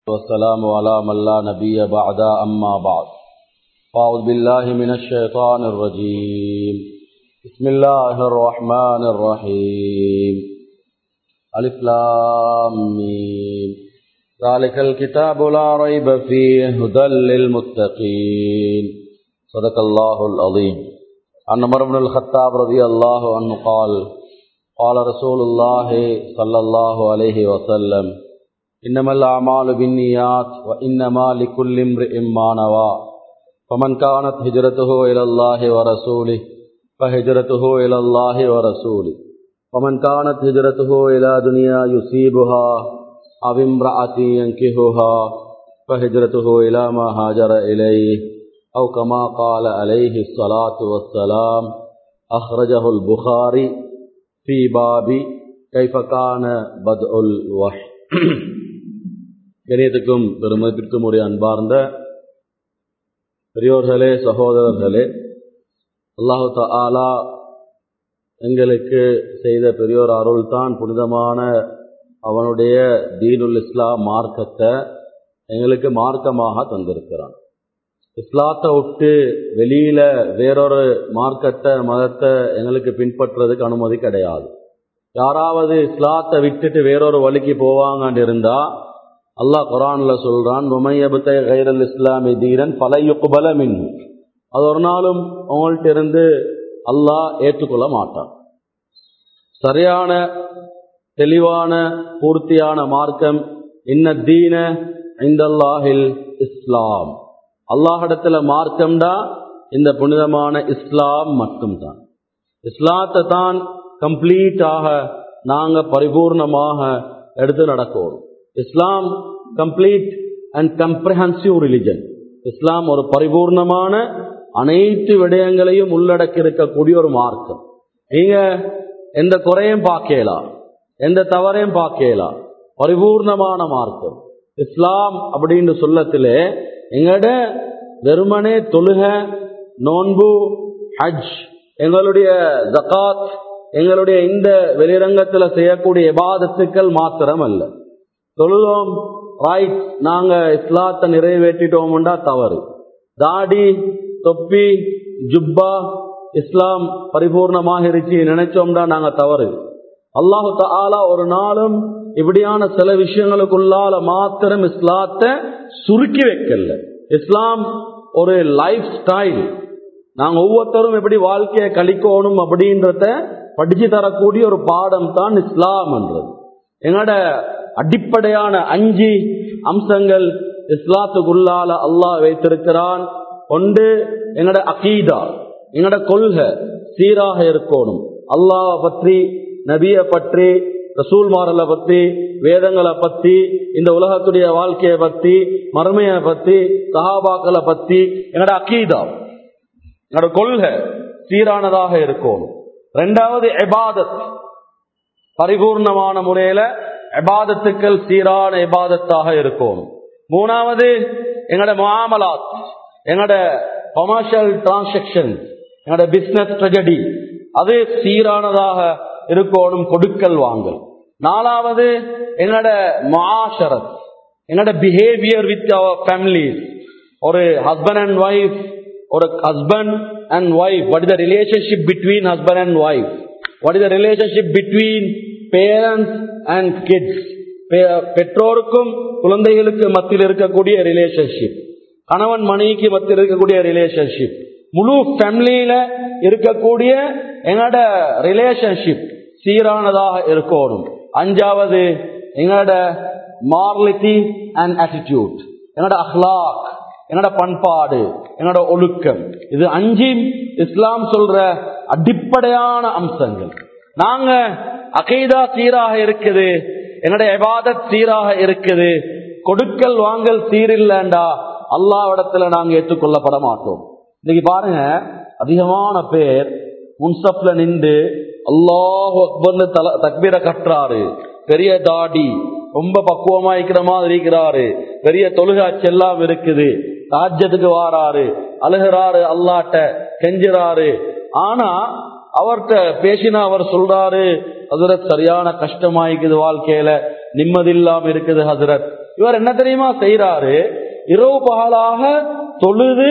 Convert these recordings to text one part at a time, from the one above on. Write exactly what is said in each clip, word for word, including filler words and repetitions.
والسلام على من لا نبي بعد أما بعد أعوذ بالله من الشيطان الرجيم بسم الله الرحمن الرحيم ألف لام ميم ذلك الكتاب لا ريب فيه هدى للمتقين صدق الله العظيم. عن عمر بن الخطاب رضي الله عنه قال قال رسول الله صلى الله عليه وسلم إنما الأعمال بالنيات وإنما لكل امرئ ما نوى فمن كانت هجرته إلى الله ورسوله فهجرته إلى الله ورسوله ومن كانت هجرته إلى دنيا يصيبها أو امرأة ينكحها فهجرته إلى ما هاجر إليه أو كما قال عليه الصلاة والسلام. أخرجه البخاري في باب كيف كان بدء الوحي. கணியத்துக்கும் பெருமதிப்பிற்கும் உரிய அன்பார்ந்த பெரியோர்களே, சகோதரர்களே, அல்லாஹு தஆலா எங்களுக்கு செய்த பெரியோர் அருள் தான் புனிதமான அவனுடைய தீனுல் இஸ்லாம் மார்க்கத்தை எங்களுக்கு மார்க்கமாக தந்திருக்கிறான். இஸ்லாத்தை விட்டு வெளியில வேறொரு மார்க்கத்தை மதத்தை எங்களுக்கு பின்பற்றுறதுக்கு அனுமதி கிடையாது. யாராவது இஸ்லாத்தை விட்டுட்டு வேறொரு வழிக்கு போவாங்கன்னு இருந்தா அல்லாஹ் குர்ஆன்ல சொல்றான், வமையபுத்தை கைரல் இஸ்லாமி தீரன் ஃபலையுக்பல மின்ஹு, அது ஒரு நாளும் அவங்கள்ட்ட இருந்து அல்லாஹ் ஏற்றுக்கொள்ள மாட்டான். சரியான தெளிவான பூர்த்தியான மார்க்கம் இன்ன தீன இந்தல்லாஹில் இஸ்லாம், அல்லாஹிடத்துல மார்க்கம்டா இந்த புனிதமான இஸ்லாம் மட்டும்தான். இஸ்லாத்தை தான் கம்ப்ளீட்டாக நாங்க பரிபூர்ணமாக எடுத்து நடக்கணும். Islam complete and comprehensive religion. Islam ஒரு பரிபூர்ணமான அனைத்து விடயங்களையும் உள்ளடக்கி இருக்கக்கூடிய ஒரு மார்க்கம். நீங்க எந்த குறையும் பார்க்கலாம், எந்த தவறையும் பார்க்கலாம். பரிபூர்ணமான மார்க்கம் இஸ்லாம் அப்படின்னு சொல்லத்திலே எங்கட வெறுமனே தொழுக, நோன்பு, ஹஜ், எங்களுடைய ஜகாத், எங்களுடைய இந்த வெளிரங்கத்தில் செய்யக்கூடிய இபாதத்துக்கள் மாத்திரம் அல்ல. தொழுதோம், ரைட், நாங்க இஸ்லாத்தை நிறைவேற்றிட்டோம்டா தவறு. தாடி, தொப்பி, ஜுப்பா, இஸ்லாம் பரிபூர்ணமாக இருச்சு நினைச்சோம்டா நாங்க தவறு. அல்லாஹு தஆலா ஒரு நாளும் இப்படியான சில விஷயங்களுக்குள்ளால மாத்திரம் இஸ்லாத்தை சுருக்கி வைக்கல. இஸ்லாம் ஒரு லைஃப் ஸ்டைல். நாங்க ஒவ்வொருத்தரும் எப்படி வாழ்க்கையை கழிக்கணும் அப்படின்றத படிச்சு தரக்கூடிய ஒரு பாடம் தான் இஸ்லாம் என்றது. எங்களோட அடிப்படையான அஞ்சு அம்சங்கள் இஸ்லாத்துக்குள்ளால அல்லாஹ் வைத்திருக்கிறான். ஒன்று எங்களோட அகீதா, எங்களோட கொள்கை சீராக இருக்கணும். அல்லாஹ் பற்றி, நபிய பற்றி, ரசூல்மார்களை பத்தி, வேதங்களை பத்தி, இந்த உலகத்துடைய வாழ்க்கையை பத்தி, மறுமையை பத்தி, சஹாபாக்களை பத்தி எங்களோட அகீதா, எங்களோட கொள்கை சீரானதாக இருக்கணும். ரெண்டாவது இபாதத், பரிபூர்ணமான முறையில இபாதத்துக்கள் சீரான இபாதத்தாக இருக்கணும். மூணாவது எங்களோட முஆமலாத், எங்களோட கமர்ஷியல் டிரான்சாக்சன், எங்களோட பிசினஸ் ட்ரெஜடி அது சீரானதாக இருக்கணும், கொடுக்கல் வாங்கல். நாலாவது எங்களோட முஆஷரத், எங்களோட பிஹேவியர் வித் அவர் ஃபேமிலிஸ். ஒரு ஹஸ்பண்ட் அண்ட் ஒய்ஃப், ஒரு husband and wife, what is the relationship between husband and wife, what is the relationship between parents and kids, பெற்றோருக்கும் குழந்தைகளுக்கு மத்தியில் இருக்கக்கூடிய ரிலேஷன்ஷிப், கணவன் மனைவிக்கு மத்தியில் இருக்கக்கூடிய ரிலேஷன்ஷிப், முழு ஃபேமிலியில இருக்கக்கூடிய எங்களோட ரிலேஷன்ஷிப் சீரானதாக இருக்கணும். அஞ்சாவது எங்களோட மாரலிட்டி அண்ட் ஆட்டிடியூட், எங்களோட அஹ்லாக், என்னோட பண்பாடு, என்னோட ஒழுக்கம். இது அஞ்சும் இஸ்லாம் சொல்ற அடிப்படையான அம்சங்கள். நாங்க அகீதா சீராக இருக்குது, என்னோட இபாதத் சீராக இருக்குது, கொடுக்கல் வாங்கல் சீரில்லைண்டா அல்லாஹ்விடத்துல நாங்க ஏற்றுக்கொள்ளப்பட மாட்டோம். இன்னைக்கு பாருங்க, அதிகமான பேர் முன்சப்ல நின்று அல்லாஹ் அக்பர்னு தக்பீரை கட்டுறாரு, பெரிய தாடி, ரொம்ப பக்குவமா இருக்கிற மாதிரி இருக்கிறாரு, பெரிய தொழுகாட்சி எல்லாம் இருக்குது, தாஜ்ஜத்துக்கு வாராரு, அழுகிறாரு, அல்லாட்ட கெஞ்சுறாரு. ஆனா அவர்கிட்ட பேசினா அவர் சொல்றாரு, ஹசரத் சரியான கஷ்டமாயிக்குது, வாழ்க்கையில நிம்மதி இல்லாம இருக்குது ஹசரத், இவர் என்ன தெரியுமா செய்யறாரு, இரவு பகலாக தொழுது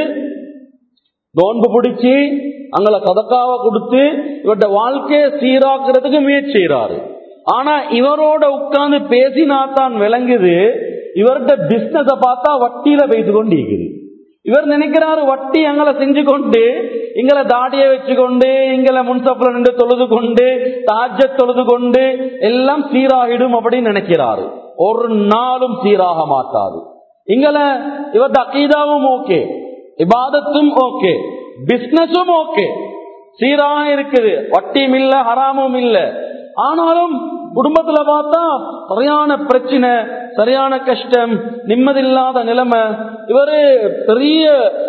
நோன்பு பிடிச்சி அங்கள சதக்காவை கொடுத்து இவருடைய வாழ்க்கையை சீராக்குறதுக்கு முயற்சி செய்யறாரு. ஆனா இவரோட உட்கார்ந்து பேசினாத்தான் விளங்குது, இவர்கிட்ட பிசினஸ பார்த்தா வட்டியில வைத்து கொண்டு இருக்குது. இவர் நினைக்கிறாரு வட்டி எங்களை செஞ்சு கொண்டு எங்களை தாடியை வச்சு கொண்டு எங்களை முன்சப்ல நின்று தொழுது கொண்டு தாஜ்ஜ தொழுது கொண்டு எல்லாம் சீராகிடும் அப்படின்னு நினைக்கிறாரு. ஒரு நாளும் சீராக மாட்டாது. இங்களை இவரது அகீதாவும் ஓகே, இபாதத்தும் ஓகே, பிசினஸும் ஓகே, சீராக இருக்குது, வட்டியும் இல்ல ஹராமும் இல்ல. ஆனாலும் குடும்பத்துல பார்த்தா சரியான பிரச்சனை, சரியான கஷ்டம், நிம்மதியில்லாத நிலைமை. இவரு பெரிய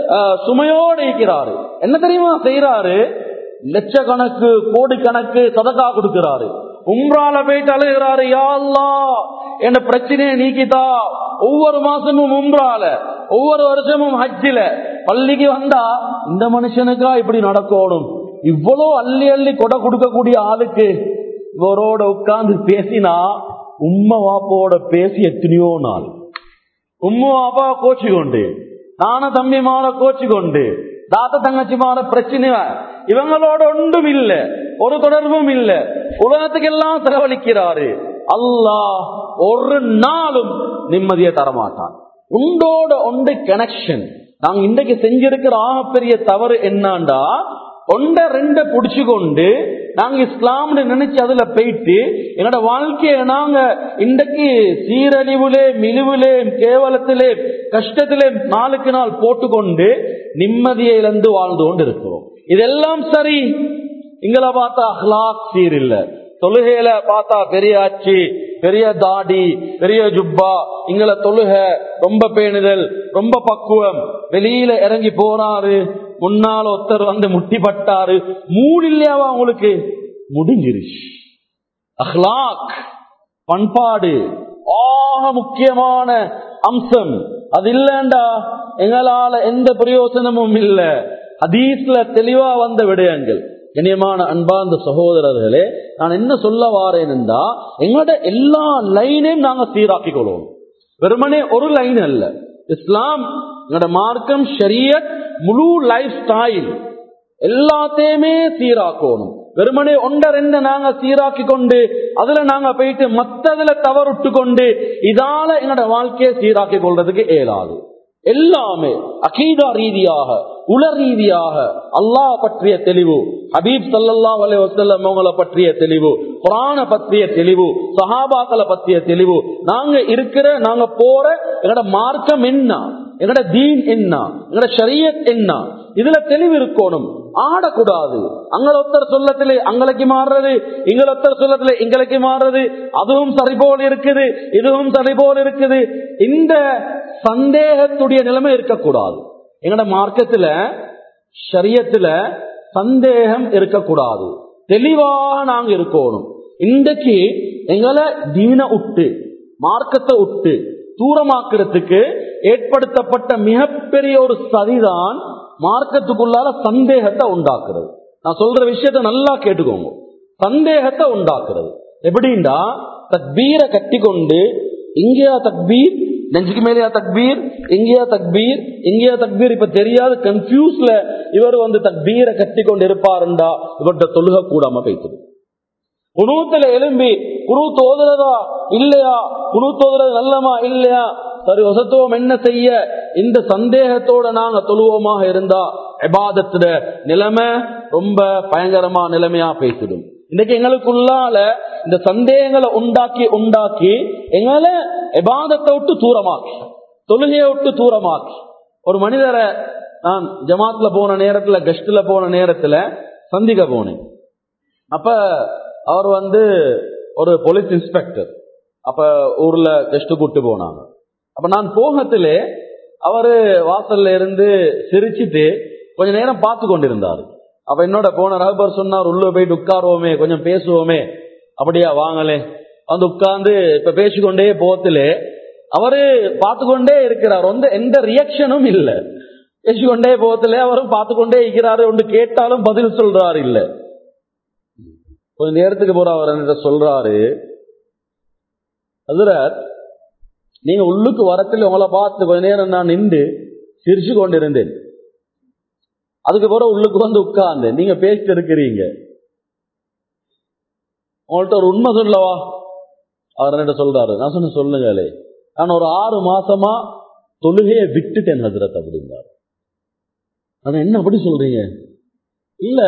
சுமையோடு இருக்கிறாரு. என்ன தெரியுமா செய்யறாரு, லட்சக்கணக்கு கோடிக்கணக்கு சதகா கொடுக்கிறாரு. உம்ரால போயிட்டு அழுகிறாரு, யா அல்லாஹ் என்ன பிரச்சனையை நீக்கிதா. ஒவ்வொரு மாசமும் உம்ரால, ஒவ்வொரு வருஷமும் ஹஜ்ஜில பள்ளிக்கு வந்தா இந்த மனுஷனுக்கா இப்படி நடக்கணும், இவ்வளவு அள்ளி அள்ளி கொடை கொடுக்கக்கூடிய ஆளுக்கு இவரோட உட்கார்ந்து பேசினா உம்மா வாப்போட பேசி எத்தனையோ நாள், உம்மா வாப்பா கோச்சு கொண்டு, நான தம்பி மாற கோச்சு கொண்டு, தாத்த தங்கச்சி மாற பிரச்சனை, இவங்களோட ஒன்றும் இல்ல, ஒரு தொடர்பும் இல்ல, உலகத்துக்கு எல்லாம் செலவழிக்கிறாரு. அல்லாஹ் ஒரு நாளும் நிம்மதியை தரமாட்டான். உண்டோட ஒன்று கனெக்ஷன். நாங்க இன்றைக்கு செஞ்சிருக்கிற ஆகப்பெரிய தவறு என்னண்டா, ஒண்ட ரெண்ட புடிச்சு கொண்டு நாங்க இஸ்லாம்னு நினைச்சு அதுல போயிட்டு என்னோட வாழ்க்கைய நாங்க இன்றைக்கு சீரழிவுலே மிழிவுலே கேவலத்திலே கஷ்டத்திலே நாளுக்கு நாள் போட்டுக்கொண்டு நிம்மதியை இழந்து வாழ்ந்து கொண்டு இருக்கிறோம். இதெல்லாம் சரி. இங்களை பார்த்தா அஹ்லாக் சீர் இல்ல, தொழுகையில பார்த்தா பெரிய ஆட்சி, பெரிய தாடி, பெரிய ஜுப்பா, இங்களை தொழுக ரொம்ப பேணுதல், ரொம்ப பக்குவம். வெளியில இறங்கி போனாரு, முன்னால ஒருத்தர் வந்து முட்டி பட்டாரு, மூணு இல்லையாவா உங்களுக்கு முடிஞ்சிருச்சு. அஹ்லாக் பண்பாடு ஆக முக்கியமான அம்சம். அது இல்லண்டா எங்களால எந்த பிரயோசனமும் இல்ல. ஹதீஸ்ல தெளிவா வந்த விடயங்கள். கண்ணியமான அன்பார்ந்த சகோதரர்களே, நான் என்ன சொல்ல வாரேன் என்றா, எங்களோட எல்லா லைனையும் நாங்க சீராக்கிக் கொள்வோம். வெறுமனே ஒரு லைன் அல்ல. இஸ்லாம், எங்களோட மார்க்கம், ஷரியத், முழு லைஃப் ஸ்டைல் எல்லாத்தையுமே சீராக்கணும். வெறுமனே ஒன்ற ரெண்டு நாங்க சீராக்கி கொண்டு அதுல நாங்க போயிட்டு மத்ததுல தவறுட்டு கொண்டு இதால எங்களோட வாழ்க்கையை சீராக்கி கொள்றதுக்கு இயலாது. எல்லாமே அகீதா ரீதியாக, உல ரீதியாக அல்லாஹ் பற்றிய தெளிவு, ஹபீப் ஸல்லல்லாஹு அலைஹி வஸல்லம் அவங்களை பற்றிய தெளிவு, குர்ஆன பற்றிய தெளிவு, சஹாபாக்களை பற்றிய தெளிவு, நாங்க இருக்கிற நாங்க போற எங்களோட மார்க்கம் என்ன, எங்களோட தீன் என்ன, எங்களோட ஷரியத் என்ன, இதுல தெளிவு இருக்கணும். ஆடக்கூடாது. அங்களொத்தர் சொல்லத்திலே அங்களுக்கு மாறுறது, இங்களொத்தர் சொல்லத்திலே எங்களுக்கு மாறுறது, அதுவும் சரிபோல் இருக்குது, இதுவும் சரிபோல் இருக்குது. இந்த சந்தேகத்துடைய நிலைமை இருக்கக்கூடாது. எங்கட மார்க்கத்துல ஷரியத்துல சந்தேகம் இருக்கக்கூடாது. தெளிவாக நாங்க இருக்கணும். இன்றைக்கு எங்களை தீன உட்டு மார்க்கத்தை உட்டு தூரமாக்குறதுக்கு ஏற்படுத்தப்பட்ட மிகப்பெரிய ஒரு சதிதான் மார்க்கத்துக்குள்ளால சந்தேகத்தை உண்டாக்குறது. நான் சொல்ற விஷயத்த நல்லா கேட்டுக்கோங்க. சந்தேகத்தை உண்டாக்குறது எப்படின்னா, தக்பீரை கட்டி கொண்டு இங்கேயா தக்பீர், நெஞ்சுக்கு மேலேயா தக்பீர், எங்கேயா தக்பீர், எங்கேயா தக்பீர், இப்ப தெரியாது கன்ஃபியூஸ்ல இவர் வந்து தக்பீரை கட்டி கொண்டு இருப்பாருண்டா இவர்கிட்ட தொழுக கூடாம போய்த்தது. குனூத்துல எலும்பி குனூ தோதுறதா இல்லையா, குனூ தோதுறது நல்லமா இல்லையா, சரி வசத்துவம் என்ன செய்ய, இந்த சந்தேகத்தோட நாங்க தொழுவோமாக இருந்தா இபாதத்துல நிலைமை ரொம்ப பயங்கரமா நிலைமையா பேசிடும். இன்னைக்கு எங்களுக்குள்ளால இந்த சந்தேகங்களை உண்டாக்கி உண்டாக்கி எங்களை இபாதத்தை விட்டு தூரமாக்கி, தொழுகையை விட்டு தூரமாக்கி. ஒரு மனிதரை நான் ஜமாத்ல போன நேரத்துல, கஷ்டில போன நேரத்துல சந்திக்க போனேன். அப்ப அவர் வந்து ஒரு போலீஸ் இன்ஸ்பெக்டர். அப்ப ஊர்ல கெஸ்ட் கூட்டு போனாங்க. அப்ப நான் போகத்திலே அவரு வாசல்ல இருந்து சிரிச்சுட்டு கொஞ்ச நேரம் பார்த்து கொண்டிருந்தாரு. அப்ப என்னோட போன ரஹபர் சொன்னார், உள்ள போயிட்டு உட்காருவோமே, கொஞ்சம் பேசுவோமே. அப்படியா, வாங்கலே. வந்து உட்கார்ந்து இப்ப பேசிக்கொண்டே போகத்திலே அவரு பார்த்து கொண்டே இருக்கிறார். வந்து எந்த ரியாக்ஷனும் இல்ல. பேசிக்கொண்டே போகத்திலே அவரும் பார்த்து கொண்டே இருக்கிறாரு. ஒன்று கேட்டாலும் பதில் சொல்றாரு இல்ல. கொஞ்ச நேரத்துக்கு போற அவர் என்ன சொல்றாரு, ஹஜ்ரத் நீங்க உள்ளுக்கு வரத்துல உங்களை பார்த்து கொஞ்ச நேரம் நான் நின்று சிரிச்சு கொண்டிருந்தேன். அதுக்கு பிறகு உள்ளுக்கு வந்து உட்கார்ந்து நீங்க பேசிட்டு இருக்கிறீங்க. உங்கள்ட்ட ஒரு உண்மை சொல்லவா? அவர் என்ன சொல்றாரு? நான் சொன்ன சொல்லுங்களே, நான் ஒரு ஆறு மாசமா தொழுகையை விட்டுட்டேன் ஹஜ்ரத் அப்படிங்கிறார். அது என்ன அப்படி சொல்றீங்க? இல்ல,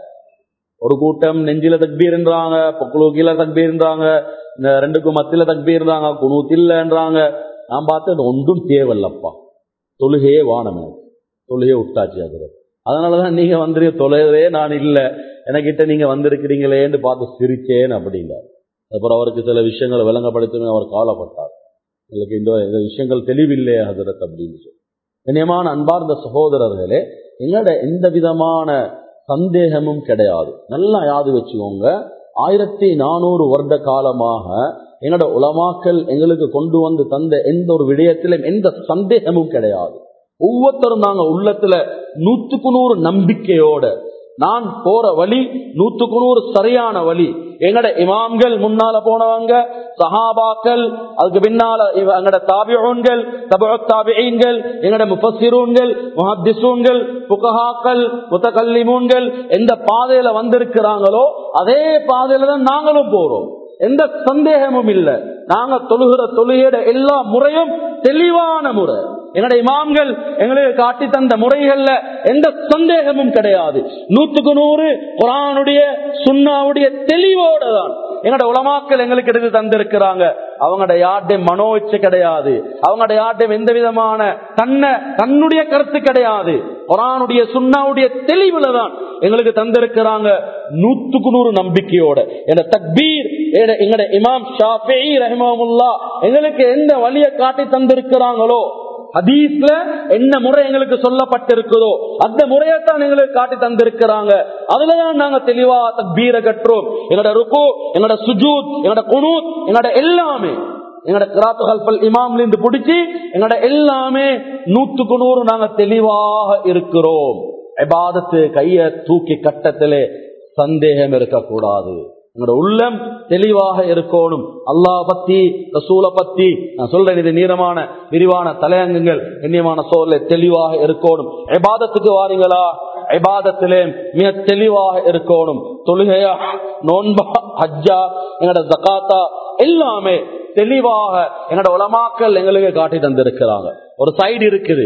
ஒரு கூட்டம் நெஞ்சில தக்பீர்ன்றாங்க, பொக்குழு கீழே தக்பீர்ன்றாங்க, இந்த ரெண்டுக்கும் மத்தியில தக்பீர்ன்றாங்க, குனூத் இல்லைன்றாங்க. நான் பார்த்து ஒன்றும் தேவையில்லப்பா, தொழுகையே வானமே, தொழுகையை விட்டாச்சு ஹஜ்ரத். அதனாலதான் நீங்க வந்துரு தொலைவே நான் இல்லை, எனக்கிட்ட நீங்க வந்திருக்கிறீங்களேன்னு பார்த்து சிரிச்சேன் அப்படிங்கிறார். அப்புறம் அவருக்கு சில விஷயங்களை விளங்கப்படுத்துமே அவர் கவலைப்பட்டார். உங்களுக்கு இந்த விஷயங்கள் தெளிவில்லையே ஹஜ்ரத் அப்படின்னு சொல்லி. கண்ணியமான அன்பார்ந்த சகோதரர்களே, எங்களோட எந்த விதமான சந்தேகமும் கிடையாது. நல்லா யாது வச்சுக்கோங்க, ஆயிரத்தி நானூறு வருட காலமாக எங்களோட உலமாக்கள் எங்களுக்கு கொண்டு வந்து தந்த எந்த ஒரு விடயத்திலும் எந்த சந்தேகமும் கிடையாது. ஒவ்வொருத்தரும் நாங்க உள்ளத்துல நூத்துக்கு நூறு நம்பிக்கையோட நான் போற வழி நூத்துக்கு நூறு சரியான வழி. எங்கட இமாம்கள் முன்னால போனவங்க, சஹாபாக்கள், அதுக்கு பின்னால எங்கட தாபிஊன்கள், தபுஉத் தாபிஈன்கள், எங்கட முஃபஸ்ஸிரூன்கள், முஹத்திஸூன்கள், ஃபுகஹாக்கள், முத்தகல்லிமூன்கள் எந்த பாதையில வந்திருக்கிறாங்களோ அதே பாதையில தான் நாங்களும் போறோம். எந்த சந்தேகமும் இல்லை. நாங்க தொழுகிற தொழுகையோட எல்லா முறையும் தெளிவான முறை. எங்கட இமாம்கள் எங்களுக்கு காட்டி தந்த முறைகள்ல எந்த சந்தேகமும் கிடையாது. நூத்துக்கு நூறு குர்ஆனுடைய சுன்னாவுடைய தெளிவோட தான் எங்கட உலமாக்கள் எங்களுக்கு எடுத்து தந்திருக்கிறாங்க. அவங்கட யார்டையும் மனோ இச்சை கிடையாது, அவங்கட யார்டையும் எந்த விதமான தன்னை தன்னுடைய கருத்து கிடையாது. குர்ஆனுடைய சுன்னாவுடைய தெளிவுல தான் எங்களுக்கு தந்திருக்கிறாங்க. நூத்துக்கு நூறு நம்பிக்கையோட எங்க தக்பீர் எங்கட இமாம் ஷாஃபிஈ ரஹிமஹுல்லாஹ் எங்களுக்கு எந்த வழியை காட்டி தந்திருக்கிறாங்களோ, ஹதீஸ்ல என்ன முறை எங்களுக்கு சொல்லப்பட்டிருக்கிறதோ அந்த முறையத்தான் எங்களுக்கு காட்டி தந்திருக்கிறாங்க. அதுலதான் நாங்க தெளிவா தக்பீரை கற்றோம். எங்களோட ருக்கு, எங்களோட சுஜூத், எங்களோட குனூத், எங்களோட எல்லாமே எங்களோட கிராத்து கல்பல் இமாம்ல இருந்து பிடிச்சி எங்களோட எல்லாமே நூத்துக்கு நூறு நாங்க தெளிவாக இருக்கிறோம். இபாதத்து கைய தூக்கி கட்டத்திலே சந்தேகம் இருக்கக்கூடாது. எங்களோட உள்ளம் தெளிவாக இருக்கணும். அல்லாஹ் பத்தி, ரசூலை பத்தி நான் சொல்றேன். இது நீளமான விரிவான தலையங்கங்கள். கண்ணியமான சோழ தெளிவாக இருக்கணும். இபாதத்துக்கு வாரீங்களா, இபாதத்திலே மிக தெளிவாக இருக்கணும். தொழுகையா, நோன்பா, ஹஜ்ஜா, எங்களோட ஜகாத்தா எல்லாமே தெளிவாக எங்களோட உலமாக்கள் எங்களுக்கு காட்டி தந்திருக்கிறாங்க. ஒரு சைடு இருக்குது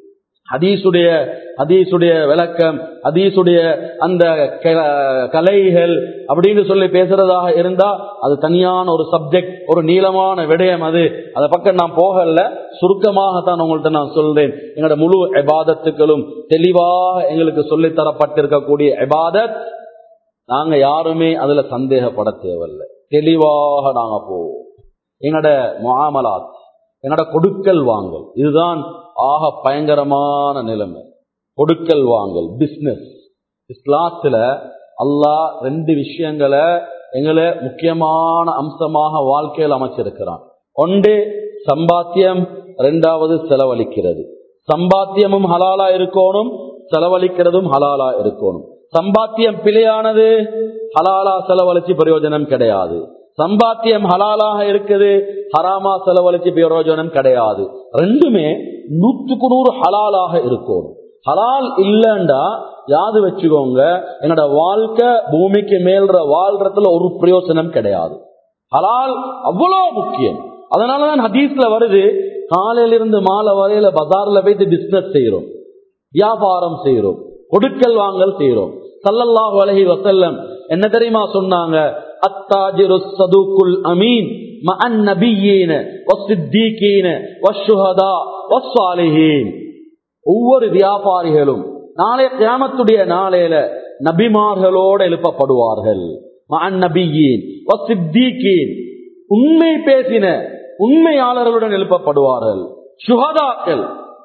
ஹதீசுடைய ஹதீசுடைய விளக்கம், ஹதீசுடைய அந்த கலைகள் அப்படின்னு சொல்லி பேசுறதாக இருந்தா அது தனியான ஒரு சப்ஜெக்ட், ஒரு நீளமான விடயம். அது அதை பக்கம் நான் போகல, சுருக்கமாகத்தான் உங்கள்கிட்ட நான் சொல்றேன். எங்களோட முழு இபாதத்துக்களும் தெளிவாக எங்களுக்கு சொல்லித்தரப்பட்டிருக்கக்கூடிய இபாதத். நாங்க யாருமே அதுல சந்தேகப்பட தேவையில்லை. தெளிவாக நாங்க போவோம். எங்களோட முஆமலாத், என்னோட கொடுக்கல் வாங்கல், இதுதான் ஆக பயங்கரமான நிலைமை. கொடுக்கல் வாங்கல் பிசினஸ். இஸ்லாத்துல அல்லாஹ் ரெண்டு விஷயங்களை எங்களை முக்கியமான அம்சமாக வாழ்க்கையில் அமைச்சிருக்கிறான். ஒன்று சம்பாத்தியம், இரண்டாவது செலவழிக்கிறது. சம்பாத்தியமும் ஹலாலா இருக்கணும், செலவழிக்கிறதும் ஹலாலா இருக்கணும். சம்பாத்தியம் பிழையானது, ஹலாலா செலவழிச்சு பிரயோஜனம் கிடையாது. சம்பாத்தியம் ஹலாலாக இருக்குது, ஹராமா செலவழிச்சு பிரயோஜனம் கிடையாது. ரெண்டுமே நூற்றுக்கு நூறு ஹலாலாக இருக்கணும். ஹலால் இல்லண்டா யாது வச்சுக்கோங்க, என்னோட வாழ்க்கை பூமிக்கு மேல்ற வாழ்றதுல ஒரு பிரயோஜனம் கிடையாது. ஹலால் அவ்வளவு முக்கியம். அதனாலதான் ஹதீஸ்ல வருது, காலையிலிருந்து மாலை வரையில பஜார்ல போயிட்டு பிசினஸ் செய்யறோம், வியாபாரம் செய்யறோம், கொடுக்கல் வாங்கல் செய்யறோம். ஸல்லல்லாஹு அலைஹி வஸல்லம் என்ன தெரியுமா சொன்னாங்க? அத்தாஜிரு ஸதூகுல் அமீன் மஅன் நபிய்யீன வஸ்ஸித்தீகீன வஷ்ஷுஹதா வஸ்ஸாலிஹீன். ஒவ்வொரு வியாபாரிகளும் நாளை கியாமத்துடைய நாளையில நபிமார்களோடு எழுப்பப்படுவார்கள். மஅன் நபிய்யீன் வஸ்ஸித்தீகீன், உண்மை பேசின உண்மையாளர்களுடன் எழுப்பப்படுவார்கள். ஷுஹதாக்கள்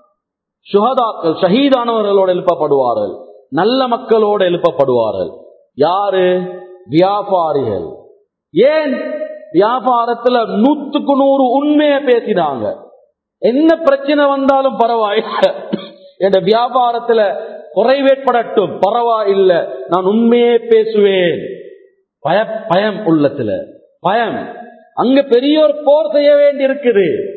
ஷுஹதாக்கள் ஷஹீதானவர்களோடு எழுப்பப்படுவார்கள். நல்ல மக்களோடு எழுப்பப்படுவார்கள். யாரு? வியாபாரிகள். ஏன்? வியாபாரத்துல நூத்துக்கு நூறு உண்மையை பேசினாங்க. என்ன பிரச்சனை வந்தாலும் பரவாயில்லை, என் வியாபாரத்துல குறைவேற்படட்டும் பரவாயில்லை, நான் உண்மையே பேசுவேன். பய பயம் உள்ளத்துல பயம். அங்க பெரிய ஒரு போர் செய்ய வேண்டி இருக்குது.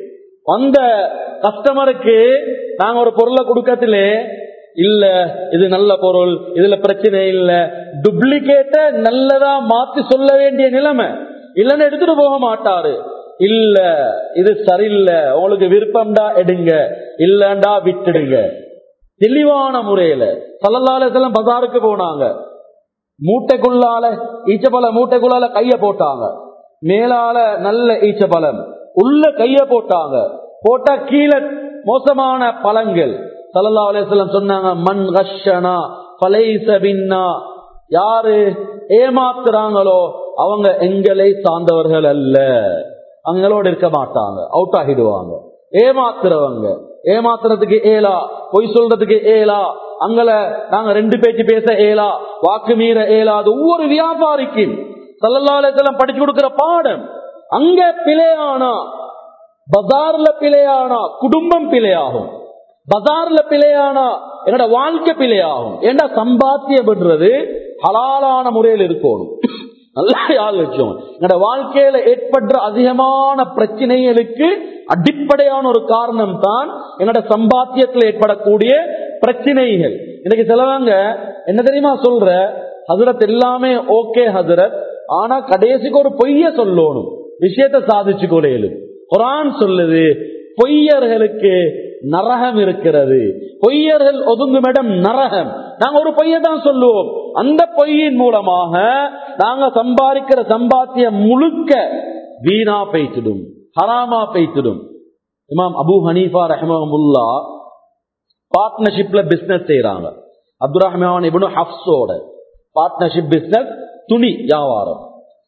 அந்த கஸ்டமருக்கு நாங்க ஒரு பொருளை கொடுக்கத்திலே இல்ல இது நல்ல பொருள், இதுல பிரச்சனை இல்ல, டூப்ளிகேட்ட நல்லதா மாத்தி சொல்ல வேண்டிய நிலைமை. இல்லன்னு எடுத்துட்டு போக மாட்டாரு. இல்ல இது சரியில்லை, உங்களுக்கு விருப்பம்டா எடுங்க, இல்லண்டா விட்டுடுங்க. தெளிவான முறையில ஸல்லல்லாஹு அலைஹி வஸல்லம் பஜாருக்கு போனாங்க. மூட்டைக்குள்ளால ஈச்சப்பழ மூட்டைக்குள்ளால கைய போட்டாங்க. மேலால நல்ல ஈச்சப்பழம் உள்ள கைய போட்டாங்க. போட்டா கீழே மோசமான பழங்கள். ஸல்லல்லாஹு அலைஹி வஸல்லம் சொன்னாங்க, மன் கஷனா ஃபலைஸ பின்னா, யாரு ஏமாத்துறாங்களோ அவங்க எங்களை சார்ந்தவர்கள் அல்ல, அவங்களோட இருக்க மாட்டாங்க, அவுட் ஆகிடுவாங்க. ஏமாத்துறவங்க, ஏமாத்துறதுக்கு ஏலா, பொய் சொல்றதுக்கு ஏலா, அங்கள நாங்க ரெண்டு பேச்சு பேச ஏலா, வாக்கு மீற ஏலாது. ஒவ்வொரு வியாபாரிக்கும் ஸல்லல்லாஹு அலைஹி வஸல்லம் படிச்சு கொடுக்கிற பாடம். அங்க பிழையானா, பஜார்ல பிழையானா குடும்பம் பிழையாகும், பஜார்ல பிழையானா என்னோட வாழ்க்கை பிழையாகும். ஏண்டா சம்பாத்தியம் பண்றது ஹலாலான முறையில் இருக்கணும். நல்லா யாழ் வச்சோம். என்னோட வாழ்க்கையில ஏற்படுற அதிகமான பிரச்சனைகளுக்கு அடிப்படையான ஒரு காரணம் தான் என்னோட சம்பாத்தியத்தில் ஏற்படக்கூடிய பிரச்சனைகள். இன்னைக்கு சிலவங்க என்ன தெரியுமா சொல்ற, ஹசரத் எல்லாமே ஓகே ஹசரத், ஆனா கடைசிக்கு ஒரு பொய்ய சொல்லணும், விஷயத்தை சாதிச்சு கொள்ளையிலும். குர்ஆன் சொல்லுது, பொய்யர்களுக்கு நரகம் இருக்கிறது, பொய்யர்கள் ஒதுங்கும் இடம் நரகம். நாங்க ஒரு பொய்யை தான் சொல்லுவோம், அந்த பொய்யின் மூலமாக நாங்க சம்பாதிக்கிற சம்பாத்தியம் முழுக்க வீணா பெய்த்திடும், ஹராமா பெய்த்திடும். இமாம் அபூ ஹனீஃபா ரஹ்மஹுல்லாஹ் பார்ட்னர்ஷிப்ல பிசினஸ் செய்யறாங்க. அப்துல் ரஹ்மான் இப்னு ஹஃப்ஸோட பார்ட்னர்ஷிப் பிசினஸ், துணி வியாபாரம்.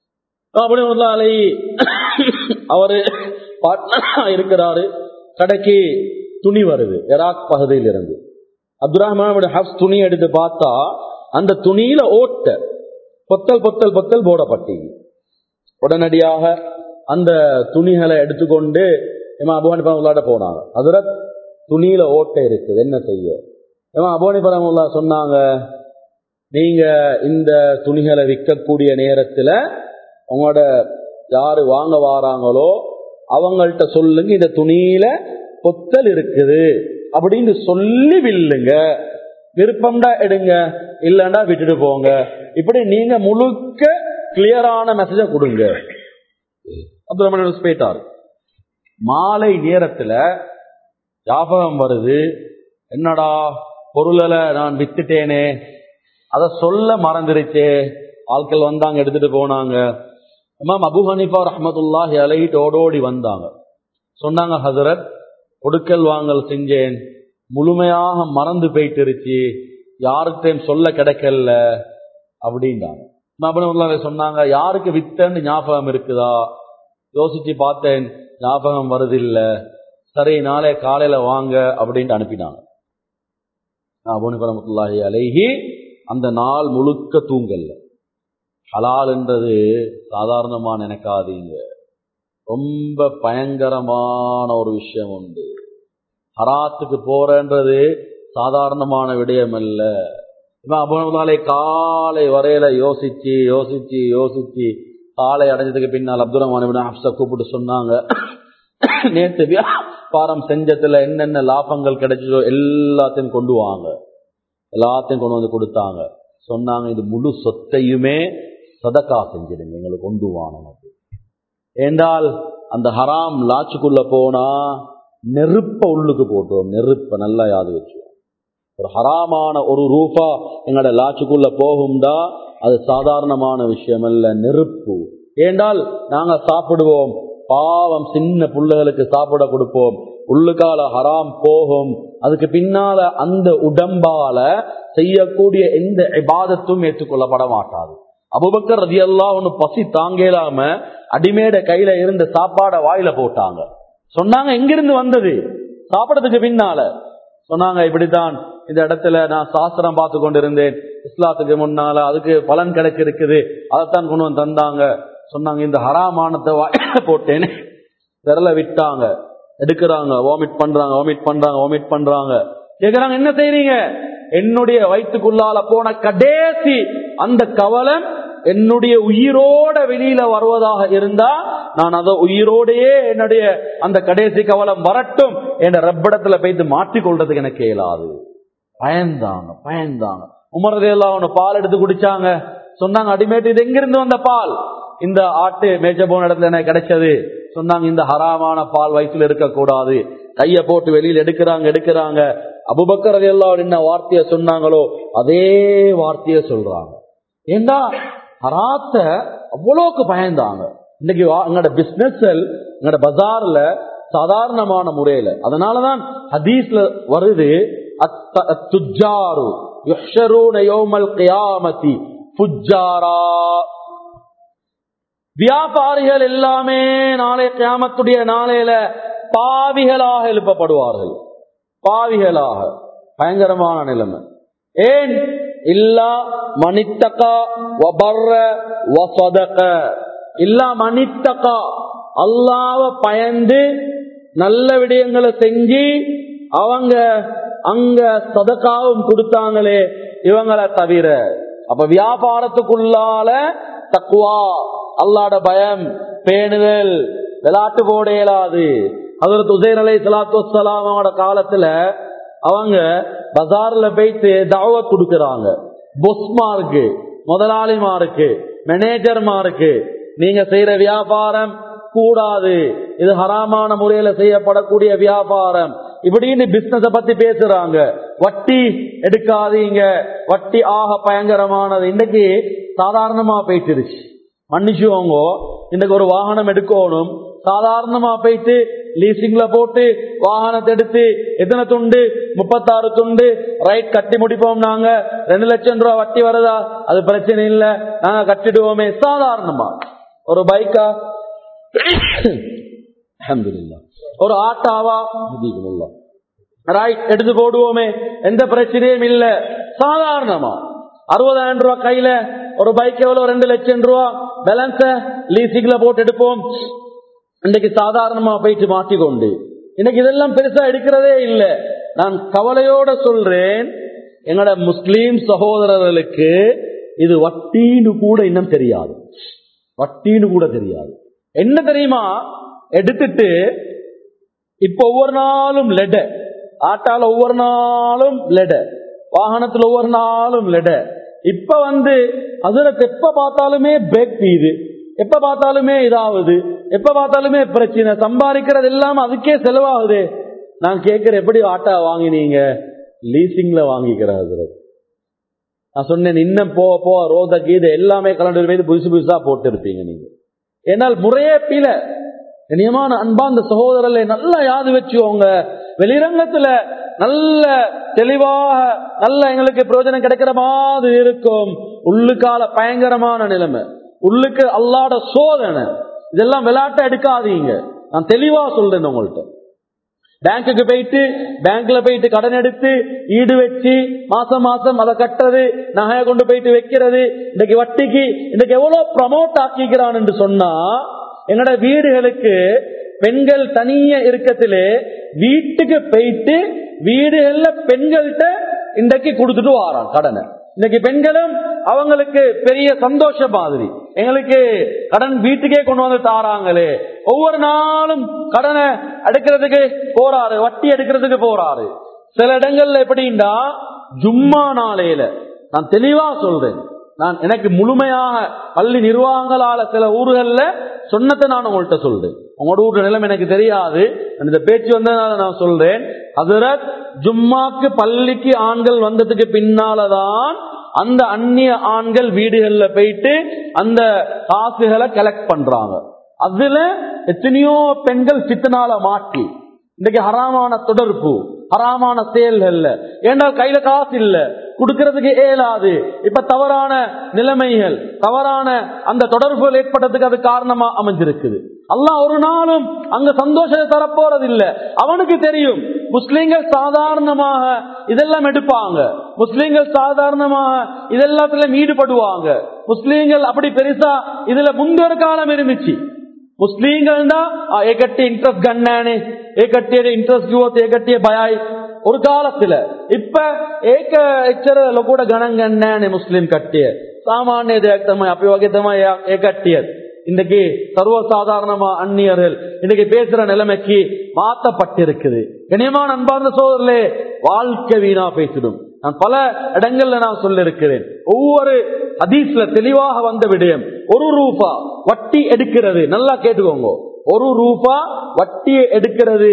அவரு பார்ட்னரா இருக்கிறாரு. கடைக்கு துணி வருது இராக் பகுதியில் இருந்து. அப்துல் ரஹ்மான் ஹஃப்ஸ் துணி எடுத்து பார்த்தா அந்த துணியில ஓட்ட பொத்தல் பொத்தல் பொத்தல் போடப்பட்டி. உடனடியாக அந்த துணிகளை எடுத்துக்கொண்டு இமாம் அபூ ஹனீஃபா ரஹ்மத்துல்லாஹி போனாங்க. ஹஜ்ரத் துணியில ஓட்டை இருக்குது, என்ன செய்ய? இமாம் அபூ ஹனீஃபா ரஹ்மத்துல்லாஹி சொன்னாங்க, நீங்க இந்த துணிகளை விற்கக்கூடிய நேரத்துல உங்களோட யாரு வாங்க வாராங்களோ அவங்கள்ட்ட சொல்லுங்க, இந்த துணியில பொத்தல் இருக்குது அப்படின்னு சொல்லி வில்லுங்க. விருப்பம்டா எடுங்க, இல்லண்டா விட்டுட்டு போங்க. இப்படி நீங்க முழுக்க கிளியரான மெசேஜ கொடுங்க. அப்துல் ரஹ்மான் போயிட்டாரு. மாலை நேரத்துல ஞாபகம் வருது, என்னடா பொருளை நான் வித்துட்டேனே, அத சொல்ல மறந்துருச்சே. ஆட்கள் வந்தாங்க, எடுத்துட்டு போனாங்க. இமாம் அபூ ஹனீஃபா ரஹ்மத்துல்லாஹி அலைஹி ஓடோடி வந்தாங்க. சொன்னாங்க, ஹஜரத் கொடுக்கல் வாங்கல் செஞ்சேன், முழுமையாக மறந்து போயிட்டுருச்சு, யாருக்கையும் சொல்ல கிடைக்கல அப்படின்றாங்க. சொன்னாங்க, யாருக்கு வித்தன்னு ஞாபகம் இருக்குதா? யோசிச்சு பார்த்தேன், ஞாபகம் வருதில்ல. சரி, நாளை காலையில வாங்க அப்படின்ட்டு அனுப்பினாங்க. அபூ ஹனீஃபா ரஹ்மத்துல்லாஹி அலைஹி அந்த நாள் முழுக்க தூங்கல்ல. ஹலால் என்றது சாதாரணமா நினைக்காதீங்க, ரொம்ப பயங்கரமான ஒரு விஷயம் உண்டு. ஹராத்துக்கு போறன்றது சாதாரணமான விடயம் அல்ல. அபூ காலை வரையில யோசிச்சு யோசிச்சு யோசிச்சு காலை அடைஞ்சதுக்கு பின்னால் அப்துல் ரஹ்மான் இப்னு ஹஃப்ஸ கூப்பிட்டு சொன்னாங்க, நேற்று வியாபாரம் செஞ்சதுல என்னென்ன லாபங்கள் கிடைச்சதோ எல்லாத்தையும் கொண்டு வாங்க. எல்லாத்தையும் கொண்டு வந்து கொடுத்தாங்க. சொன்னாங்க, இது முழு சொத்தையுமே சதக்கா செஞ்சிடுங்க, எங்களுக்கு கொண்டு வாங்க. ஏண்டால் அந்த ஹராம் லாச்சுக்குள்ள போனா நெருப்ப உள்ளுக்கு போட்டுவோம், நெருப்ப நல்லா யாது வச்சுவோம். ஒரு ஹராமான ஒரு ரூபா எங்களோட லாச்சுக்குள்ள போகும்டா அது சாதாரணமான விஷயம் அல்ல, நெருப்பு. ஏண்டால் நாங்க சாப்பிடுவோம், பாவம் சின்ன பிள்ளைகளுக்கு சாப்பிட கொடுப்போம், உள்ளுக்கால ஹராம் போகும். அதுக்கு பின்னால அந்த உடம்பால செய்யக்கூடிய எந்த இபாதத்தும் ஏற்றுக்கொள்ளப்பட மாட்டாது. அபூபக்கர் ரலியல்லாஹு அன்ஹு பசி தாங்கலாம அடிமேட கையில இருந்த சாப்பாட வாயில போட்டாங்க. சொன்னாங்க, எங்கிருந்து வந்தது? சாப்பிடறதுக்கு பின்னால சொன்னாங்க, இப்படித்தான் இந்த இடத்துல நான் சாஸ்திரம் பார்த்து கொண்டிருந்தேன், இஸ்லாத்துக்கு முன்னால அதுக்கு பலன் கிடைக்க இருக்குது, அதைத்தான் கொண்டு வந்து தந்தாங்க. சொன்னாங்க, இந்த ஹராமானத்தை வாயில போட்டேன்னு விரல விட்டாங்க. எடுக்கிறாங்க, வாமிட் பண்றாங்க, வாமிட் பண்றாங்க, வாமிட் பண்றாங்க. கேக்குறாங்க, என்ன செய்றீங்க? என்னுடைய வயிற்றுக்குள்ளால போன கடைசி அந்த கவலம் என்னுடைய உயிரோட வெளியில வருவதாக இருந்தா நான் அதை உயிரோடையே என்னுடைய அந்த கடைசி கவலம் வரட்டும் என்ற ரப்பிடத்துல போய்த்து மாற்றிக்கொள்றதுக்கு எனக்கு இயலாது. பயந்தாங்க பயந்தாங்க உமர் ரலியல்லாஹு அன்ஹு பால் எடுத்து குடிச்சாங்க. சொன்னாங்க, அடிமேட்டு இது எங்கிருந்து வந்த பால்? இந்த ஆட்டு மேய்ச்ச போன இடத்துல எனக்கு கிடைச்சது. சொன்னாங்க, இந்த ஹராமான பால் வயிற்றுல இருக்க கூடாது. கைய போட்டு வெளியில எடுக்கிறாங்க எடுக்கிறாங்க அபூபக்கர் ரலியல்லாஹு அன்ஹு என்ன வார்த்தைய சொன்னாங்களோ அதே வார்த்தைய சொல்றாங்க. ஏண்டா ஹராத்த அவ்வளவுக்கு பயந்தாங்க. இன்னைக்கு எங்களோட பிசினஸ் எங்களோட பஜார்ல சாதாரணமான முறையில, அதனாலதான் ஹதீஸ்ல வருது, அத்துஜாரு யுஹ்ஷரூன யௌமல் கியாமத்தி ஃபுஜ்ஜாரா. வியாபாரிகள் எல்லாமே நாளை கியாமத்துடைய நாளையில பாவிகளாக எழுப்பப்படுவார்கள். பாவிகளாக. பயங்கரமான நிலைமை. ஏன்? இல்லா மனித்தகா வபர்ர வஸதக. இல்லா மனித்தகா, அல்லாஹ்வை பயந்து நல்ல விடயங்களை செஞ்சு அவங்க அங்க சதகாவும் கொடுத்தாங்களே இவங்களை தவிர. அப்ப வியாபாரத்துக்குள்ளால தக்வா, அல்லாஹ்ட பயம், பேணுதல், விளையாட்டு போட இயலாது. ஹஜ்ரத் உஸைர் அலைஹிஸ்ஸலாத்து வஸ்ஸலாம் அவங்களோட காலத்துல அவங்க பஜார்ல போயிட்டு தாவத் கொடுக்கறாங்க. பொஸ்மாருக்கு, முதலாளிமாருக்கு, மேனேஜர்மாருக்கு, நீங்க செய்யற வியாபாரம் கூடாது, இது ஹராமான முறையில செய்யப்படக்கூடிய வியாபாரம் இப்படின்னு பிசினஸ் பத்தி பேசுறாங்க. வட்டி எடுக்காதீங்க, வட்டி ஆக பயங்கரமானது. இன்னைக்கு சாதாரணமா போயிட்டுருச்சு. மன்னிச்சுவோங்க, இன்னைக்கு ஒரு வாகனம் எடுக்கணும், சாதாரணமா போயிட்டு லீசிங்ல போட்டு வாகனத்தை எடுத்து எத்தனை துண்டு, முப்பத்தாறு துண்டு, ரைட் கட்டி முடிப்போம். நாங்க ரெண்டு லட்சம் ரூபாய் வட்டி வருதா, அது பிரச்சனை இல்ல, நாங்க கட்டிடுவோமே. சாதாரணமா ஒரு பைக்கா, அல்ஹம்துலில்லாஹ், ஒரு ஆட்டாவா ரைட் எடுத்து போடுவோமே, எந்த பிரச்சனையும் இல்ல. சாதாரணமா அறுபதாயிரம் ரூபாய் கையில ஒரு பைக் எவ்வளவு, ரெண்டு லட்சம் ரூபாய் பேலன்ஸ லீசிங்ல போட்டு எடுப்போம். இன்னைக்கு சாதாரணமா போயிட்டு மாட்டிக்கொண்டு இன்னைக்கு இதெல்லாம் பெருசா எடுக்கிறதே இல்லை. நான் கவலையோட சொல்றேன், எங்களோட முஸ்லீம் சகோதரர்களுக்கு இது வட்டின்னு கூட இன்னும் தெரியாது. வட்டின்னு கூட தெரியாது. என்ன தெரியுமா? எடுத்துட்டு இப்ப ஒவ்வொரு நாளும் லெட, ஆட்டால ஒவ்வொரு நாளும் லெட, வாகனத்துல ஒவ்வொரு நாளும் லெட. இப்ப வந்து அதுல எப்ப பார்த்தாலுமே பிரேக் பீது, எப்ப பார்த்தாலுமே இதாகுது, எப்ப பார்த்தாலுமே பிரச்சனை, சம்பாதிக்கிறது எல்லாம் அதுக்கே செலவாகுது. நான் கேட்கிறேன், எப்படி ஆட்டா வாங்கினீங்க? லீசிங்ல வாங்கிக்கிறாரு. நான் சொன்னேன், இன்னும் போக போக ரோத கீதை எல்லாமே கலந்து மீது புதுசு புதுசா போட்டு இருப்பீங்க நீங்க. ஏன்னால் முறையே பீல. கண்ணியமான அன்பார்ந்த சகோதரர்களை நல்லா யாது வச்சுவோங்க. வெளிரங்கத்துல நல்ல தெளிவாக நல்ல எங்களுக்கு பிரயோஜனம் கிடைக்கிற மாதிரி இருக்கும். உள்ளுக்கால பயங்கரமான நிலைமை, உள்ளுக்கு அல்லாட சோதனை. இதெல்லாம் விளையாட்ட எடுக்காதீங்க. நான் தெளிவா சொல்றேன் உங்கள்கிட்ட. பேங்குக்கு போயிட்டு பேங்க்ல போயிட்டு கடன் எடுத்து ஈடு வச்சு மாசம் மாசம் அதை கட்டுறது, நகையை கொண்டு போயிட்டு வைக்கிறது. இன்னைக்கு வட்டிக்கு இன்னைக்கு எவ்வளவு ப்ரமோட் ஆக்கிக்கிறான் என்று சொன்னா, எங்கட வீடுகளுக்கு பெண்கள் தனிய இருக்கத்திலே வீட்டுக்கு போயிட்டு வீடுகள்ல பெண்கள்கிட்ட இன்றைக்கு கொடுத்துட்டு வாரான் கடனை. இன்னைக்கு பெண்களும் அவங்களுக்கு பெரிய சந்தோஷம் மாதிரி, எங்களுக்கு கடன் வீட்டுக்கே கொண்டு வந்து தாராங்களே. ஒவ்வொரு நாளும் கடனை எடுக்கிறதுக்கு போறாரு, வட்டி எடுக்கிறதுக்கு போறாரு. சில இடங்கள்ல எப்படின்னா ஜும்மா நாளையில, நான் தெளிவா சொல்றேன், நான் எனக்கு முழுமையாக பள்ளி நிர்வாகங்களால சில ஊர்கள்ல சொன்னதை நான் உங்கள்கிட்ட சொல்றேன். உங்களோட ஊர் நிலைமை எனக்கு தெரியாது, இந்த பேச்சு வந்ததுனால நான் சொல்றேன். ஹஜ்ரத் ஜும்மாக்கு பள்ளிக்கு ஆண்கள் வந்ததுக்கு பின்னாலதான் அந்த அந்நிய ஆண்கள் வீடுகள்ல போயிட்டு அந்த காசுகளை கலெக்ட் பண்றாங்க. அதுல எத்தனையோ பெண்கள் சித்தனால மாட்டி இன்னைக்கு ஹராமான தொடர்பு, ஹராமான செயல்கள்ல, ஏன்னா கையில காசு இல்ல, கொடுக்கறதுக்கு ஏலாது. இப்ப தவறான நிலைமைகள், தவறான அந்த தொடர்புகள் ஏற்பட்டதுக்கு அது காரணமா அமைஞ்சிருக்குது. அல்லாஹ் ஒரு நாளும் அங்க சந்தோஷத்தை தரப்போறது இல்ல. அவனுக்கு தெரியும் முஸ்லிம்கள் சாதாரணமாக இதெல்லாம் எடுப்பாங்க, முஸ்லிம்கள் சாதாரணமாக இதெல்லாத்திலும் ஈடுபடுவாங்க. முஸ்லிம்கள் அப்படி பெருசா இதுல முந்தொரு காலம் இருந்துச்சு. முஸ்லிம்கள் தான் ஏகட்டிய இன்ட்ரெஸ்ட் கண்ணானே, ஏகட்டிய இன்ட்ரெஸ்ட் ஜுவத், ஏகட்டிய பயாய் ஒரு காலத்துல. இப்ப ஏக எச்சரல கூட கணங்கண்ணானே முஸ்லிம் கட்டிய சாமானிய දෙයක් තමයි අපි වගේ තමයි ඒ කට්ටියත්. இன்னைக்கு சர்வசாதாரணமா அந்நியர்கள் இன்னைக்கு பேசுற நிலைமைக்கு மாற்றப்பட்டிருக்குது. கண்ணியமான அன்பார்ந்த சோதரர்களே, வாழ்க்கை வீணா பேசிடும். நான் பல இடங்கள்ல நான் சொல்ல இருக்கிறேன். ஒவ்வொரு ஹதீஸ்ல தெளிவாக வந்த விடயம், ஒரு ரூபா வட்டி எடுக்கிறது, நல்லா கேட்டுக்கோங்க, ஒரு ரூபா வட்டி எடுக்கிறது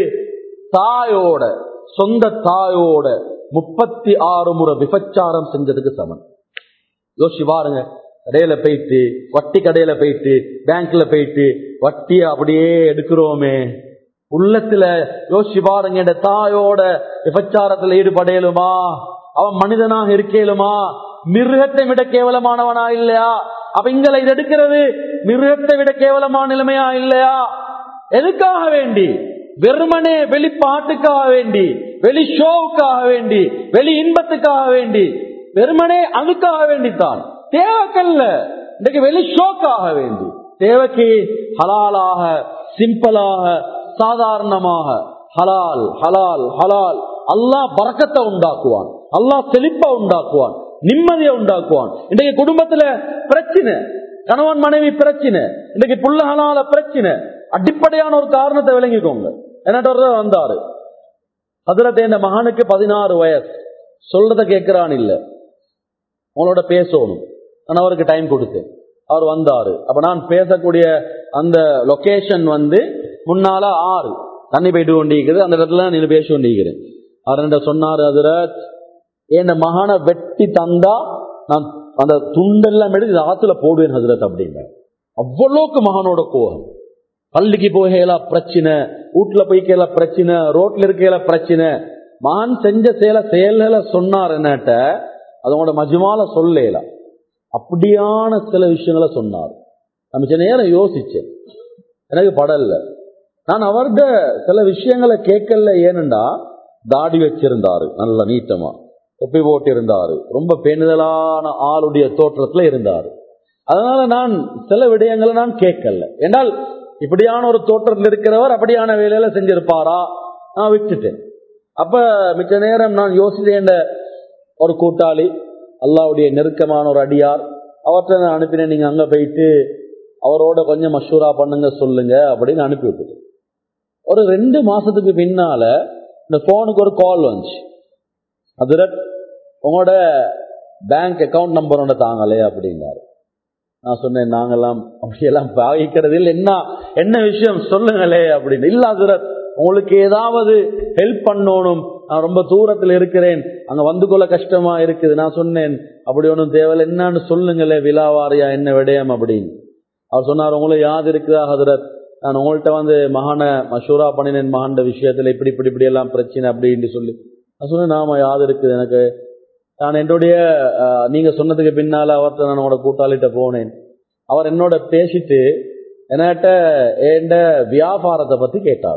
தாயோட, சொந்த தாயோட முப்பத்தி ஆறு முறை விபச்சாரம் செஞ்சதுக்கு சமன். யோசிச்சு பாருங்க. கடையில போயிட்டு, வட்டி கடையில போயிட்டு, பேங்க்ல போயிட்டு வட்டிய அப்படியே எடுக்கிறோமே, உள்ளத்துல யோசிச்சு பாருங்க, இந்த தாயோட விபச்சாரத்துல ஈடுபடையலுமா? அவன் மனிதனாக இருக்கலுமா? மிருகத்தை விட கேவலமானவனா இல்லையா? அப்ப இங்களை இது எடுக்கிறது மிருகத்தை விட கேவலமான நிலைமையா இல்லையா? எதுக்காக வேண்டி? வெறுமனே வெளிப்பாட்டுக்காக வேண்டி, வெளி ஷோவுக்காக வேண்டி, வெளி இன்பத்துக்காக வேண்டி, வெறுமனே அதுக்காக வேண்டித்தான். தேவைக்கல்ல, இன்றைக்கு வெளி ஷோக்காக வேண்டி. தேவைக்கு ஹலாலாக, சிம்பிளாக, சாதாரணமாக ஹலால் ஹலால் ஹலால். அல்லாஹ் பரக்கத்தை உண்டாக்குவான், அல்லாஹ் செழிப்பை உண்டாக்குவான், நிம்மதியை உண்டாக்குவான். இன்றைக்கு குடும்பத்துல பிரச்சனை, கணவன் மனைவி பிரச்சனை, இன்றைக்கு புள்ள ஹலால பிரச்சனை. அடிப்படையான ஒரு காரணத்தை விளங்கிக்கோங்க. என்னட்ட வந்தாரு, ஹஜ்ரத் என் மகனுக்கு பதினாறு வயசு, சொல்றத கேட்கிறான் இல்ல, உங்களோட பேசணும். நான் அவருக்கு டைம் கொடுத்தேன். அவர் வந்தாரு. அப்ப நான் பேசக்கூடிய அந்த லொகேஷன் வந்து முன்னால ஆறு தண்ணி போயிட்டு கொண்டிருக்குது, அந்த இடத்துல நீங்க பேசி கொண்டிருக்கிறேன். அவர் சொன்னாரு, ஹஜ்ரத் என் மகனை வெட்டி தந்தா நான் அந்த துண்டெல்லாம் எடுத்து ஆத்துல போடுவேன் ஹஜ்ரத் அப்படிங்க. அவ்வளவுக்கு மகனோட கோபம். பள்ளிக்கு போகல பிரச்சனை, வீட்டுல போய்க்கல பிரச்சனை, ரோட்ல இருக்கல பிரச்சனை. மகன் செஞ்ச செயல செயல்களை சொன்னார் என்னட்ட, அதோட மஜ்மால சொல்லல, அப்படியான சில விஷயங்களை சொன்னார். நம்ம சில நேரம் யோசிச்சேன், எனக்கு படல. நான் அவர்கிட்ட சில விஷயங்களை கேட்கல. ஏனண்டா தாடி வச்சிருந்தாரு, நல்ல நீட்டமா தொப்பி போட்டு இருந்தாரு, ரொம்ப பேணுதலான ஆளுடைய தோற்றத்துல இருந்தாரு. அதனால நான் சில விடயங்களை நான் கேட்கல. என்றால் இப்படியான ஒரு தோற்றத்தில் இருக்கிறவர் அப்படியான வேலையில செஞ்சிருப்பாரா, நான் விட்டுட்டேன். அப்ப மிச்ச நேரம் நான் யோசித்தேன், ஒரு கூட்டாளி, அல்லாஹ்வுடைய நெருக்கமான ஒரு அடியார், அவர்கிட்ட நான் அனுப்பினேன், நீங்க அங்க போயிட்டு அவரோட கொஞ்சம் மஷூரா பண்ணுங்க சொல்லுங்க அப்படின்னு அனுப்பி விட்டுட்டேன். ஒரு ரெண்டு மாசத்துக்கு பின்னால இந்த போனுக்கு ஒரு கால் வந்துச்சு, ஹஜ்ரத் உங்களோட பேங்க் அக்கௌண்ட் நம்பர் ஒன்று தாங்களே அப்படின்னாரு. நான் சொன்னேன், நாங்கெல்லாம் அப்படியெல்லாம் பாவிக்கிறது இல்லை, என்ன என்ன விஷயம் சொல்லுங்களே அப்படின்னு. இல்ல ஹஜ்ரத், உங்களுக்கு ஏதாவது ஹெல்ப் பண்ணணும், நான் ரொம்ப தூரத்தில் இருக்கிறேன், அங்க வந்து கொள்ள கஷ்டமா இருக்குது. நான் சொன்னேன், அப்படி ஒன்றும் தேவையில்லை, என்னன்னு சொல்லுங்களே விலாவாரியா என்ன விடயம் அப்படின்னு. அவர் சொன்னார், உங்களுக்கு யாது இருக்குதா ஹஜ்ரத், நான் உங்கள்கிட்ட வந்து மகான மஷூரா பண்ணினேன், மகாண்ட விஷயத்துல இப்படி இப்படி இப்படி எல்லாம் பிரச்சனை அப்படின்னு சொல்லி. நான் சொன்னேன், நாம யாது இருக்குது எனக்கு. நான் என்னுடைய நீங்க சொன்னதுக்கு பின்னால அவர்கிட்ட நான் உங்களோட கூட்டாளிட்ட போனேன். அவர் என்னோட பேசிட்டு என்கிட்ட என் வியாபாரத்தை பத்தி கேட்டாரு.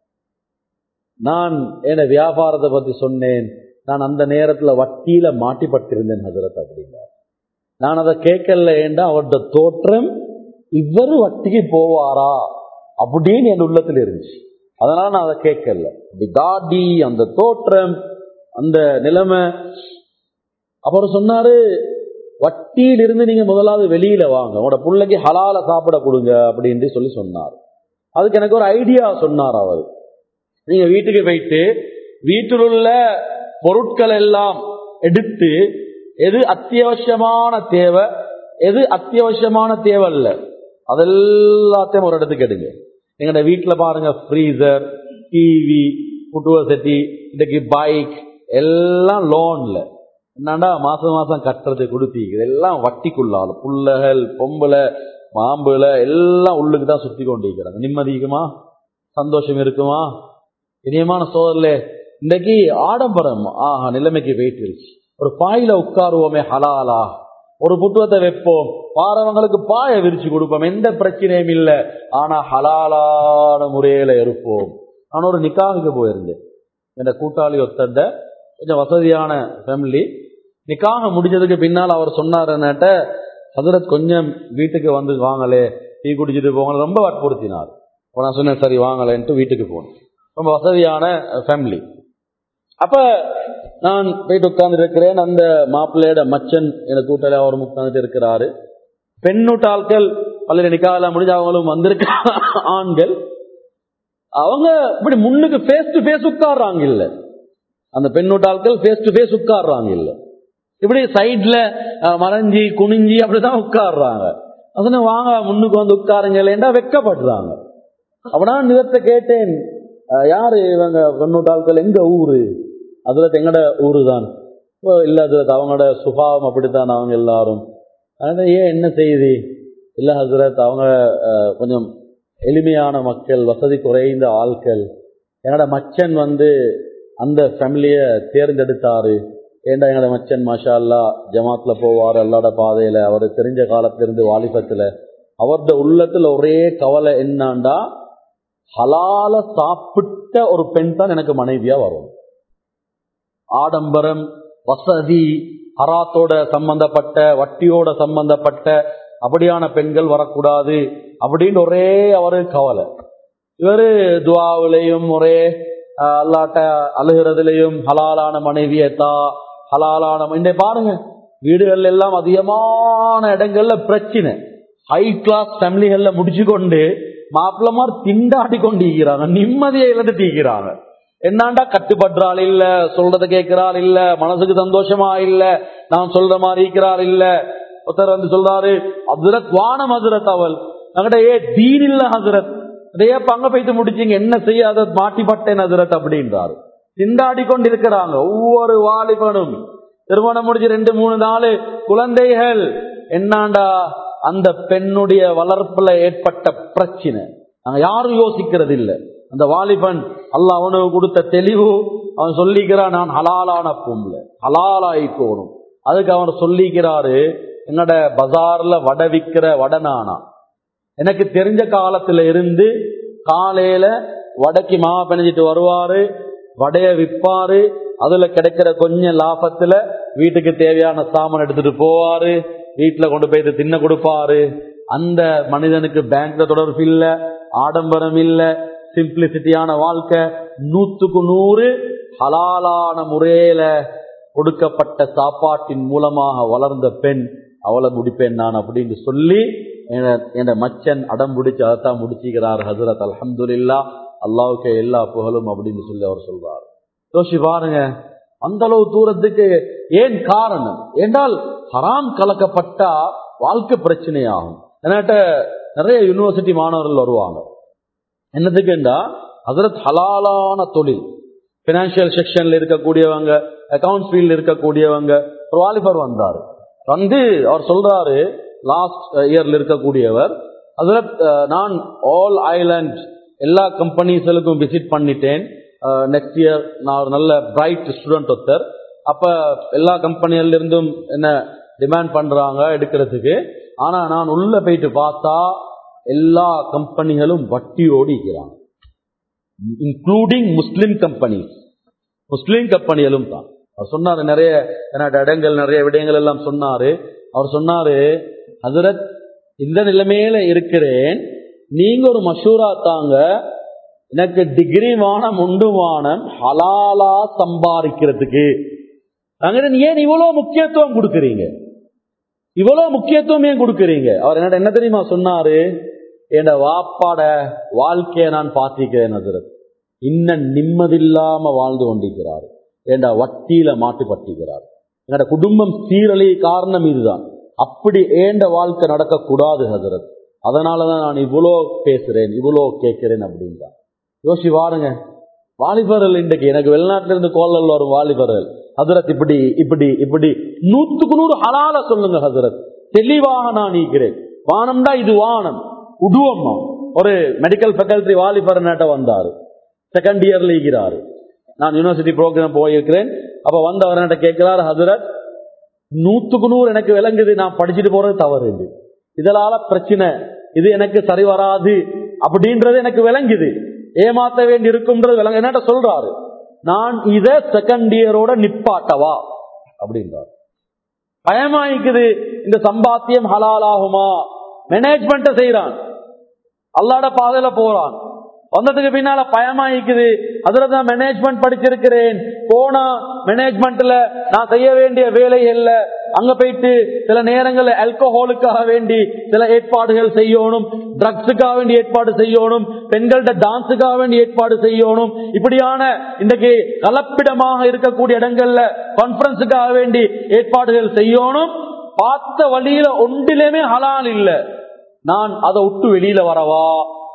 நான் என்ன வியாபாரத்தை பத்தி சொன்னேன். நான் அந்த நேரத்துல வட்டியில மாட்டிப்பட்டிருந்தேன் ஹஜ்ரத் அப்படின்னார். நான் அதை கேட்கல. ஏண்டா அவருடைய தோற்றம் இவரு வட்டிக்கு போவாரா அப்படின்னு என் உள்ளத்துல இருந்துச்சு. அதனால நான் அதை கேட்கல. தாடி, அந்த தோற்றம், அந்த நிலைமை. அப்புறம் சொன்னாரு, வட்டியிலிருந்து நீங்க முதலாவது வெளியில வாங்க, உங்களோட பிள்ளைக்கு ஹலால சாப்பிட கொடுங்க அப்படின்னு சொல்லி சொன்னார். அதுக்கு எனக்கு ஒரு ஐடியா சொன்னார் அவர். நீங்க வீட்டுக்கு போயிட்டு வீட்டில் உள்ள பொருட்கள் எல்லாம் எடுத்து எது அத்தியாவசியமான தேவை, எது அத்தியாவசியமான தேவை இல்ல, அதெல்லாத்தையும் ஒரு இடத்துக்கு எடுங்க. எங்கட வீட்டுல பாருங்க, ஃப்ரீசர், டிவி, புட்டுவ செட்டி, இன்னைக்கு பைக் எல்லாம் லோன்ல, என்னண்டா மாசம் மாசம் கட்டுறது கொடுத்தீங்க, எல்லாம் வட்டிக்குள்ளால புள்ளகள் பொம்பளை மாம்புல எல்லாம் உள்ளுக்கு தான் சுத்தி கொண்டிருக்கிறாங்க. நிம்மதிக்குமா, சந்தோஷம் இருக்குமா? இனியமான சோதரிலே, இன்னைக்கு ஆடம்பரம் ஆஹா நிலைமைக்கு போயிட்டுருச்சு. ஒரு பாயில உட்காருவோமே ஹலாலா, ஒரு புத்துவத்தை வைப்போம், பாரவங்களுக்கு பாய விரிச்சு கொடுப்போம், எந்த பிரச்சனையும் இல்லை, ஆனா ஹலாலான முறையில இருப்போம். நான் ஒரு நிக்காவுக்கு போயிருந்தேன். என் கூட்டாளி ஒத்தண்ட கொஞ்சம் வசதியான ஃபேமிலி. நிக்காக முடிஞ்சதுக்கு பின்னால் அவர் சொன்னார், என்னட்ட ஹஜ்ரத் கொஞ்சம் வீட்டுக்கு வந்து வாங்கலே, டீ குடிச்சிட்டு போங்க, ரொம்ப வற்புறுத்தினார். நான் சொன்னேன், சரி வாங்கலேன்ட்டு வீட்டுக்கு போனேன். ரொம்ப வசதியான ஃபேமிலி. அப்ப நான் போயிட்டு உட்கார்ந்து இருக்கிறேன். அந்த மாப்பிள்ளையோட மச்சன் என கூட்டாளி அவரும் உட்கார்ந்துட்டு இருக்கிறாரு. பெண்ணூட்டாள்கள் பல்வேறு நிக்கால முடிஞ்சு அவங்களும் வந்திருக்க ஆண்கள் அவங்க இப்படி முன்னுக்கு ஃபேஸ் டு ஃபேஸ் உட்கார்றாங்க இல்ல. அந்த பெண்ணூட்டாள்கள் ஃபேஸ் டு ஃபேஸ் உட்கார்றாங்க இல்ல, இப்படி சைட்ல மறைஞ்சி குனிஞ்சி அப்படிதான் உட்கார்றாங்க. அதனால வாங்க முன்னுக்கு வந்து உட்காருங்க இல்லைன்னா வெக்கப்படுறாங்க. அப்படின்னா நிவர்த்த கேட்டேன், யாரு இவங்க பெண்ணூட்டாள்கள், எங்க ஊரு? அதுல எங்கட ஊரு தான். இல்ல அது அவங்களோட சுபாவம் அப்படித்தான் அவங்க எல்லாரும். அதனால ஏன் என்ன செய்தி? இல்ல ஹசரத் அவங்க கொஞ்சம் எளிமையான மக்கள், வசதி குறைந்த ஆட்கள். என்னோட மச்சன் வந்து அந்த ஃபேமிலிய தேர்ந்தெடுத்தாரு. ஏண்டா எங்களோட மச்சன் மாஷா அல்லா ஜமாத்ல போவாரு, அல்லாட பாதையில. அவரு தெரிஞ்ச காலத்திலிருந்து வாலிபத்துல அவரது உள்ளத்துல ஒரே கவலை என்னாண்டா, ஹலால சாப்பிட்ட ஒரு பெண் தான் எனக்கு மனைவியா வரும். ஆடம்பரம், வசதி, ஹராத்தோட சம்பந்தப்பட்ட, வட்டியோட சம்பந்தப்பட்ட அப்படியான பெண்கள் வரக்கூடாது அப்படின்னு ஒரே அவரு கவலை. இவரு துவாவிலையும் ஒரே அல்லாட்ட அழுகிறதுலையும் ஹலாலான மனைவியத்தா, ஹலாலான இந்த பாருங்க வீடுகள் எல்லாம் அதிகமான இடங்கள்ல பிரச்சனை. ஹை கிளாஸ் ஃபேமிலிகள்ல முடிச்சு கொண்டு மாப்பிள்ளமார் திண்டாடி கொண்டு ஈக்கிறாங்க, நிம்மதியை இழந்துட்டு ஈக்கிறாங்க. என்னாண்டா கட்டுப்படுறாள் இல்ல, சொல்றதை கேட்கிறாள் இல்ல, மனசுக்கு சந்தோஷமா இல்ல, நான் சொல்ற மாதிரி இருக்கிறாள் இல்ல. ஒருத்தர் வந்து சொல்றாரு, ஹசரத் வானம் ஹசரத் அவள் என்கிட்ட ஏ தீன் இல்ல ஹசரத், அதையே பங்க போயிட்டு முடிச்சீங்க, என்ன செய்ய அதை மாட்டிப்பட்டேன் ஹசரத் அப்படின்றாரு. திண்டாடி கொண்டு இருக்கிறாங்க ஒவ்வொரு வாலிபனும். திருமணம் முடிஞ்சு ரெண்டு மூணு நாலு குழந்தைகள். என்னாண்டா அந்த பெண்ணுடைய வளர்ப்புல ஏற்பட்ட பிரச்சனை நாங்க யாரும் யோசிக்கிறது இல்லை. அந்த வாலிபன் அல்லாஹ் அவனுக்கு கொடுத்த தெளிவு, அவன் சொல்லிக்கிறான் நான் ஹலாலான பொம்புல ஹலாலாயிக்கோணும். அதுக்கு அவன் சொல்லிக்கிறாரு, என்னோட பஜார்ல வடை விற்கிற வடனானா எனக்கு தெரிஞ்ச காலத்துல இருந்து காலையில வடைக்கு மாவ பிணைஞ்சிட்டு வருவாரு, வடைய விற்பாரு, அதுல கிடைக்கிற கொஞ்சம் லாபத்துல வீட்டுக்கு தேவையான சாமான் எடுத்துட்டு போவாரு, வீட்டுல கொண்டு போய் தின்ன கொடுப்பாரு. அந்த மனிதனுக்கு பேங்க்ல தொடர்பு இல்ல, ஆடம்பரம் இல்ல, சிம்பிளிசிட்டியான வாழ்க்கை, நூத்துக்கு நூறு ஹலாலான முறையில கொடுக்கப்பட்ட சாப்பாட்டின் மூலமாக வளர்ந்த பெண், அவளை முடிப்பேன் நான் அப்படின்னு சொல்லி என் மச்சன் அடம் பிடிச்சு அதைத்தான் முடிச்சுக்கிறார் ஹசரத். அல்ஹம்துலில்லாஹ், அல்லாஹ்வுக்கு எல்லா புகழும் அப்படின்னு சொல்லி அவர் சொல்றார். யோசி பாருங்க அந்த அளவு தூரத்துக்கு. ஏன் காரணம் என்றால் ஹராம் கலக்கப்பட்டா வாழ்க்கை பிரச்சனையாகும். என்கிட்ட நிறைய யூனிவர்சிட்டி மாணவர்கள் வருவாங்க. என்னதுக்குண்டா ஹசரத் ஹலாலான தொழில், பினான்சியல் செக்ஷன்ல இருக்கக்கூடியவங்க, அக்கௌண்ட்ஸ் ஃபீல்ட்ல இருக்கக்கூடியவங்க. ஒரு வாலிபர் வந்தாரு, வந்து அவர் சொல்றாரு, லாஸ்ட் இயர்ல இருக்கக்கூடியவர், ஹசரத் நான் ஆல் ஐலாண்ட் எல்லா கம்பெனிஸ்களுக்கும் விசிட் பண்ணிட்டேன், நெக்ஸ்ட் இயர் நான் ஒரு நல்ல பிரைட் ஸ்டூடெண்ட் ஒருத்தர். அப்ப எல்லா கம்பெனில இருந்தும் என்ன டிமாண்ட் பண்றாங்க எடுக்கிறதுக்கு. ஆனா நான் உள்ள போயிட்டு பார்த்தா எல்லா கம்பெனிகளும் வட்டியோடு இருக்கிறாங்க, இன்க்ளூடிங் முஸ்லிம் கம்பெனி. முஸ்லிம் கம்பெனிகளும் தான். அவர் சொன்னாரு, நிறைய இடங்கள் நிறைய விடயங்கள் எல்லாம் சொன்னாரு. அவர் சொன்னாரு, ஹசரத் இந்த நிலைமையில இருக்கிறேன், நீங்க ஒரு மஷூரா தாங்க, எனக்கு டிகிரி வானம் உண்டு வானம் ஹலாலா சம்பாதிக்கிறதுக்கு. ஏன் இவ்வளவு முக்கியத்துவம் கொடுக்கறீங்க? இவ்வளவு முக்கியத்துவம் ஏன் கொடுக்கறீங்க? அவர் என்ன என்ன தெரியுமா சொன்னாரு, என் வாப்பாட வாழ்க்கையை நான் பார்த்திருக்கிறேன் ஹசரத், இன்னும் நிம்மதியில்லாம வாழ்ந்து கொண்டிருக்கிறார், என் வட்டியில மாட்டுப்பட்டிருக்கிறார், என்னோட குடும்பம் சீரழி காரணம் இதுதான். அப்படி ஏண்ட வாழ்க்கை நடக்க கூடாது ஹசரத், அதனாலதான் நான் இவ்வளோ பேசுறேன், இவ்வளோ கேட்கிறேன் அப்படின்றான். யோசி பாருங்க, வாலிபர்கள் இன்றைக்கு எனக்கு வெளிநாட்டில இருந்து கோலல் வரும் வாலிபர்கள், ஹசரத் இப்படி இப்படி இப்படி நூத்துக்கு நூறு ஹலால சொல்லுங்க ஹசரத், தெளிவாக நான் நீக்கிறேன், வானம்டா இது வானம் உடுவம்மா. ஒரு மெடிக்கல் ஃபேக்கல்டி வாலிபர் நாட்ட வந்தாரு, செகண்ட் இயர்ல இருக்கிறாரு. நான் யூனிவர்சிட்டி ப்ரோக்ராம் போயிருக்கிறேன். அப்ப வந்து அவர் நாட்ட கேட்கிறார், ஹசரத் நூத்துக்கு நூறு எனக்கு விளங்குது, நான் படிச்சுட்டு போறது தவறு, இதனால பிரச்சனை, இது எனக்கு சரி வராது அப்படின்றது எனக்கு விளங்குது, ஏமாத்த வேண்டி இருக்கும்ன்றது விளங்க என்ன சொல்றாரு, நான் இத செகண்ட் இயரோட நிப்பாட்டவா அப்படின்றார். பயமாயிக்குது, இந்த சம்பாத்தியம் ஹலாலாகுமா? மேனேஜ்மெண்ட் செய்யறான், அல்லாட பாதையில போறான், வந்ததுக்கு பின்னால பயமாயிக்குது. அதுல தான் மேனேஜ்மெண்ட் படிச்சிருக்கிறேன், போனா மேனேஜ்மெண்ட்ல நான் செய்ய வேண்டிய வேலை இல்ல, அங்க போயிட்டு சில நேரங்கள்ல ஆல்கஹாலுக்காக வேண்டி சில ஏற்பாடுகள் செய்யணும், ட்ரக்ஸுக்காக வேண்டி ஏற்பாடு செய்யணும், பெண்கள்ட டான்ஸுக்காக வேண்டி ஏற்பாடு செய்யணும். இப்படியான இன்றைக்கு கலப்பிடமாக இருக்கக்கூடிய இடங்கள்ல கான்பரன்ஸுக்காக வேண்டி ஏற்பாடுகள் செய்யணும். பார்த்த வழியில ஒன்றிலுமே ஹலால் இல்ல. நான் அதை விட்டு வெளியில வரவா?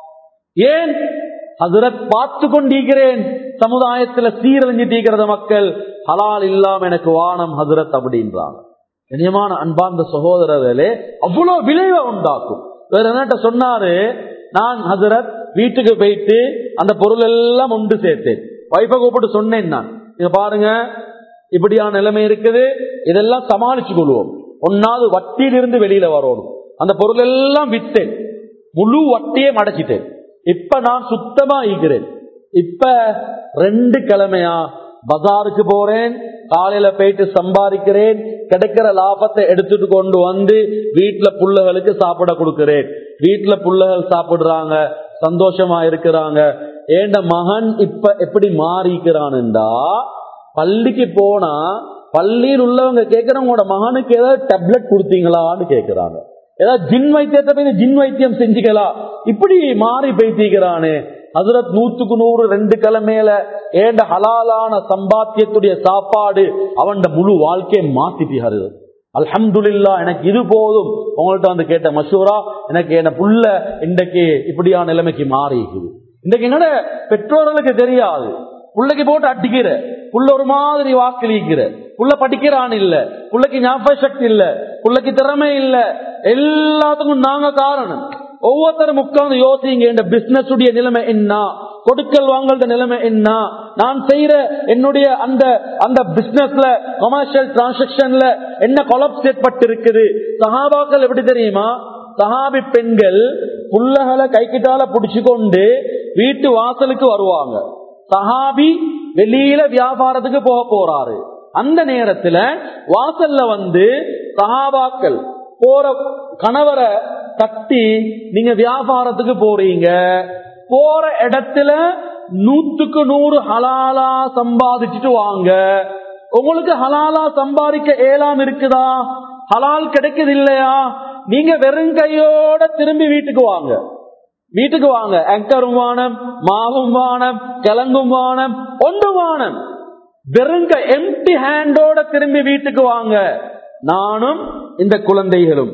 ஏன்? ஹஜ்ரத் பார்த்து கொண்டிருக்கிறேன், சமுதாயத்துல சீரழிஞ்சிட்டு மக்கள், ஹலால் இல்லாம எனக்கு வானம் ஹஜ்ரத் அப்படின்றாங்க. கண்ணியமான அன்பார்ந்த சகோதரர்களே, அவ்வளவு விளைவை உண்டாக்கும். வேற என்ன சொன்னாரு, நான் ஹஜ்ரத் வீட்டுக்கு போயிட்டு அந்த பொருள் எல்லாம் ஒன்று சேர்த்தேன். வைஃபை கூப்பிட்டு சொன்னேன், நான் இங்க பாருங்க இப்படியான நிலைமை இருக்குது, இதெல்லாம் சமாளிச்சு கொள்வோம். ஒன்னாவது வட்டியிலிருந்து வெளியில வரணும். அந்த பொருள் எல்லாம் வித்தேன், முழு வட்டியே மடச்சிட்டேன். இப்ப நான் சுத்தமா ஈக்கிறேன். இப்ப ரெண்டு கிழமையா பஜாருக்கு போறேன், காலையில போயிட்டு சம்பாதிக்கிறேன், கிடைக்கிற லாபத்தை எடுத்துட்டு கொண்டு வந்து வீட்டுல புள்ளைகளுக்கு சாப்பிட கொடுக்கிறேன். வீட்டுல புள்ளைகள் சாப்பிடுறாங்க, சந்தோஷமா இருக்கிறாங்க. ஏண்ட மகன் இப்ப எப்படி மாறிக்கிறான்டா, பள்ளிக்கு போனா பள்ளியில் உள்ளவங்க கேட்கிறவங்க, உங்களோட மகனுக்கு ஏதாவது டேப்லெட் கொடுத்தீங்களான்னு கேட்கிறாங்க. ஏதாவது ஜின் வைத்தியத்தை போய் ஜின் வைத்தியம் செஞ்சுக்கலாம், இப்படி மாறி பேசிக்கிறானே. ஹஜ்ரத் நூத்துக்கு நூறு ரெண்டு கிழமையில ஏண்ட ஹலாலான சம்பாத்தியத்துடைய சாப்பாடு அவன் முழு வாழ்க்கையை மாத்திட்டாரு. அல்ஹம்துலில்லாஹ், எனக்கு இது போதும். உங்கள்கிட்ட வந்து கேட்ட மஷூரா, எனக்கு என்ன புள்ள இன்றைக்கு இப்படியான நிலைமைக்கு மாறி இருக்குது. இன்றைக்கு என்னோட பெற்றோர்களுக்கு தெரியாது, புள்ளைக்கு போட்டு அடிக்கிற, புள்ள ஒரு மாதிரி வாக்களிக்கிற, புள்ள படிக்கிறான் இல்ல, புள்ளைக்கு ஞாபக சக்தி இல்ல, புள்ளைக்கு திறமை இல்ல, எல்லாத்துக்கும் நாங்க காரணம். ஒவ்வொருத்தரும் உட்கார்ந்து யோசிங்க, இந்த பிசினஸ் உடைய நிலைமை என்ன, கொடுக்கல் வாங்கல் நிலைமை என்ன, நான் செய்யற என்னுடைய அந்த அந்த பிசினஸ்ல கமர்ஷியல் டிரான்சாக்சன்ல என்ன கொலாப்ஸ் ஏற்பட்டு இருக்குது. சஹாபாக்கள் எப்படி தெரியுமா, சஹாபி பெண்கள் புள்ளகளை கைக்கிட்டால புடிச்சு கொண்டு வீட்டு வாசலுக்கு வருவாங்க. சஹாபி வெளியில வியாபாரத்துக்கு போக போறாரு, அந்த நேரத்துல வாசல்ல வந்து சஹாபாக்கள் போற கணவரை தட்டி, நீங்க வியாபாரத்துக்கு போறீங்க, போற இடத்துல நூத்துக்கு நூறு ஹலாலா சம்பாதிச்சுட்டு வாங்க. உங்களுக்கு ஹலாலா சம்பாதிக்க ஏலாம் இருக்குதா, ஹலால் கிடைக்குது இல்லையா, நீங்க வெறும் கையோட திரும்பி வீட்டுக்கு வாங்க. வீட்டுக்கு வாங்க, ஆங்கரும் வானம், மாவும் வானம், கிழங்கும் வானம், ஒன்று வானம், வெறுங்க எம்டி ஹேண்டோட திரும்பி வீட்டுக்கு வாங்க. நானும் இந்த குழந்தைகளும்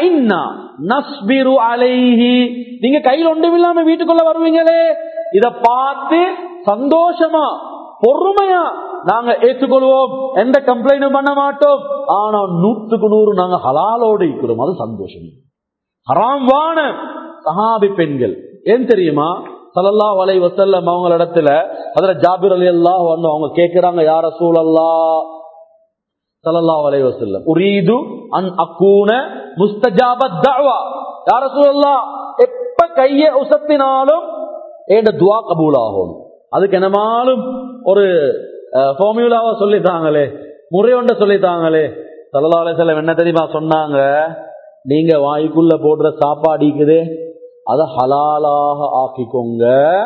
நீங்க கையில் ஒன்றும் இல்லாம வீட்டுக்குள்ள வருவீங்களே, இத பார்த்து சந்தோஷமா பொறுமையா நாங்க ஏற்றுக்கொள்வோம், எந்த கம்ப்ளைண்டும் பண்ண மாட்டோம். ஆனா நூற்றுக்கு நூறு நாங்க ஹலாலோடு இருக்கிறோம், அது சந்தோஷம். ஹராம் வான சஹாபி பெண்கள் ஏன் தெரியுமா, ஸல்லல்லாஹு அலைஹி வஸல்லம் அவங்க இடத்துல அதுல ஜாபிர் ரலியல்லாஹு அன்ஹு அவங்க கேக்குறாங்க, யா ரசூலல்லாஹ் ஸல்லல்லாஹு அலைஹி வஸல்லம் உரீது அன் அகூன முஸ்தஜாபத் தஅவா, யா ரசூலல்லாஹ் எப்ப கையை உசத்தினாலும் ஏண்ட துஆ கபூல் ஆகும். அதுக்கு என்னமாலும் ஒரு ஃபார்முலாவை சொல்லித்தாங்களே, முறை ஒன்றை சொல்லித்தாங்களே. ஸல்லல்லாஹு அலைஹி வஸல்லம் என்ன தெரியுமா சொன்னாங்க, நீங்க வாய்க்குள்ள போடுற சாப்பாடுக்குதே அதை ஹலாலாக ஆக்கிக்கோங்க,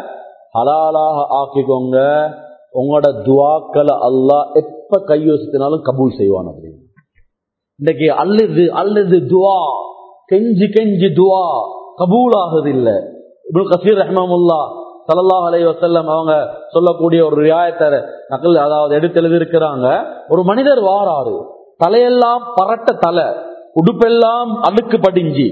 ஹலாலாக ஆக்கிக்கோங்க. உங்களோட துவாக்களை அல்லாஹ் எப்ப கையோசித்தினாலும் கபூல் செய்வான். அப்படின்னு இன்னைக்கு அல்லது அல்லது துவா கெஞ்சி கெஞ்சி துவா கபூல் ஆகுது இல்ல. இப்னு கஸீர் ரஹ்மஹுல்லாஹ் ஸல்லல்லாஹு அலைஹி வஸல்லம் அவங்க சொல்லக்கூடிய ஒரு ரியாயத்தை நகல், அதாவது எடுத்து எழுதி இருக்கிறாங்க. ஒரு மனிதர் வாராரு, தலையெல்லாம் பரட்ட தலை, உடுப்பெல்லாம் அழுக்கு படிஞ்சு,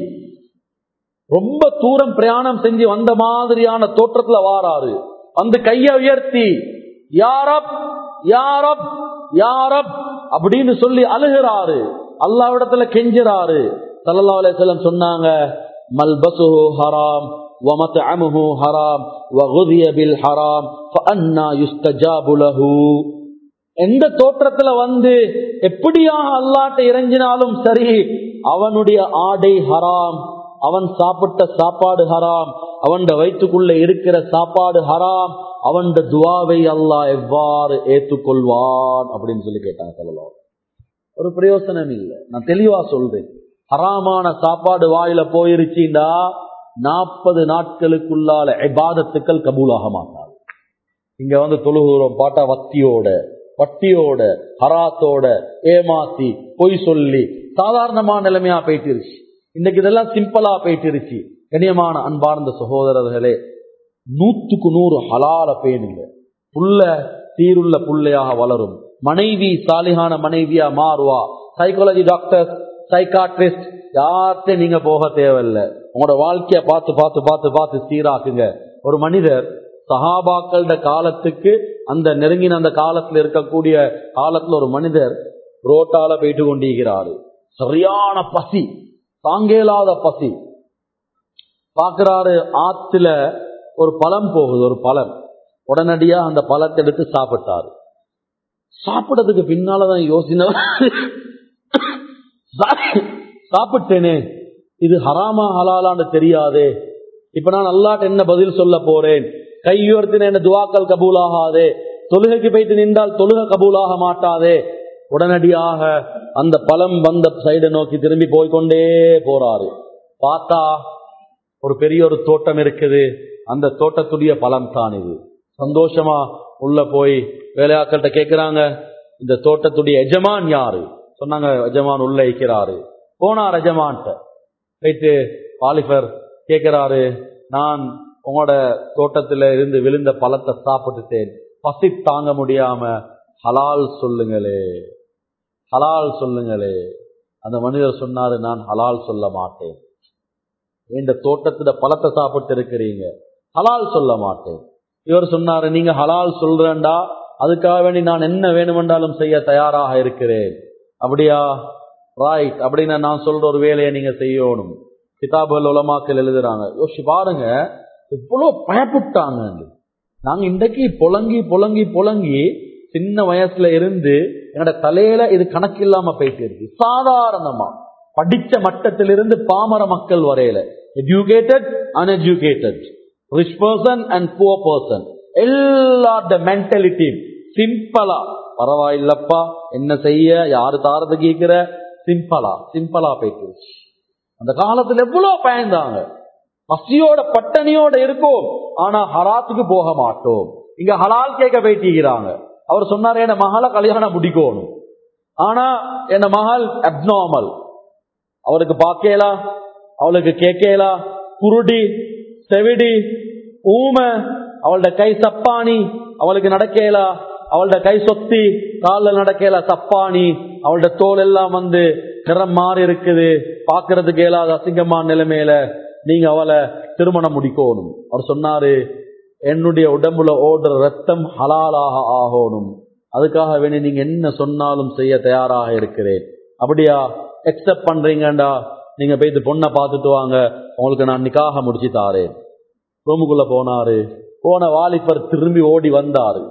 ரொம்ப தூரம் பிரயாணம் செஞ்சு வந்த மாதிரியான தோற்றத்துல வாராரு. அந்த கையை உயர்த்தி யாரப் யாரப் யாரப் அப்படின்னு சொல்லி அழுகிறாரு, அல்லாஹ்விடத்துல கெஞ்சுறாரு. ஸல்லல்லாஹு அலைஹி வஸல்லம் சொன்னாங்க, மல்பஸுஹு ஹராம் வ மத்அமுஹு ஹராம் வ குதிய பில் ஹராம் ஃபஅன்னா யுஸ்தஜாபு லஹு. எந்த தோற்றத்துல வந்து எப்படியாக அல்லாஹ்ட்ட இறங்கினாலும் சரி, அவனுடைய ஆடை ஹராம், அவன் சாப்பிட்ட சாப்பாடு ஹராம், அவன் வயிற்றுக்குள்ள இருக்கிற சாப்பாடு ஹராம், அவன் துவாவை அல்லாஹ் எவ்வாறு ஏற்றுக்கொள்வான் அப்படின்னு சொல்லி கேட்டாங்க. சொல்லலாம் ஒரு பிரயோசனம் இல்லை. நான் தெளிவா சொல்றேன், ஹராமான சாப்பாடு வாயில போயிருச்சுண்டா நாற்பது நாட்களுக்குள்ளால இபாதத்துக்கள் கபூலாக மாட்டாது. இங்க வந்து தொழுகிறோம் பாட்டா வத்தியோட வட்டியோட ஹராத்தோட ஏமாத்தி பொய் சொல்லி சாதாரணமான நிலைமையா போயிட்டுருச்சு. இன்னைக்கு இதெல்லாம் சிம்பிளா போயிட்டுருச்சு. கண்ணியமான அன்பார்ந்த சகோதரர்களே, நூத்துக்கு நூறு ஹலால பேணுங்க. புள்ள சீருள்ள புள்ளையாக வளரும். மனைவி சாலிகான மனைவியா மாறுவா. சைக்காலஜி டாக்டர், சைக்காட்ரிஸ்ட் யார்கிட்ட நீங்க போக தேவையில்லை. உங்களோட வாழ்க்கைய பார்த்து பார்த்து பார்த்து பார்த்து சீராக்குங்க. ஒரு மனிதர் சஹாபாக்களோட காலத்துக்கு அந்த நெருங்கின அந்த காலத்துல இருக்கக்கூடிய காலத்துல ஒரு மனிதர் ரோட்டால போயிட்டு கொண்டிருக்கிறாரு. சரியான பசி, தாங்கேலாத பசி. பாக்குறாரு, ஆத்துல ஒரு பழம் போகுது, ஒரு பழம். உடனடியா அந்த பழத்தை எடுத்து சாப்பிட்டாரு. சாப்பிட்டதுக்கு பின்னாலதான் யோசனை, சாப்பிட்டேனே, இது ஹராமா ஹலாலான்னு தெரியாதே, இப்ப நான் அல்லாஹ்ட்ட என்ன பதில் சொல்ல போறேன்? கையுயர்த்தின என்ன துவாக்கள் கபூலாகாதே, தொழுகைக்கு போயிட்டு நின்றால் தொழுகை கபூலாக மாட்டாதே. உடனடியாக அந்த பழம் வந்த சைடை நோக்கி திரும்பி போய்கொண்டே போறாரு. பார்த்தா ஒரு பெரிய ஒரு தோட்டம் இருக்குது. அந்த தோட்டத்துடைய பழம் தான் இது. சந்தோஷமா உள்ள போய் வேலையாக்கள்கிட்ட கேட்கிறாங்க, இந்த தோட்டத்துடைய எஜமான் யாரு? சொன்னாங்க, எஜமான் உள்ள இருக்கிறாரு. போனார் எஜமான்ட்ட போயிட்டு வாலிபர் கேட்கிறாரு, நான் உங்களோட தோட்டத்துல இருந்து விழுந்த பழத்தை சாப்பிட்டுட்டேன், பசி தாங்க முடியாம ஹலால் சொல்லுங்களே, ஹலால் சொல்லுங்களே. அந்த மனிதர் சொன்னாரு, நான் ஹலால் சொல்ல மாட்டேன். இந்த தோட்டத்துல பழத்தை சாப்பிட்டு இருக்கிறீங்க, ஹலால் சொல்ல மாட்டேன். இவர் சொன்னாரு, நீங்க ஹலால் சொல்றேன்டா, அதுக்காக வேண்டி நான் என்ன வேணுமென்றாலும் செய்ய தயாராக இருக்கிறேன். அப்படியா? ரைட். அப்படின்னா நான் சொல்ற ஒரு வேலையை நீங்க செய்யணும். கிதாபுகள் உலமாக்கள் எழுதுறாங்க. யோசிச்சு பாருங்க, இவ்வளவு பயப்பட்டாங்க. நாங்க இன்றைக்கு புலங்கி புலங்கி புலங்கி சின்ன வயசுல இருந்து என்னோட தலையில இது கணக்கு இல்லாம போயிட்டு இருக்கு. சாதாரணமா படிச்ச மட்டத்திலிருந்து பாமர மக்கள் வரையில, educated uneducated, rich person and poor person, எல்லாரோட மென்டாலிட்டி சிம்பிளா, பரவாயில்லப்பா என்ன செய்ய, யாரு தாரது கேட்கிற, சிம்பிளா சிம்பிளா போயிட்டு. அந்த காலத்துல எவ்வளவு பயந்தாங்க. பசியோட பட்டணியோட இருக்கும், ஆனா ஹராத்துக்கு போக மாட்டோம். இங்க ஹலால் கேட்க போயிட்டீங்கிறாங்க. அவர் சொன்னாரு, என்ன மகளை கல்யாணம் முடிக்கணும், ஆனா என்ன மகள் அப்நார்மல், அவருக்கு பார்க்கலாம், அவளுக்கு கேட்கலாம், குருடி, செவிடி, ஊமை, அவளோட கை சப்பானி, அவளுக்கு நடக்கலாம், அவளோட கை சொத்தி, காலில் நடக்கல சப்பானி, அவளோட தோல் எல்லாம் வந்து நிறம் மாறி இருக்குது, பாக்குறதுக்கு இயலாத அசிங்கமான நிலைமையில நீங்க அவளை திருமணம் முடிக்கணும். அவர் சொன்னாரு, என்னுடைய உடம்புல ஓடுற ரத்தம் ஹலாலாக ஆகணும், அதுக்காக வேண்டி நீங்க என்ன சொன்னாலும் செய்ய தயாராக இருக்கிறேன். அப்படியா, எக்ஸெப்ட் பண்றீங்கடா, நீங்க போயிட்டு பொண்ணை பார்த்துட்டு வாங்க, உங்களுக்கு நான் நிக்காக முடிச்சு தாரேன். ரூமுக்குள்ள போனாரு. போன வாலிபர் திரும்பி ஓடி வந்தாரு.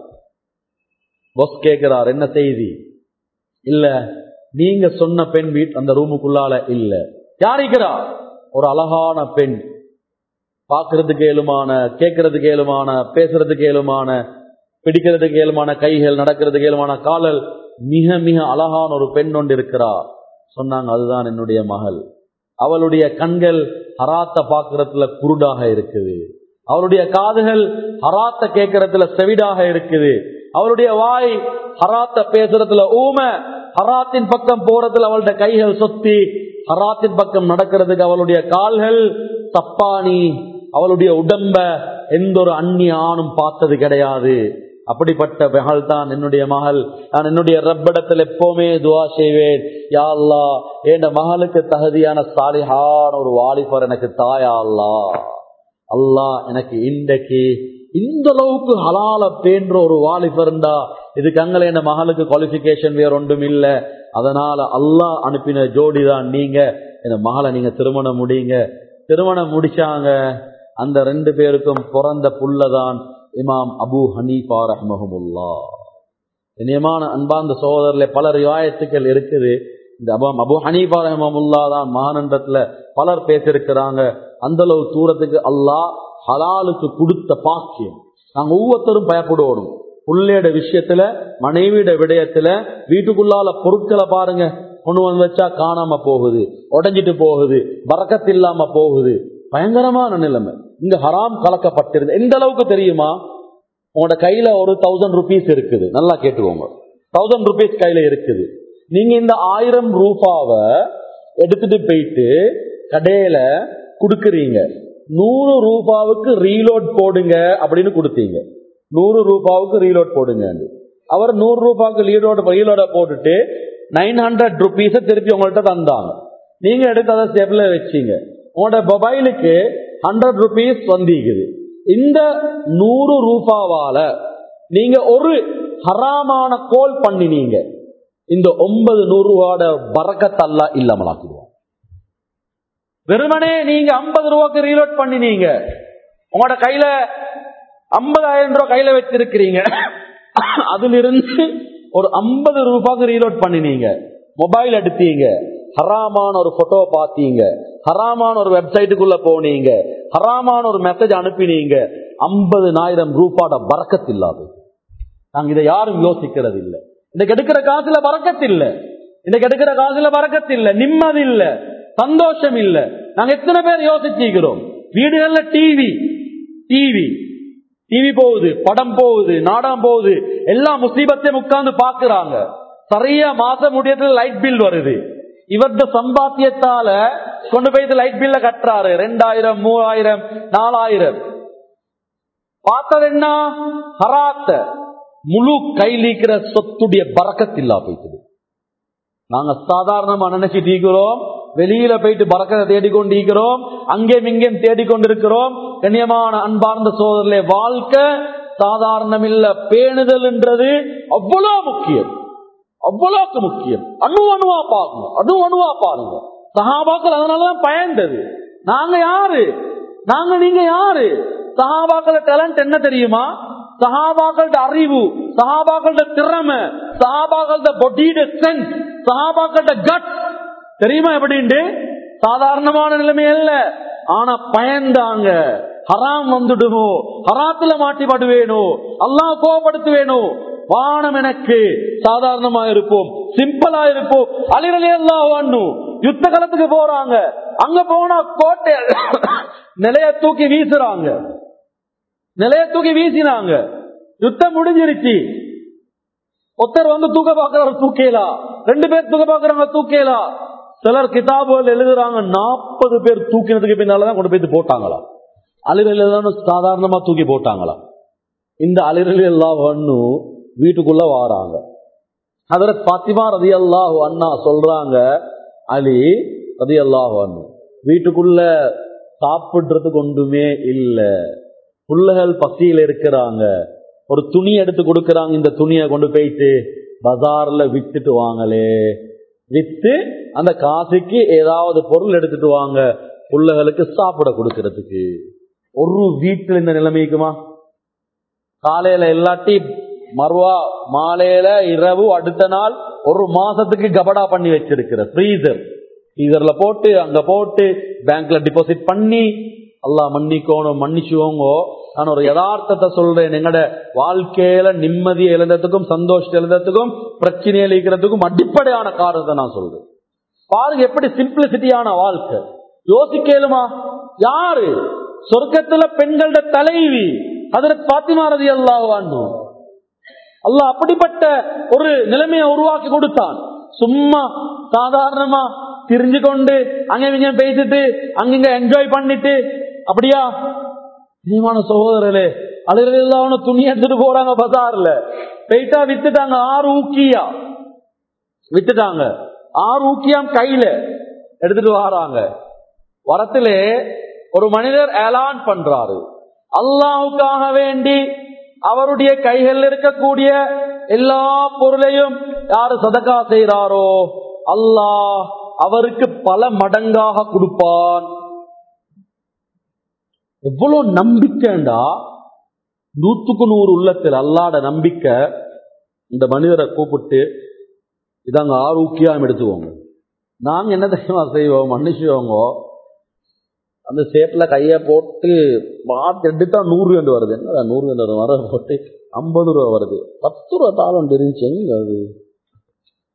பாஸ் கேட்கிறார், என்ன செய்தி? இல்ல, நீங்க சொன்ன பெண் வீட் அந்த ரூமுக்குள்ளால இல்ல. யாரிக்கிறா? ஒரு அழகான பெண், பார்க்கறதுக்கு ஏழுமான, கேட்கறதுக்கு ஏழுமான, பேசுறதுக்கு ஏழுமான, பிடிக்கிறதுக்கு ஏழுமான கைகள், நடக்கிறதுக்கு ஏழுமான காலல், மிக மிக அழகான ஒரு பெண் ஒன்று இருக்கிறா. சொன்னாங்க, அதுதான் என்னுடைய மகள். அவளுடைய கண்கள் ஹராத்த பார்க்கறதுல குருடாக இருக்குது, அவளுடைய காதுகள் ஹராத்த கேட்கறதுல செவிடாக இருக்குது, அவளுடைய வாய் ஹராத்த பேசுறதுல ஊமை, ஹராத்தின் பக்கம் போறதுல அவளுடைய கைகள் சொத்தி, ஹராத்தின் பக்கம் நடக்கிறதுக்கு அவளுடைய கால்கள் தப்பானி, அவளுடைய உடம்ப எந்த ஒரு அந்நிய ஆணும் பார்த்தது கிடையாது. அப்படிப்பட்ட மகள் தான் என்னுடைய மகள். நான் என்னுடைய ரப்பிடத்தில் எப்பவுமே துவா செய்வேன், யா அல்லாஹ், என் மகளுக்கு தகுதியான சாலிஹான ஒரு வாலிபர் எனக்கு தாயா அல்லாஹ். அல்லாஹ் எனக்கு இன்றைக்கு இந்த அளவுக்கு ஹலால பேன்ற ஒரு வாலிபர்ண்டா, இதுக்கு அங்கே என் மகளுக்கு குவாலிபிகேஷன் வேற ஒன்றும் இல்லை. அதனால அல்லாஹ் அனுப்பின ஜோடி தான் நீங்க, என் மகளை நீங்க திருமணம் முடியுங்க. திருமணம் முடிச்சாங்க. அந்த ரெண்டு பேருக்கும் பிறந்த புள்ளதான் இமாம் அபு ஹனீஃபா ரஹ்மஹுல்லாஹ். இனியமான அன்பார்ந்த சகோதரர்களே, பல ரிவாயத்துக்கள் இருக்குது. இந்த அபாம் அபு ஹனீஃபா ரஹ்மஹுல்லாஹ் தான் மகானன்றத்துல பலர் பேசியிருக்கிறாங்க. அந்த அளவு தூரத்துக்கு அல்லாஹ் ஹலாலுக்கு கொடுத்த பாக்கியம். நாங்க ஒவ்வொருத்தரும் பயப்படுவோம். புள்ளையோட விஷயத்துல, மனைவியோட விடயத்துல, வீட்டுக்குள்ளால பொருட்களை பாருங்க, கொண்டு வந்து வச்சா காணாம போகுது, உடஞ்சிட்டு போகுது, பரக்கத்து இல்லாம போகுது. பயங்கரமான நிலைமை. இங்க ஹராம் கலக்கப்பட்டிருந்த எந்த அளவுக்கு தெரியுமா? உங்களோட கையில ஒரு தௌசண்ட் ருபீஸ் இருக்குது, நல்லா கேட்டுக்கோங்க. தௌசண்ட் ருபீஸ் கையில இருக்குது. நீங்க இந்த ஆயிரம் ரூபாவை எடுத்துட்டு போயிட்டு கடையில குடுக்குறீங்க. நூறு ரூபாவுக்கு ரீலோட் போடுங்க அப்படின்னு கொடுத்தீங்க. நூறு ரூபாவுக்கு ரீலோட் போடுங்க. அவர் நூறு ரூபாய்க்கு ரீலோட் ரீலோட போட்டுட்டு நைன் ஹண்ட்ரட் ருபீஸ திருப்பி உங்கள்கிட்ட தந்தாங்க. நீங்க எடுத்து அதை ஸ்டெப்ல வச்சீங்க. உங்களோட மொபைலுக்கு ஹண்ட்ரட் ருபீஸ் வந்திக்குது. இந்த நூறு ரூபாவால நீங்க ஒரு ஹராமான கோல் பண்ணினீங்க. இந்த ஒன்பது நூறு ரூபாயோட பரக்கத்தல்ல இல்லாமலாக்குவோம். வெறுமனே நீங்க ஐம்பது ரூபாய்க்கு ரீலோட் பண்ணினீங்க. உங்களோட கையில ஐம்பதாயிரம் ரூபாய் கையில வச்சிருக்கிறீங்க. அதுல இருந்து ஒரு ஐம்பது ரூபாய்க்கு ரீலோட் பண்ணினீங்க. மொபைல் எடுத்தீங்க, ஹராமான ஒரு போட்டோ பாத்தீங்க, ஹராமான ஒரு வெப்சைட்டுக்குள்ள போனீங்க, ஹராமான ஒரு மெசேஜ் அனுப்பினீங்க. ஐம்பதுனாயிரம் ரூபாயோட பரக்கத்து இல்லாது. நாங்க இதை யாரும் யோசிக்கிறது இல்லை. இன்னைக்கு எடுக்கிற காசுல பரக்கத்து இல்ல. இன்னைக்கு எடுக்கிற காசுல பரக்கத்து இல்ல, நிம்மதி இல்ல, சந்தோஷம் இல்ல. நாங்க எத்தனை பேர் யோசிச்சுக்கிறோம்? வீடுகள்ல டிவி டிவி டிவி போகுது, படம் போகுது, நாடகம் போகுது, எல்லா முசீபத்தையும் உட்கார்ந்து பாக்குறாங்க. சரியா மாசம் முடியத்துல லைட் பில் வருது. இவரது சம்பாத்தியத்தால கொண்டு போய் லைட் பில்ல கட்டுறாரு. ரெண்டாயிரம், மூவாயிரம், நாலாயிரம். பார்த்தது என்ன? ஹராத்த முழு கையிலிக்கிற சொத்துடைய பரக்கத்து இல்லா போயிட்டு. நாங்க சாதாரணமா நினைச்சிட்டு இருக்கிறோம், வெளியில போயிட்டு பரக்கத்தை தேடிக்கொண்டிருக்கிறோம், அங்கேயும் இங்கேயும் தேடிக்கொண்டிருக்கிறோம். கண்ணியமான அன்பார்ந்த சோதரர்களே, வாழ்க்கை சாதாரணம் இல்ல. பேணுதல் என்றது அவ்வளவு முக்கியம், அவ்வளவுக்கு முக்கியம். அணு அணுவா பாருங்க, அணு அணுவா பாருங்க. சஹாபாக்கள் அதனாலதான் பயந்தது. நாங்க யாரு? நாங்க நீங்க யாரு? சஹாபாக்களோட டேலண்ட் என்ன தெரியுமா? சஹாபாக்களோட அறிவு, சஹாபாக்களோட திறமை, சஹாபாக்களோட பாடியோட ஸ்ட்ரென்த், சஹாபாக்களோட கட் தெரியுமா? எப்படின்னு சாதாரணமான நிலைமை அல்ல. ஆனா பயந்தாங்க. ஹராம் வந்துடுமோ, ஹராத்துல மாட்டிப்படுவேனோ, அல்லாஹ் கோபப்படுத்துவேனோ, வானம் எனக்கு சாதாரணமா இருப்போம், சிம்பிளா இருப்போம். அலி ரலியல்லாஹு அன்ஹு யுத்த களத்துக்கு போறாங்க. அங்க போனா கோட்டை நிலைய தூக்கி வீசுறாங்க. நிலைய தூக்கி வீசினாங்க. யுத்தம் முடிஞ்சிருச்சு. ஒருத்தர் வந்து தூக்க பாக்குறாரு, தூக்கேலா. ரெண்டு பேர் தூக்க பாக்குறாங்க, தூக்கேலா. சிலர் கிதாபுகள் எழுதுறாங்க, நாற்பது பேர் தூக்கினதுக்கு பின்னாலதான் கொண்டு போய் போட்டாங்களா. அலி ரலியல்லாஹு சாதாரணமா தூக்கி போட்டாங்களா. இந்த அலி ரலியல்லாஹு அன்ஹு வீட்டுக்குள்ள வாராங்க. ஹஜ்ரத் ஃபாத்திமா ரலியல்லாஹு அன்ஹா சொல்றாங்க, அலி ரலியல்லாஹு அன்ஹு வீட்டுக்குள்ள சாப்பிடுறதுக்கு ஒன்றுமே இல்ல, புள்ளைகள் பசியில இருக்கிறாங்க. ஒரு துணி எடுத்து கொடுக்கறாங்க, இந்த துணியை கொண்டு போயிட்டு பஜார்ல வித்துட்டு வாங்களே, வித்து அந்த காசுக்கு ஏதாவது பொருள் எடுத்துட்டு வாங்க, புள்ளைகளுக்கு சாப்பிட கொடுக்கறதுக்கு. ஒரு வீட்டுல இந்த நிலைமைக்குமா? காலையில எல்லாட்டி மறுவா மாலையில இரவு அடுத்த நாள் ஒரு மாசத்துக்கு கபடா பண்ணி வச்சிருக்கிற ஃப்ரீசர், ஃப்ரீசர்ல போட்டு அங்க போட்டு பேங்க்ல டிபாசிட் பண்ணி. அல்லாஹ் மன்னிக்கணும், மன்னிச்சுவோங்க. நான் ஒரு யதார்த்தத்தை சொல்றேன். எங்கட வாழ்க்கையில நிம்மதியை எழுந்ததுக்கும் சந்தோஷத்தை எழுந்ததுக்கும் பிரச்சனையை இருக்கிறதுக்கும் அடிப்படையான காரணத்தை நான் சொல்றேன். பாருங்க எப்படி சிம்பிளிசிட்டியான வாழ்க்கை. யோசிக்கலுமா? யாரு சொர்க்கத்துல பெண்களோட தலைவி ஹஜ்ரத் ஃபாத்திமா ரலியல்லாஹு அன்ஹா. அல்லாஹ் அப்படிப்பட்ட ஒரு நிலைமையை உருவாக்கி கொடுத்தான். சும்மா சாதாரணமா திரிஞ்சு கொண்டு அங்க பேசிட்டு அங்க என்ஜாய் பண்ணிட்டு அப்படியா? நீமான சகோதரர்களே, அலி ரலியல்லாஹு அன்ஹு துணி எடுத்துட்டு போறாங்க பஜார்ல, போயிட்டா வித்துட்டாங்க. ஆறு ஊக்கியா வித்துட்டாங்க. ஆறு ஊக்கியாம் கையில எடுத்துட்டு வராங்க. வரத்திலே ஒரு மனிதர் ஏலான் பண்றாரு, அல்லாஹ்வுக்காக வேண்டி அவருடைய கைகள் இருக்கக்கூடிய எல்லா பொருளையும் யாரு சதகா செய்யறாரோ அல்லாஹ் அவருக்கு பல மடங்காக கொடுப்பான். எவ்வளவு நம்பிக்கைண்டா, நூற்றுக்கு நூறு உள்ளத்தில் அல்லாட நம்பிக்கை. இந்த மனிதரை கூப்பிட்டு இதாங்க ஆரோக்கியம் எடுத்துவோங்க, நாங்க என்ன தெரியுமா செய்வோம், மன்னிச்சுவோங்க, அந்த சேப்ல கைய போட்டு பார்த்து எடுத்தா நூறு ரெண்டு வருது. என்ன நூறு ரெண்டு வர போட்டு ஐம்பது ரூபா வருது, பத்து ரூபா தாளம் தெரிஞ்சு எங்க அது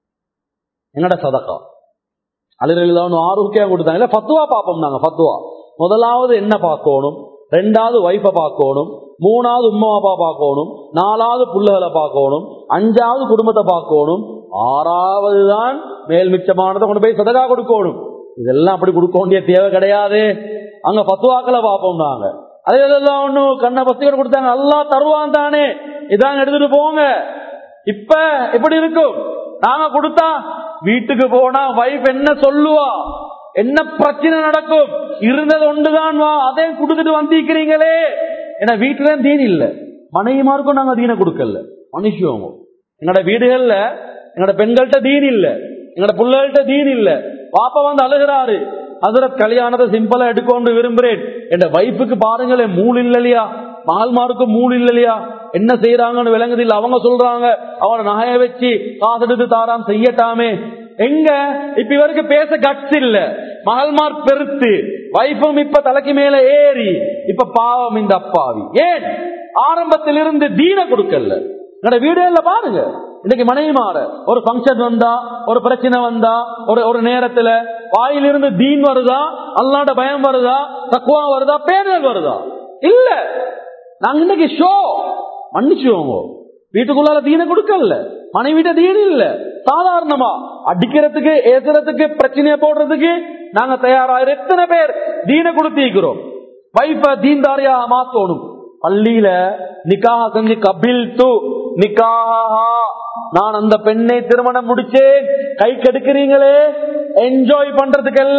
எங்கட சதக்கா. அலி ரலியல்லாஹு அன்ஹு ஆரோக்கியம் கொடுத்தாங்க. இல்ல பத்துவா பாப்போம் நாங்க, பத்துவா முதலாவது என்ன பார்க்கணும், ரெண்டாவது வைஃபை பார்க்கணும், மூணாவது உம்மா அப்பா பார்க்கணும், நாலாவது புள்ளைகளை பார்க்கணும், அஞ்சாவது குடும்பத்தை பார்க்கணும், ஆறாவது தான் மேல் மிச்சமானதை கொண்டு போய் சதகா கொடுக்கணும். இதெல்லாம் அப்படி கொடுக்க வேண்டிய தேவை கிடையாது. அங்க பத்துவாக்களை பார்ப்போம் நாங்க. அதெல்லாம் ஒன்னும் கண்ணை பத்தியோட கொடுத்தாங்க, அல்லாஹ் தருவான் தானே, இதாங்க எடுத்துட்டு போங்க. இப்ப எப்படி இருக்கும், நாங்க கொடுத்தா வீட்டுக்கு போனா வைஃப் என்ன சொல்லுவா, என்ன பிரச்சனை நடக்கும், இருந்தது ஒன்றுதான் வா அதையும் கொடுத்துட்டு வந்திருக்கிறீங்களே. ஏன்னா வீட்டுல தீன் இல்ல, மனைவிமாருக்கும் நாங்க தீனை கொடுக்கல. மனுஷங்க எங்கட வீடுகள்ல எங்கட பெண்கள்கிட்ட தீன் இல்ல, எங்கட பிள்ளைகள்கிட்ட தீன் இல்ல. பாப்பா வந்து அழுகிறாரு, அதுல கல்யாணத்தை சிம்பிளா எடுக்கொண்டு விரும்புறேன். என் வைஃபுக்கு பாருங்களேன் மூள் இல்லையா, மகள்மாருக்கு மூள் இல்லையா, என்ன செய்யறாங்கன்னு விளங்குது இல்ல. அவங்க சொல்றாங்க அவனை நகைய வச்சு காசெடுத்து தாராம் செய்யட்டாமே. எங்க இப்ப இவருக்கு பேச கட்ஸ் இல்ல, மகள்மார் பெருத்து, வைஃபும் இப்ப தலைக்கு மேல ஏறி, இப்ப பாவம் இந்த அப்பாவி. ஏன் ஆரம்பத்திலிருந்து தீன கொடுக்கல. வீடுகள்ல பாருங்க, இன்னைக்கு மனைவி மாற ஒரு பங்கன் வந்தா, ஒரு பிரச்சனை வந்தா, ஒரு ஒரு நேரத்துல வாயிலிருந்து தீன் வருதா, அல்லாஹ்ட பயம் வருதா, தக்வா வருதா, பேரல் வருதா? இல்ல. நாங்க இன்னைக்கு ஷோ மன்னிச்சுவோங்க, வீட்டுக்குள்ளால தீன கொடுக்கல, மனைவிட்ட தீன் இல்ல. சாதாரணமா அடிக்கிறதுக்கு ஏசுறதுக்கு பிரச்சனையை போடுறதுக்கு நாங்க தயாராக எத்தனை பேர் தீன கொடுத்திருக்கிறோம். வைஃப தீன்தாரியா மாத்தணும். பள்ளியில நிக்காஹ செஞ்சு கபில் து நிக்காஹா, நான் அந்த பெண்ணை திருமணம் முடிச்சேன், கை கெடுக்கிறீங்களே, என்ஜாய் பண்றதுக்கு அல்ல,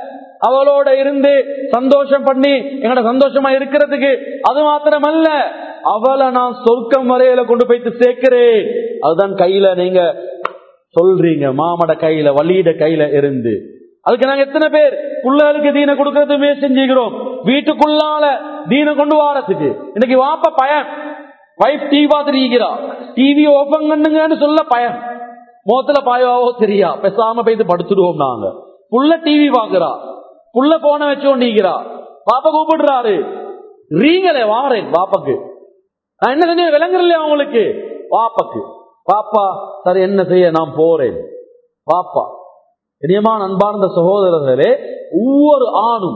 அவளோட இருந்து சந்தோஷம் பண்ணி எங்கட சந்தோஷமா இருக்கிறதுக்கு. அது மாத்திரமல்ல, அவளை நான் சொர்க்கம் வரையில கொண்டு போயிட்டு சேர்க்கிறேன். அதுதான் கையில நீங்க சொல்றீங்க, மாமட கையில வலியிட கையில இருந்து. அதுக்கு நாங்க எத்தனை பேர் பிள்ளைகளுக்கு தீன கொடுக்கறதுமே செஞ்சுக்கிறோம். வீட்டுக்குள்ளால தீன கொண்டு வாரத்துக்கு இன்னைக்கு வாப்ப பயம், வைஃப் டிவி பார்த்துருக்கிறா, டிவி ஓபன் பண்ணுங்கன்னு சொல்ல பயம், முகத்துல பாயவாவோ தெரியா, பேசாம போயிட்டு படுத்துடுவோம் நாங்க. புள்ள டிவி பாக்குறா, புள்ள போன வச்சு கொண்டிருக்கிறா, பாப்பா கூப்பிடுறாரு, ரீங்களே வாரேன் பாப்பாக்கு, நான் என்ன செஞ்ச விளங்குறல அவங்களுக்கு. பாப்பாக்கு பாப்பா சரி என்ன செய்ய நான் போறேன். பாப்பா இனியமான அன்பார்ந்த சகோதரர்களே, ஒவ்வொரு ஆணும்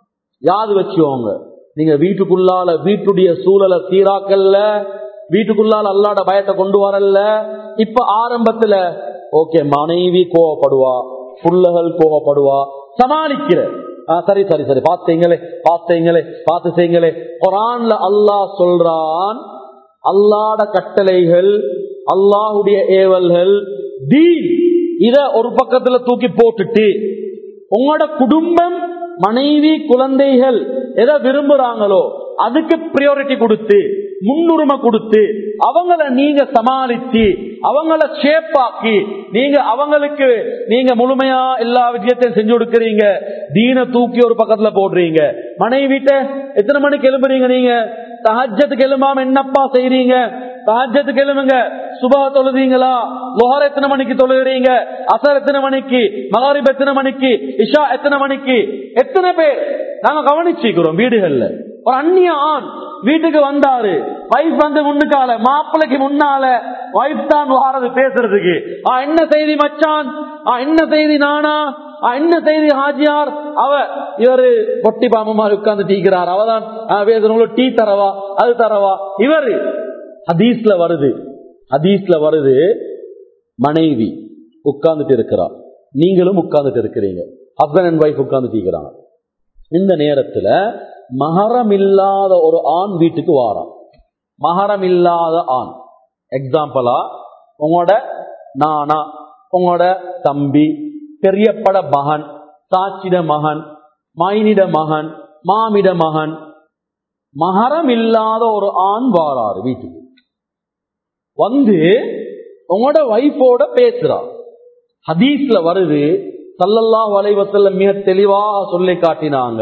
யாது வச்சுவோங்க, நீங்க வீட்டுக்குள்ளால வீட்டுடைய சூழலை சீராக்கல்ல, வீட்டுக்குள்ளால அல்லாட பயத்தை கொண்டு வரல. இப்ப ஆரம்பத்துல ஓகே மனைவி கோவப்படுவா, புள்ளகள் கோவப்படுவா, சமாளிக்கிற சரி சரி சரி பார்த்தீங்களே பார்த்தீங்களே பார்த்து செய்யுங்களே. குர்ஆன்ல அல்லாஹ் சொல்றான், அல்லாஹ்ட கட்டளைகள், அல்லாஹ்வுடைய ஏவல்கள், தீன், இத ஒரு பக்கத்துல தூக்கி போட்டுட்டு உங்களோட குடும்பம், மனைவி, குழந்தைகள் எதை விரும்புறாங்களோ அதுக்கு பிரியாரிட்டி கொடுத்து, முன்னுரிமை கொடுத்து, அவங்கள நீங்க சமாளிச்சு, அவங்கள ஷேப்பாக்கி, நீங்க அவங்களுக்கு நீங்க முழுமையா எல்லா விஷயத்தையும் செஞ்சு கொடுக்கறீங்க. தீன தூக்கி ஒரு பக்கத்துல போடுறீங்க. மனைவிட்ட எத்தனை மணிக்கு எழும்புறீங்க, நீங்க தஹஜ்ஜத்துக்கு எழும்பாம என்னப்பா செய்றீங்க? தஹஜ்ஜத்துக்கு எழும்புங்க. சுபஹ தொழுதீங்களா? லுஹர் எத்தனை மணிக்கு தொழுகிறீங்க? அஸர் எத்தனை மணிக்கு? மக்ரிப் எத்தனை மணிக்கு? இஷா எத்தனை மணிக்கு? எத்தனை பேர் நாங்க கவனிச்சுக்கிறோம் வீடுகள்ல? ஒரு அந்நிய ஆண் வீட்டுக்கு வந்தாரு, வைஃப் வந்து முன்னுக்கால, மாப்பிளைக்கு முன்னால வைஃப் தான் வாரது பேசுறதுக்கு. என்ன செய்தி மச்சான், என்ன செய்தி நானா, என்ன செய்தி ஹாஜியார், அவ இவரு பொட்டி பாம்பு மாதிரி உட்கார்ந்து டீக்கிறார், அவதான் பேசுறவங்கள டீ தரவா அது தரவா. இவரு ஹதீஸ்ல வருது, ஹதீஸ்ல வருது, மனைவி உட்கார்ந்துட்டு இருக்கிறார், நீங்களும் உட்கார்ந்துட்டு இருக்கிறீங்க, ஹஸ்பண்ட் அண்ட் வைஃப் உட்கார்ந்து டீக்கிறாங்க. இந்த நேரத்துல மஹரம் இல்லாத ஒரு ஆண் வீட்டுக்கு வாரான். மஹரம் இல்லாத ஆண், எக்ஸாம்பிளா உங்களோட நானா, உங்களோட தம்பி, பெரியப்பட மகன், சாட்சிட மகன், மைனிட மகன், மாமிட மகன், மஹரம் இல்லாத ஒரு ஆண் வாராரு வீட்டுக்கு. வந்து உங்களோட வைஃபோட பேசுறா. ஹதீஸ்ல வருது, ஸல்லல்லாஹு அலைஹி வஸல்லம் மிக தெளிவாக சொல்லி காட்டினாங்க,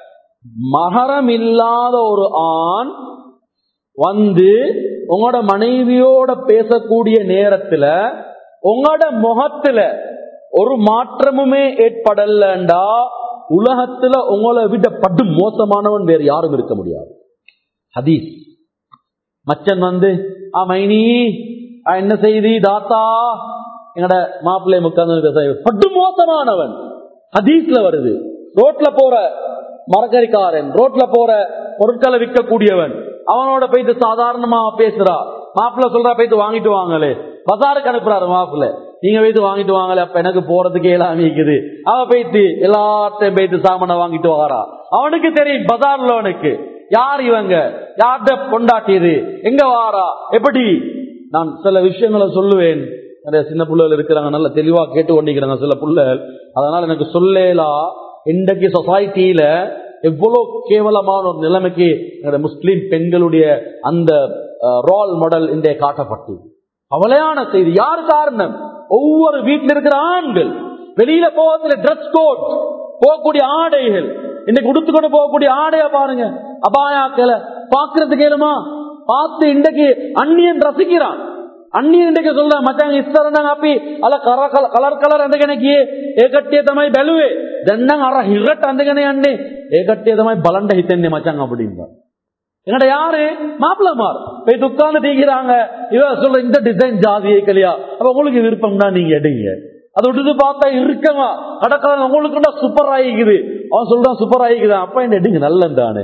மஹரம் இல்லாத ஒரு ஆண் வந்து உங்களோட மனைவியோட பேசக்கூடிய நேரத்துல உங்களோட முகத்துல ஒரு மாற்றமுமே ஏற்படலண்டா உலகத்துல உங்களை விட படு மோசமானவன் வேறு யாரும் இருக்க முடியாது. ஹதீஸ். மச்சன் வந்து ஆ மைனி என்ன செய்தி தாத்தா, எங்கட மாப்பிள்ளை முக்காந்து பேச படு மோசமானவன். ஹதீஸ்ல வருது. ரோட்ல போற மரக்கறிக்காரன், ரோட்ல போற பொருட்களை விற்கக்கூடியவன், அவனோட போயிட்டு சாதாரணமா பேசுறா. மாப்பிள்ள சொல்றா போயிட்டு வாங்கிட்டு வாங்கலே, பசாருக்கு அனுப்புறாரு மாப்பிள்ள, நீங்க போயிட்டு வாங்கிட்டு வாங்கல, அப்ப எனக்கு போறதுக்கு எல்லாம் இருக்குது. அவ போயிட்டு எல்லாத்தையும் போயிட்டு சாமான வாங்கிட்டு வாரா. அவனுக்கு தெரியும் பசார்ல அவனுக்கு யார் இவங்க, யார்ட கொண்டாட்டியது, எங்க வாரா, எப்படி. நான் சில விஷயங்களை சொல்லுவேன், நிறைய சின்ன பிள்ளைகள் இருக்கிறாங்க, நல்ல தெளிவா கேட்டு கொண்டிருக்கிறாங்க சில பிள்ளைகள். அதனால எனக்கு சொல்லலாம், இன்றைக்கு சொசைட்டியில எவ்வளவு கேவலமான ஒரு நிலைமைக்கு முஸ்லிம் பெண்களுடைய அந்த ரோல் மாடல் இன்றைய காட்டப்பட்டு கவலையான செய்தி. யார் காரணம்? ஒவ்வொரு வீட்டில் இருக்கிற ஆண்கள். வெளியில போவதில் டிரெஸ் கோட், போகக்கூடிய ஆடைகள், இன்னைக்கு உடுத்துக்கொண்டு போகக்கூடிய ஆடையா பாருங்க, அபாயாக்களை பாக்குறதுக்கு ஏழுமா பார்த்து இன்றைக்கு அந்நியன் ரசிக்கிறான். අන්නේ ඉඳක சொல்றா මචං ඉස්සර නම් අපි අල කලර් කලර් අඳගෙන ගියේ ඒ කට්ටිය තමයි බැලුවේ දැන් නම් අර හිරට අඳගෙන යන්නේ ඒ කට්ටිය තමයි බලන්න හිතන්නේ මචං அப்படிங்க. எங்கட யாரு மாப்பிளமார் போய் துக்காந்து தீக்கிறாங்க. இவ சொல்ற இந்த டிசைன் ஜாதியே கலியா, அப்ப உங்களுக்கு விருப்பம் தான் நீங்க எடுங்க. அதை விட்டுட்டு பார்த்தா இருக்கமா கடற்கரை உங்களுக்கு சூப்பர் ஆகிக்குது. அவன் சொல்றான் சூப்பர் ஆகிக்குதான், அப்ப இந்த எடுங்க நல்லந்தானே.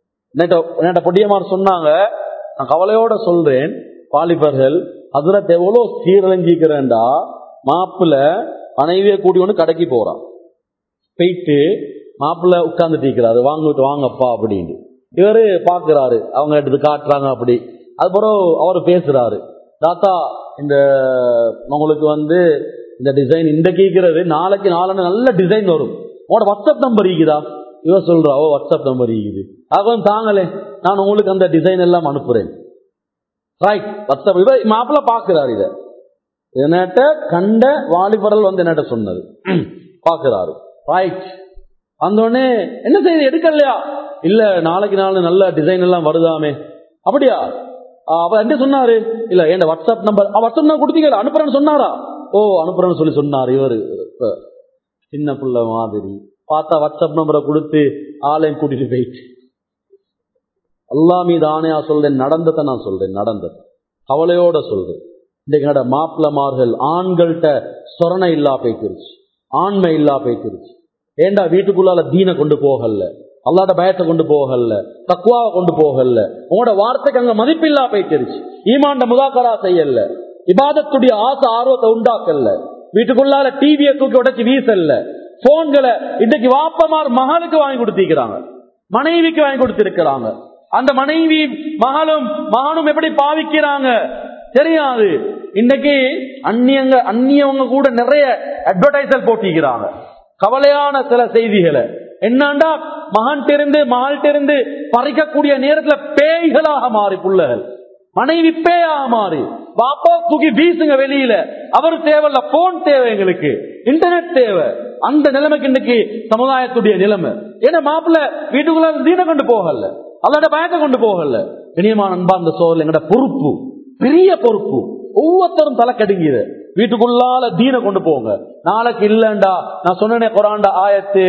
என்னட்ட பொடியமார் சொன்னாங்க, நான் கவலையோட சொல்றேன், வாலிபர்கள் அதுல எவ்வளவு சீரழிஞ்சிக்கிறேன்டா, மாப்பிள்ள மனைவியை கூட்டி கொண்டு கடைக்கு போறான், போயிட்டு மாப்பிள்ள உட்கார்ந்து தீக்கிறாரு, வாங்கிட்டு வாங்கப்பா அப்படின்னு. இவரு பாக்குறாரு, அவங்க எடுத்து காட்டுறாங்க அப்படி. அதுக்கப்புறம் அவரு பேசுறாரு, தாத்தா இந்த உங்களுக்கு வந்து இந்த டிசைன் இந்த கேட்கிறது, நாளைக்கு நாலு நல்ல டிசைன் வரும், உங்களோட வாட்ஸ்அப் நம்பர் இருக்குதா? இவ சொல்றா, ஓ வாட்ஸ்அப் நம்பர் இருக்குது, அது தாங்களே நான் உங்களுக்கு அந்த டிசைன் எல்லாம் அனுப்புறேன். Right, WhatsApp. இவ மாப்பிள்ள பாக்குறாரு, இத என்னட்ட கண்ட வாலிபரல் வந்து என்னட்ட சொன்னது பாக்குறாரு. ரைட், வந்தோடனே என்ன செய்து எடுக்கலையா? இல்ல நாளைக்கு நாலு நல்ல டிசைன் எல்லாம் வருதாமே. அப்படியா? அவ என்ன சொன்னாரு? இல்ல என் வாட்ஸ்அப் நம்பர் வாட்ஸ்அப் நம்பர் கொடுத்தீங்க, அனுப்புறேன்னு சொன்னாரா? ஓ அனுப்புறேன்னு சொல்லி சொன்னாரு. இவரு சின்ன பிள்ளை மாதிரி பார்த்தா வாட்ஸ்அப் நம்பரை கொடுத்து ஆளையும் கூட்டிட்டு போயிட்டு. அல்லாஹ் மீது ஆணையா சொல்றேன், நடந்ததை நான் சொல்றேன், நடந்தது கவலையோட சொல்றேன். இன்றைக்கு மாப்பிளமார்கள் ஆண்கள்கிட்ட சொரணை இல்லா போய்க்கிருச்சு, ஆண்மை இல்லா போய்க்கிருச்சு. ஏண்டா வீட்டுக்குள்ளால தீனை கொண்டு போகல, அல்லாஹ்ட பயத்தை கொண்டு போகல, தக்வாவை கொண்டு போகல, உங்களோட வார்த்தைக்கு அங்க மதிப்பில்லா போய்க்கிருச்சு. ஈமான்ட முதாக்கரா செய்யல, இபாதத்துடைய ஆசை ஆர்வத்தை உண்டாக்கல, வீட்டுக்குள்ளால டிவியை தூக்கி உடைச்சு வீசல்ல, போன்களை இன்றைக்கு வாப்பமார் மகனுக்கு வாங்கி கொடுத்திருக்கிறாங்க, மனைவிக்கு வாங்கி கொடுத்திருக்கிறாங்க. அந்த மனைவி மகளும் மகனும் எப்படி பாவிக்கிறாங்க தெரியாது. இன்னைக்கு அந்நியங்க அந்நியவங்க கூட நிறைய அட்வர்டைசல் போட்டிக்கிறாங்க. கவலையான சில செய்திகளை என்னண்டா, மகன் இருந்து மகள்கிட்ட இருந்து பறிக்கக்கூடிய நேரத்துல பேய்களாக மாறி புள்ளகள், மனைவி பேயாக மாறி, பாப்பா தூக்கி வீசுங்க வெளியில, அவரு தேவையில்ல, போன் தேவை, எங்களுக்கு இன்டர்நெட் தேவை. அந்த நிலைமைக்கு இன்னைக்கு சமுதாயத்துடைய நிலைமை. ஏன்னா மாப்பிள்ள வீட்டுக்குள்ள தீன கொண்டு போகல, அதோட பயத்தை கொண்டு போகல. இனியமான அன்பார்ந்த சோழல், எங்கட பொறுப்பு, பெரிய பொறுப்பு, ஒவ்வொருத்தரும் தலை கடுங்கிது. வீட்டுக்குள்ளால தீன கொண்டு போங்க. நாளைக்கு இல்லண்டா, நான் சொன்னேனே குர்ஆன்ல ஆயத்து,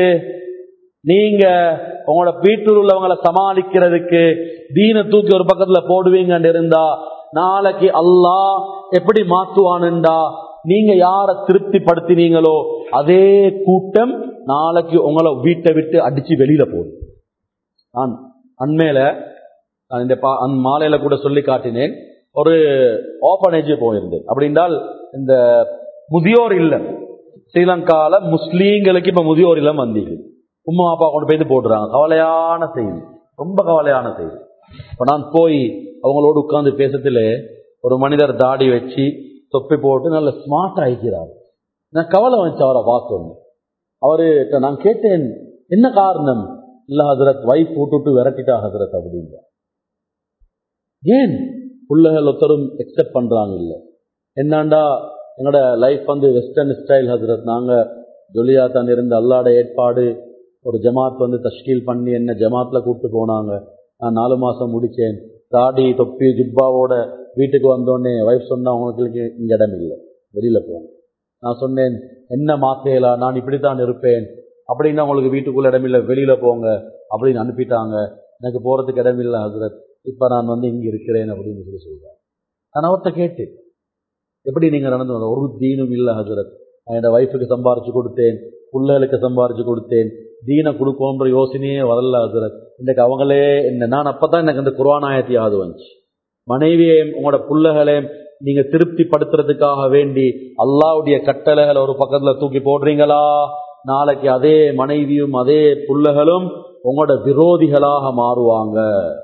நீங்க உங்களோட வீட்டில் உள்ளவங்களை சமாளிக்கிறதுக்கு தீன தூக்கி ஒரு பக்கத்துல போடுவீங்க இருந்தா, நாளைக்கு அல்லாஹ் எப்படி மாத்துவானுண்டா, நீங்க யார திருப்தி படுத்தினீங்களோ அதே கூட்டம் நாளைக்கு உங்களை வீட்டை விட்டு அடிச்சு வெளியில போடும். நான் அண்மையில நான் இந்த மாலையில கூட சொல்லி காட்டினேன், ஒரு ஆர்ஃபனேஜ் போயிருந்தேன். அப்படின்றால் இந்த முதியோர் இல்லம், ஸ்ரீலங்கால முஸ்லீம்களுக்கு இப்ப முதியோர் இல்லம் வந்தீங்க, உம்மா அப்பா கொண்டு போய் போடுறாங்க. கவலையான செய்தி, ரொம்ப கவலையான செய்தி. இப்ப நான் போய் அவங்களோடு உட்கார்ந்து பேசத்துல ஒரு மனிதர் தாடி வச்சு தொப்பி போட்டு நல்ல ஸ்மார்ட் ஆகிக்கிறார். நான் கவலை வச்சு அவரை பார்த்தோம். அவரு நான் கேட்டேன், என்ன காரணம்? இல்ல ஹசரத், வைஃப் போட்டுட்டு விரட்டிட்டா ஹசரத் அப்படிங்க. ஏன் பிள்ளைகள் ஒருத்தரும் எக்ஸெப்ட் பண்றாங்க? இல்ல என்னண்டா, எங்களோட லைஃப் வந்து வெஸ்டர்ன் ஸ்டைல் ஹசரத், நாங்க ஜொலியா தான் இருந்து அல்லாட ஏற்பாடு, ஒரு ஜமாத் வந்து தஷ்கீல் பண்ணி என்ன ஜமாத்ல கூப்பிட்டு போனாங்க. நான் நாலு மாசம் முடிச்சேன், தாடி தொப்பி ஜிப்பாவோட வீட்டுக்கு வந்தோடனே வைஃப் சொன்னா, அவங்களுக்கு இங்க இடம் இல்லை, வெளியில போங்க. நான் சொன்னேன், என்ன மாத்தேலா, நான் இப்படித்தான் இருப்பேன் அப்படின்னா, உங்களுக்கு வீட்டுக்குள்ள இடமில்லை, வெளியில போங்க அப்படின்னு அனுப்பிட்டாங்க. எனக்கு போறதுக்கு இடமில்லை ஹசரத், இப்ப நான் வந்து இங்க இருக்கிறேன் அப்படின்னு சொல்லி சொல்றேன். நான் அவர்கிட்ட கேட்டேன், எப்படி நீங்க நடந்து வந்த? ஒரு தீனும் இல்லை ஹசரத், நான் என் வைஃபுக்கு சம்பாரிச்சு கொடுத்தேன், பிள்ளைகளுக்கு சம்பாரிச்சு கொடுத்தேன், தீனை கொடுப்போன்ற யோசனையே வரல ஹஜ்ரத். இன்னைக்கு அவங்களே என்ன, நான் அப்பதான் எனக்கு இந்த குர்ஆன் ஆயத்தை யாது வந்துச்சு. மனைவியையும் உங்களோட புள்ளைகளையும் நீங்க திருப்தி படுத்துறதுக்காக வேண்டி அல்லாஹ்வுடைய கட்டளைகளை ஒரு பக்கத்துல தூக்கி போடுறீங்களா, நாளைக்கு அதே மனைவியும் அதே புள்ளைகளும் உங்களோட விரோதிகளாக மாறுவாங்க.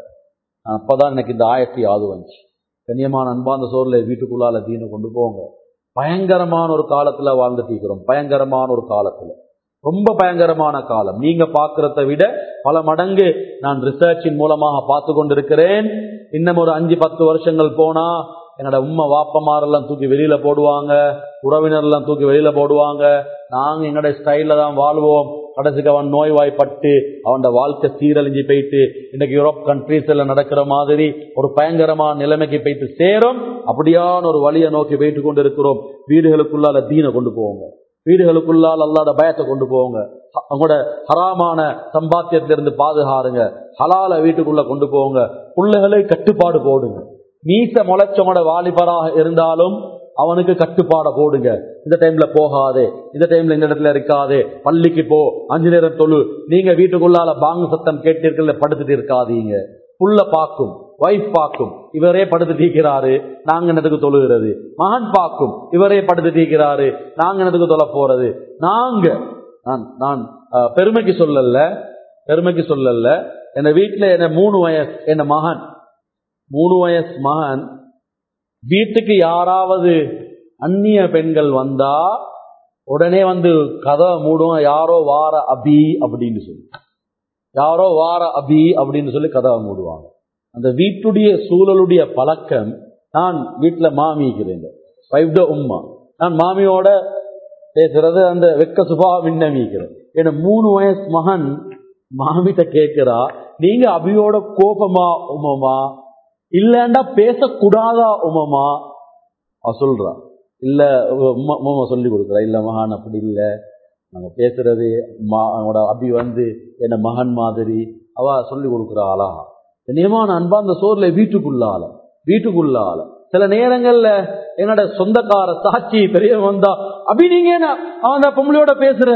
அப்பதான் எனக்கு இந்த ஆயத்தை யாது வந்துச்சு. கண்ணியமான அன்பார்ந்த சோர்ல வீட்டுக்குள்ளால தீனை கொண்டு போங்க. பயங்கரமான ஒரு காலத்துல வாழ்ந்துட்டு இருக்கிறோம். பயங்கரமான ஒரு காலத்துல, ரொம்ப பயங்கரமான காலம். நீங்க பாக்குறத விட பல மடங்கு நான் ரிசர்ச்சின் மூலமாக பார்த்து கொண்டிருக்கிறேன். இன்னும் ஒரு அஞ்சு பத்து வருஷங்கள் போனா என்னோட உம்மை வாப்பமாரெல்லாம் தூக்கி வெளியில போடுவாங்க, உறவினர் எல்லாம் தூக்கி வெளியில போடுவாங்க. நாங்க எங்களோட ஸ்டைல தான் வாழ்வோம். கடைசிக்கு அவன் நோய்வாய்ப்பட்டு அவன் வாழ்க்கை சீரழிஞ்சு போயிட்டு இன்னைக்கு யூரோப் கண்ட்ரீஸ் எல்லாம் நடக்கிற மாதிரி ஒரு பயங்கரமான நிலைமைக்கு போயிட்டு சேரும். அப்படியான ஒரு வழியை நோக்கி போயிட்டு கொண்டு இருக்கிறோம். வீடுகளுக்குள்ளால தீனை கொண்டு போவோங்க. வீடுகளுக்குள்ளால் அல்லாஹ்வுடைய பயத்தை கொண்டு போவோங்க. அவங்களோட ஹராமான சம்பாத்தியத்திலிருந்து பாதுகாருங்க. ஹலால வீட்டுக்குள்ள கொண்டு போவோங்க. பிள்ளைகளை கட்டுப்பாடு போடுங்க. மீச முளைச்சவங்களோட வாலிபராக இருந்தாலும் அவனுக்கு கட்டுப்பாட போடுங்க. இந்த டைம்ல போகாதே, இந்த டைம்ல இந்த இடத்துல இருக்காதே, பள்ளிக்கு போ, அஞ்சு நேரம் தொழு. நீங்க வீட்டுக்குள்ளால பாங்கு சத்தம் கேட்டீர்கள், படுத்துட்டு இருக்காதீங்க. புள்ள பாக்கும், வைஃப் பாக்கும், இவரே படுத்துட்டு இருக்கிறாரு, நாங்க என்னத்துக்கு தொழுகிறது. மகன் பாக்கும், இவரே படுத்துட்டு இருக்கிறாரு, நாங்க என்னத்துக்கு தொழ போறது. நாங்க நான் நான் பெருமைக்கு சொல்லல, பெருமைக்கு சொல்லல. என் வீட்டுல என்ன மூணு வயசு என்ன மகன் மூணு வயசு மகன் வீட்டுக்கு யாராவது அந்நிய பெண்கள் வந்தா உடனே வந்து கதை மூடுவோம். யாரோ வார அபி அப்படின்னு சொல்லி, யாரோ வார அபி அப்படின்னு சொல்லி கதவை மூடுவாங்க. அந்த வீட்டுடைய சூழலுடைய பழக்கம். நான் வீட்டுல மாமிக்கிறேன், வைஃப்ட உம்மா. நான் மாமியோட பேசுறது அந்த வெக்க சுபாவம் இன்னமிக்கிறேன். ஏன்னா மூணு வயசு மகன் மாமிட்ட கேட்கிறா, நீங்க அபியோட கோபமா உமமா, இல்லண்டா பேசக்கூடாதா உமமா? அவ சொல்றா, இல்ல உமா சொல்லி கொடுக்குறா, இல்ல மகான் அப்படி இல்ல, நாங்க பேசுறது அவனோட அபி வந்து என்ன மகன் மாதிரி அவ சொல்லி கொடுக்குறா. அழகா நியமான அன்பா அந்த சோர்ல வீட்டுக்குள்ளால வீட்டுக்குள்ளால சில நேரங்கள்ல என்னோட சொந்தக்கார சாட்சி பெரிய வந்தா, அபி நீங்க என்ன அவன் பொம்பளையோட பேசுற,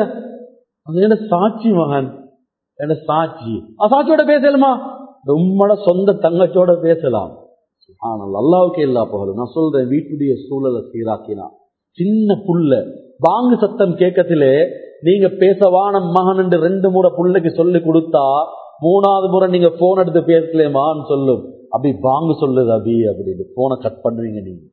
அது என்ன சாட்சி மகன், என்ன சாட்சி, சாட்சியோட பேசலுமா? உம்மோட சொந்த தங்கச்சோட பேசலாம். ஆனால் அல்லாவுக்கே இல்லா போகல. நான் சொல்றேன், வீட்டுடைய சூழலை சீராக்கினா சின்ன புள்ள பாங்கு சத்தம் கேட்கத்திலே நீங்க பேசவான மகன் என்று ரெண்டு முறை புள்ளைக்கு சொல்லி கொடுத்தா மூணாவது முறை நீங்க போன் எடுத்து பேசலேமான்னு சொல்லும். அப்படி பாங்கு சொல்லுது அபி அப்படின்னு போனை கட் பண்ணுவீங்க. நீங்க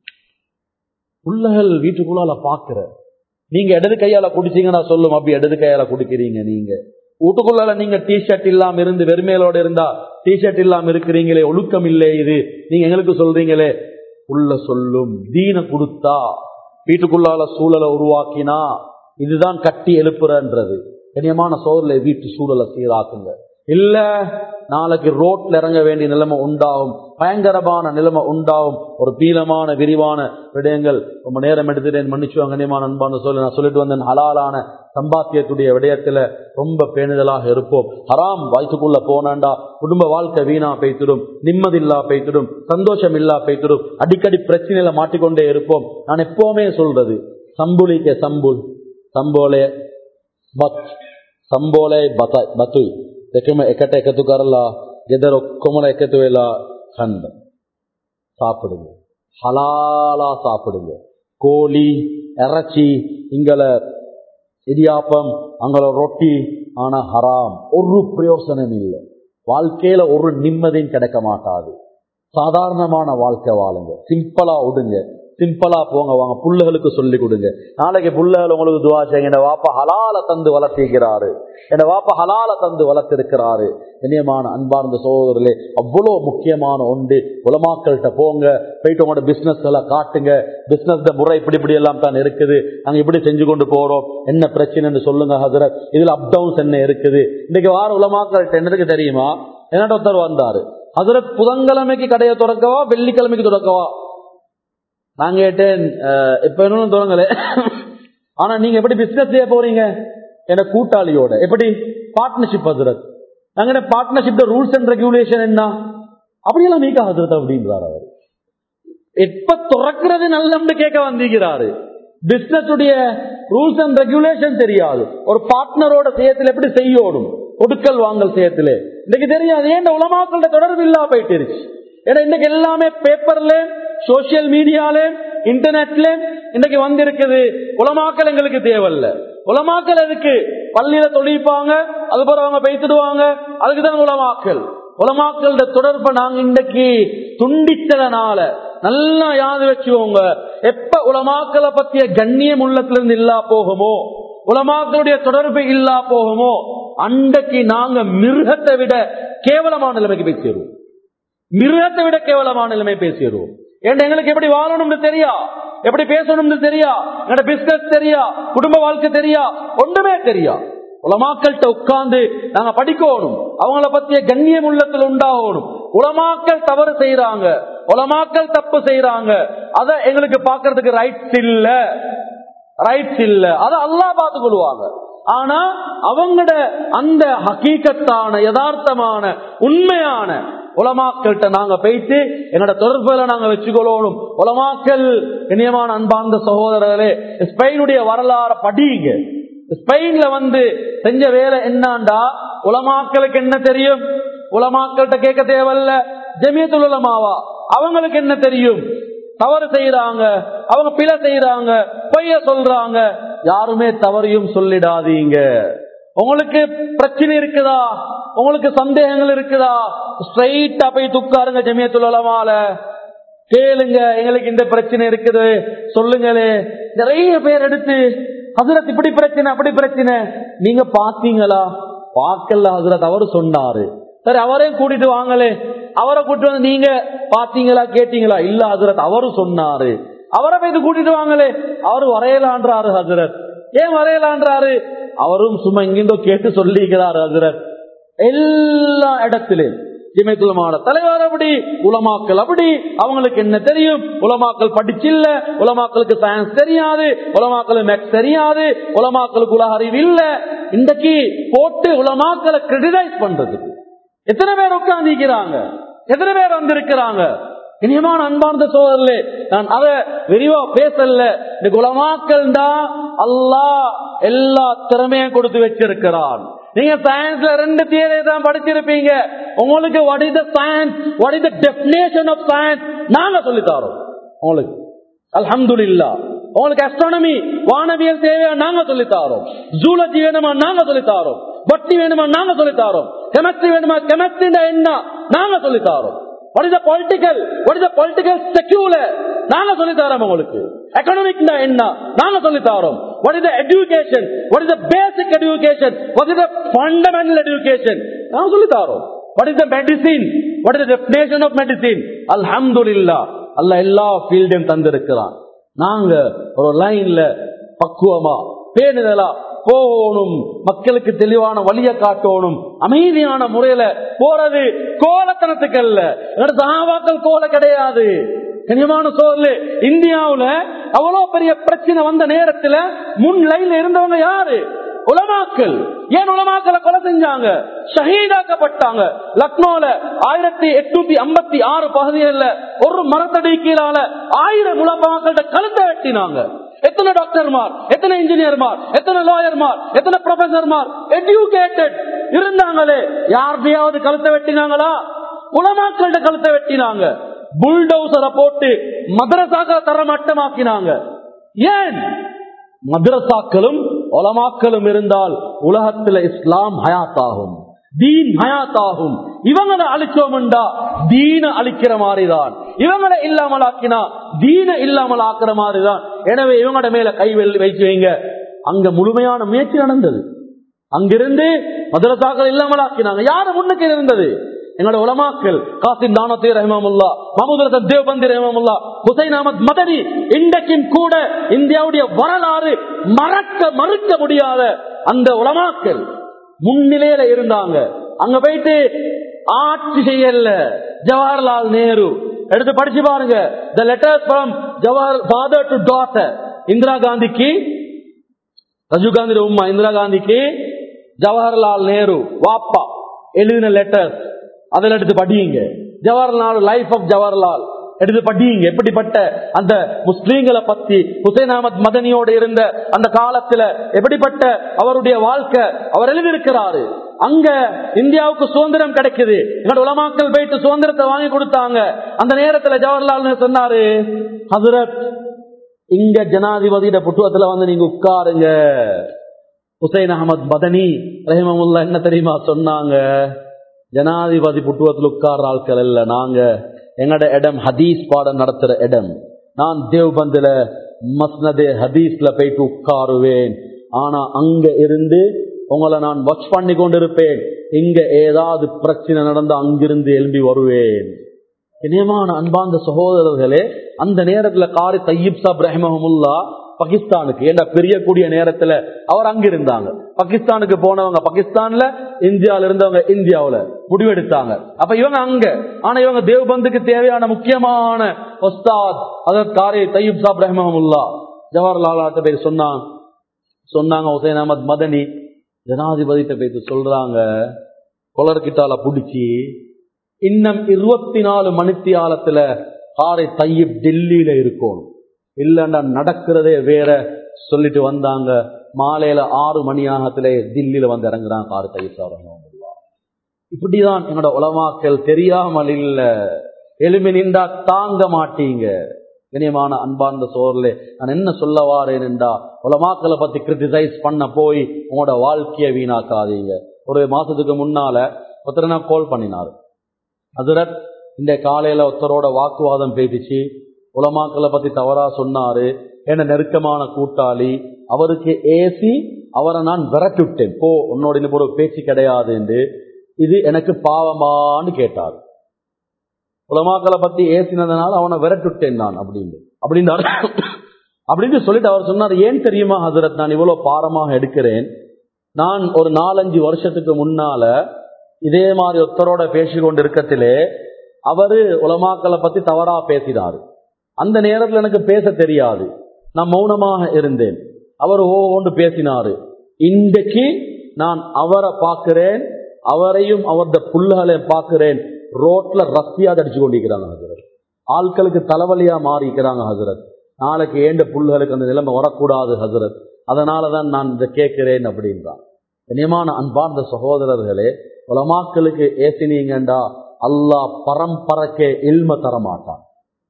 புள்ளைகள் வீட்டுக்குள்ளால பாக்குற, நீங்க இடது கையால குடிச்சீங்கன்னா சொல்லும் அப்படி இடது கையால குடிக்கிறீங்க. நீங்க வீட்டுக்குள்ளால நீங்க டிஷர்ட் இல்லாம இருந்து வெறுமையிலோட இருந்தா, டிஷர்ட் இல்லாம இருக்கிறீங்களே, ஒழுக்கம் இல்லை இது, நீங்க எங்களுக்கு சொல்றீங்களே, உள்ள சொல்லும். தீன கொடுத்தா வீட்டுக்குள்ளால சூழலை உருவாக்கினா இதுதான் கட்டி எழுப்புறன்றது. கண்ணியமான சோதரில் வீட்டு சூழலை சீராக்குங்க. இல்ல நாளைக்கு ரோட்ல இறங்க வேண்டிய நிலைமை உண்டாகும், பயங்கரமான நிலைமை உண்டாகும். ஒரு பீலமான விரிவான விடயங்கள் ரொம்ப நேரம் எடுத்துட்டேன், மன்னிச்சுவாங்க. கண்ணியமான அன்பான சொல்லி நான் சொல்லிட்டு வந்தேன், ஹலாலான சம்பாத்தியத்துடைய விடயத்துல ரொம்ப பேணுதலாக இருப்போம். ஹராம் வயசுக்குள்ள போனாண்டா குடும்ப வாழ்க்கை வீணா பெய்த்திடும், நிம்மதி இல்லா பெய்த்திடும், சந்தோஷம் இல்லா பெய்த்திடும், அடிக்கடி பிரச்சனையில மாட்டிக்கொண்டே இருப்போம். நான் எப்பவுமே சொல்றது, சம்புலிக்க சம்புல் சம்போலே பத் சம்போலே பத்து දෙකම එකට එකතු කරලා ගෙදර ඔක්කොමල එකතු වෙලා කන්න. சாப்பிடுங்க, ஹலாலா சாப்பிடுங்க. கோழி, இறைச்சி, இங்கல இடியாப்பம், அங்கல ரொட்டி, ஆனா ஹராம். ஒரு பிரயோசனம் இல்லை. வாழ்க்கையில ஒரு நிம்மதியும் கிடைக்க மாட்டாது. சாதாரணமான வாழ்க்கை வாழுங்க, சிம்பிளா விடுங்க, சிம்பிளா போங்க வாங்க. புள்ளைகளுக்கு சொல்லி கொடுங்க. நாளைக்கு புள்ளைகள் உங்களுக்கு துவா செய்யுங்க, என் வாப்பா ஹலால தந்து வளர்த்திருக்கிறாரு, என் வாப்பா ஹலால தந்து வளர்த்திருக்கிறாரு. இனியமான அன்பார்ந்த சகோதரர்களே, அவ்வளவு முக்கியமான ஒன்று. உலமாக்கள்கிட்ட போங்க, போயிட்டு உங்களோட பிசினஸ் எல்லாம் காட்டுங்க. பிசினஸ் முறை இப்படி இப்படி எல்லாம் தான் இருக்குது, நாங்க இப்படி செஞ்சு கொண்டு போறோம், என்ன பிரச்சனைன்னு சொல்லுங்க ஹசரத், இதுல அப் டவுன்ஸ் என்ன இருக்குது. இன்னைக்கு வார உலமாக்கள்கிட்ட என்னதுக்கு தெரியுமா, என்னோட ஒருத்தர் வந்தாரு, ஹசரத் புதன்கிழமைக்கு கடையை திறக்கவா வெள்ளிக்கிழமைக்கு திறக்கவா? நான் கேட்டேன், இப்ப என்ன தொடங்கல, ஆனா நீங்க எப்படி பிசினஸ் செய்ய போறீங்க? என கூட்டாளியோட எப்படி பார்ட்னர்ஷிப் ஹசரத், நாங்க பார்ட்னர்ஷிப் ரூல்ஸ் அண்ட் ரெகுலேஷன் என்ன அப்படியெல்லாம் நீக்க ஹசரத் அப்படின்றார் அவர். எப்ப திறக்கிறது நல்ல கேட்க வந்திருக்கிறாரு. பிசினஸ் உடைய ரூல்ஸ் அண்ட் ரெகுலேஷன் தெரியாது. ஒரு பார்ட்னரோட செய்யத்துல எப்படி செய்யணும், கொடுக்கல் வாங்கல் செய்யத்திலே இன்னைக்கு தெரியாது. ஏன் உலமாக்களோட தொடர்பு இல்லா போயிட்டு. ஏன்னா இன்னைக்கு எல்லாமே பேப்பர்ல, சோசியல் மீடியால, இன்டர்நெட்ல இன்னைக்கு வந்திருக்குது. உலமாக்கள் எங்களுக்கு தேவையில்ல. உலமாக்கள் எதுக்கு? பள்ளியில தொழிப்பாங்க, அது போல அவங்க பேசிடுவாங்க, அதுக்குதான் உலமாக்கள். உலமாக்களோட தொடர்பை நாங்க இன்னைக்கு துண்டித்ததனால நல்லா யாது வச்சுக்கோங்க, எப்ப உலமாக்களை பத்திய கண்ணியம் உள்ளத்திலிருந்து இல்லா போகுமோ, உலமாக்களுடைய தொடர்பு இல்லா போகுமோ, அன்றைக்கு நாங்க மிருகத்தை விட கேவலமான நிலைமைக்கு போய் சேருவோம். மிருகத்தை விட கேவலமான நிலைமை பேசிடுவோம். ஏன்னா எங்களுக்கு எப்படி வாழணும்னு தெரியா, எப்படி பேசணும்னு தெரியா, எங்களோட பிசினஸ் தெரியா, குடும்ப வாழ்க்கை தெரியா, ஒன்றுமே தெரியா. உலமாக்கள்கிட்ட உட்கார்ந்து நாங்க படிக்கணும், அவங்கள பத்திய கண்ணியம் உள்ளத்தில் உண்டாகணும். உலமாக்கள் தவறு செய்யறாங்க, உலமாக்கள் தப்பு செய்யறாங்க, அத எங்களுக்கு பாக்குறதுக்கு ரைட்ஸ் இல்ல, ரைட்ஸ் இல்ல, அத அல்லாஹ் பார்த்துக் கொள்வாங்க. ஆனா அவங்களோட அந்த ஹகீகத்தான யதார்த்தமான உண்மையான உலமாக்கள்கிட்ட நாங்க போயிட்டு எங்களோட தொடர்புகளை நாங்க வச்சுக்கொள்ளணும். உலமாக்கள் இனியமான அன்பார்ந்த சகோதரர்களே, ஸ்பெயினுடைய வரலாறு படிங்க. ஸ்பெயின்ல வந்து செஞ்ச வேலை என்னாண்டா, உலமாக்களுக்கு என்ன தெரியும்? உலமாக்கள்கிட்ட கேட்க தேவையில்ல. ஜமியத்துல் உலமாவா அவங்களுக்கு என்ன தெரியும்? தவறு செய்யறாங்க, அவங்க பிழை செய்யறாங்க, பொய்ய சொல்றாங்க, யாருமே தவறையும் சொல்லிடாதீங்க. உங்களுக்கு பிரச்சனை இருக்குதா, உங்களுக்கு சந்தேகங்கள் இருக்குதா, ஸ்ட்ரைட்டா போய் துக்காருங்க ஜமியத்துல் உலமால, கேளுங்க, எங்களுக்கு இந்த பிரச்சனை இருக்குது சொல்லுங்களே. நிறைய பேர் எடுத்து ஹஜ்ரத் இப்படி பிரச்சனை அப்படி பிரச்சனை, நீங்க பாத்தீங்களா? பார்க்கல ஹஜ்ரத், அவரு சொன்னாரு, சரி அவரையும் கூட்டிட்டு வாங்களே, அவரை கூட்டிட்டு வந்து நீங்க பாத்தீங்களா கேட்டீங்களா? இல்ல ஹஜ்ரத் அவரு சொன்னாரு. அவரை போய் கூட்டிட்டு வாங்களே, அவரு வரையலான்றாரு ஹஜ்ரத். ஏன் வரையலான்றாரு? அவரும் சும்மா இங்கிருந்தோ கேட்டு சொல்லிக்கிறாரு ஹஜ்ரத். எல்லா இடத்திலும் ஜமியத்துல் தலைவர் அப்படி, உலமாக்கள் அப்படி, அவங்களுக்கு என்ன தெரியும்? உலமாக்கள் படிச்சில்ல, உலமாக்களுக்கு சயின்ஸ் தெரியாது, உலமாக்களுக்கு மேக்ஸ் தெரியாது, உலமாக்களுக்கு உலக அறிவு இல்ல. இன்றைக்கு போட்டு உலமாக்களை கிரிட்டிசைஸ் பண்றது எத்தனை பேர் உட்கார்ந்திருக்கிறாங்க, எத்தனை பேர் வந்திருக்கிறாங்க. இனியமான அன்பார்ந்த சோதரர்களே, நான் அத விரிவா பேசல. இந்த உலமாக்கள் தான் அல்லாஹ் எல்லா திறமையும் கொடுத்து வச்சிருக்கிறான். நீங்க சயின்ஸ்ல ரெண்டு தியரி தான் படிச்சிருப்பீங்க. உங்களுக்கு what is the science, what is the definition of science நாங்க சொல்லி தரோம் உங்களுக்கு. அல்ஹம்துலில்லாஹ். உங்களுக்கு அஸ்ட்ரானமி வானவியல் தேவையா நாங்க சொல்லி தரோம். ஜூலஜி வேணுமா நாங்க சொல்லி தரோம். பட்னி வேணுமா நாங்க சொல்லி தரோம். கெமிஸ்ட்ரி வேணுமா கெமிஸ்ட்ரி என்ன நாங்க சொல்லி தரோம். What is the political, what is the political secular நாங்க சொல்லி தரோம் உங்களுக்கு. எகனாமிக் என்ன நாங்க சொல்லி தரோம். What is the education, what is the basic education, what is the fundamental education நாங்க சொல்லி தரோம். What is the medicine, what is the definition of medicine. அல்ஹம்துலில்லாஹ், அல்லாஹ் எல்லா ஃபீல்டையும் தந்திருக்கிறான். நாங்க ஒரு லைன்ல பக்குவமா பேணுதலா போகணும், மக்களுக்கு தெளிவான வழியை காட்டணும், அமைதியான முறையில போறது கோலத்தனத்துக்கு அல்ல. சஹாபாக்கள் கோல கிடையாது. கனியமான சோழர்களே, இந்தியாவுல அவ்வளவு பெரிய பிரச்சனை வந்த நேரத்துல முன் லைன்ல இருந்தவங்க யாரு? உலமாக்கள். ஏன் உலமாக்களை கொலை செஞ்சாங்க? ஷஹீதாக்கப்பட்டாங்க. லக்னோல ஆயிரத்தி எட்நூத்தி ஐம்பத்தி ஆறு பகுதிகளில் ஒரு மரத்தடி கீழால ஆயிரம் உலமாக்கள கழுத்தை வெட்டினாங்க. எத்தனை டாக்டர்மார், எத்தனை இன்ஜினியர்மார், எத்தனை லாயர்மார், எத்தனை ப்ரொஃபசர்மார் எஜுகேட்டட் இருந்தாங்களே, யாருடையாவது கழுத்தை வெட்டினாங்களா? உலமாக்கள கழுத்தை வெட்டினாங்க. புல்டோசரை போட்டு மதரசாக்களை தரமட்டமாக்கினாங்க. ஏன்? மதரசாக்களும் உலமாக்களும் இருந்தால் உலகத்தில் இஸ்லாம் ஹயாத்தாகும், தீன் ஹயாத்தாகும். இவங்களை அழிச்சோம்டா தீன அழிக்கிற மாதிரிதான், இவங்களை இல்லாமல் ஆக்கினா தீன இல்லாமல் ஆக்கிற மாதிரிதான். எனவே இவங்களோட மேல கை வைத்து வைங்க. அங்க முழுமையான முயற்சி நடந்தது. அங்கிருந்து மதரசாக்கள் இல்லாமல் ஆக்கினாங்க. யாரு முன்னுக்கு இருந்தது? எங்களோட உலமாக்கள். காசிம் தானத்தீர் ரஹ்மத்துல்லாஹ், மஹமூத் ஹசன் தேவ்பந்தி ரஹ்மத்துல்லாஹ், ஹுசைன் அஹமத் மதனி. இன்றைக்கும் கூட இந்தியாவுடைய வரலாறு மறக்க மறுக்க முடியாத அந்த உலமாக்கள் முன்னிலையில இருந்தாங்க. அங்க போயிட்டு ஆட்சி செய்யல. ஜவஹர்லால் நேரு எடுத்து படிச்சு பாருங்க. The letters from Jawahar father to daughter. Indira காந்திக்கு, ராஜீவ் காந்தி உம்மா இந்திரா காந்திக்கு ஜவஹர்லால் நேரு வாப்பா எழுதின லெட்டர்ஸ், அதில் எடுத்து படியுங்க. ஜவஹர்லால், லைஃப் ஆஃப் ஜவஹர்லால் எடுத்து படிங்க. எப்படிப்பட்ட அந்த முஸ்லீம்களை பத்தி ஹுசைன் அஹமத் மதனியோடு இருந்த அந்த காலத்துல எப்படிப்பட்ட அவருடைய வாழ்க்கை அவர் எழுதியிருக்கிறாரு. அங்க இந்தியாவுக்கு சுதந்திரம் கிடைக்குது. எங்களோட உலமாக்கள் போயிட்டு சுதந்திரத்தை வாங்கி கொடுத்தாங்க. அந்த நேரத்துல ஜவஹர்லால் சொன்னாரு, ஹசரத் இங்க ஜனாதிபதியோட புட்டுவத்துல வந்து நீங்க உட்காருங்க. ஹுசைன் அஹமத் மதனி ரஹிமஹுல்லாஹ் என்ன தெரியுமா சொன்னாங்க, ஜனாதிபதி புட்டுவத்தில் உட்கார்ற ஆட்கள் இல்ல நாங்க. எங்கட இடம் ஹதீஸ் பாடம் நடத்துற இடம். நான் தேவ்பந்துல மஸ்னதே ஹதீஸ்ல போயிட்டு உட்காருவேன். ஆனா அங்க இருந்து உங்களை நான் வாட்ச் பண்ணி கொண்டிருப்பேன். இங்க ஏதாவது பிரச்சனை நடந்து அங்கிருந்து எழும்பி வருவேன். இனியமான அன்பார்ந்த சகோதரர்களே, அந்த நேரத்துல காரி தையீப் சாப் ரஹிமஹுல்லாஹ் பாகிஸ்தானுக்கு ஏண்டா பிரியக்கூடிய நேரத்துல அவர் அங்க இருந்தாங்க. பாகிஸ்தானுக்கு போனவங்க பாகிஸ்தான்ல, இந்தியாவில இருந்தவங்க இந்தியாவில முடிவெடுத்தாங்க. அப்ப இவங்க அங்க. ஆனா இவங்க தேவ்பந்துக்கு தேவையான முக்கியமான உஸ்தாத் அதற்கு காரி தையீப் சாப் ரஹிமஹுல்லாஹ் ஜவஹர்லால் பேர் சொன்னாங்க சொன்னாங்க ஹுசைன் அஹமத் மதனி ஜனாதிபதிட்ட பேசி சொல்றாங்க, கொலர்கிட்டால புடிச்சு இன்னும் இருபத்தி நாலு மணித்தியாலத்துல காரை தையீப் டெல்லியில இருக்கணும், இல்லன்னா நடக்கிறதே வேற சொல்லிட்டு வந்தாங்க. மாலையில ஆறு மணி ஆகத்திலே தில்லியில வந்து இறங்குறாங்க காரை தையீப் சாப் ரஹ்மத்துல்லாஹ். இப்படிதான் என்னோட உலமாக்கள் தெரியாமல் இல்ல, எலும்பி நின்றா தாங்க மாட்டீங்க. கண்ணியமான அன்பார்ந்த சோர்லே நான் என்ன சொல்ல வாரேன் என்றா, உலமாக்களை பத்தி கிரிட்டிசைஸ் பண்ண போய் உங்களோட வாழ்க்கையை வீணாக்காதீங்க. ஒரு மாசத்துக்கு முன்னால ஒருத்தர் கால் பண்ணினாரு, ஹசரத் இந்த காலையில ஒருத்தரோட வாக்குவாதம் பேசிச்சு, உலமாக்களை பத்தி தவறா சொன்னாரு, என்ன நெருக்கமான கூட்டாளி, அவருக்கு ஏசி அவரை நான் விரட்டுட்டேன், போ உன்னோட இன்னும் ஒரு பேச்சு கிடையாது என்று. இது எனக்கு பாவமானு கேட்டார். உலமாக்களை பத்தி ஏசினதுனால அவனை விரட்டுட்டேன் நான் அப்படின்னு அப்படின்னு அப்படின்னு சொல்லிட்டு அவர் சொன்னார், ஏன் தெரியுமா ஹசரத், நான் இவ்வளவு பாரமாக எடுக்கிறேன். நான் ஒரு நாலஞ்சு வருஷத்துக்கு முன்னால இதே மாதிரி ஒருத்தரோட பேசிக்கொண்டு இருக்கத்திலே அவரு உலமாக்களை பத்தி தவறா பேசினாரு. அந்த நேரத்தில் எனக்கு பேச தெரியாது, நான் மௌனமாக இருந்தேன். அவர் ஓண்டு பேசினாரு. இன்றைக்கு நான் அவரை பார்க்கிறேன், அவரையும் அவருடைய புல்லுகளையும் பார்க்கிறேன், ரோட்ல ரஸ்தியா அடிச்சு கொண்டிருக்கிறாங்க ஹசரத். ஆட்களுக்கு தலைவலியா மாறிக்கிறாங்க ஹசரத். நாளைக்கு ஏண்ட புல்லுகளுக்கு அந்த நிலைமை வரக்கூடாது ஹசரத், அதனாலதான் நான் இதை கேட்கிறேன் அப்படின்றான். இனியமான அன்பார்ந்த சகோதரர்களே, உலமாக்களுக்கு ஏசினீங்கண்டா அல்லாஹ் பரம்பரைக்கே இல்ம தரமாட்டான்,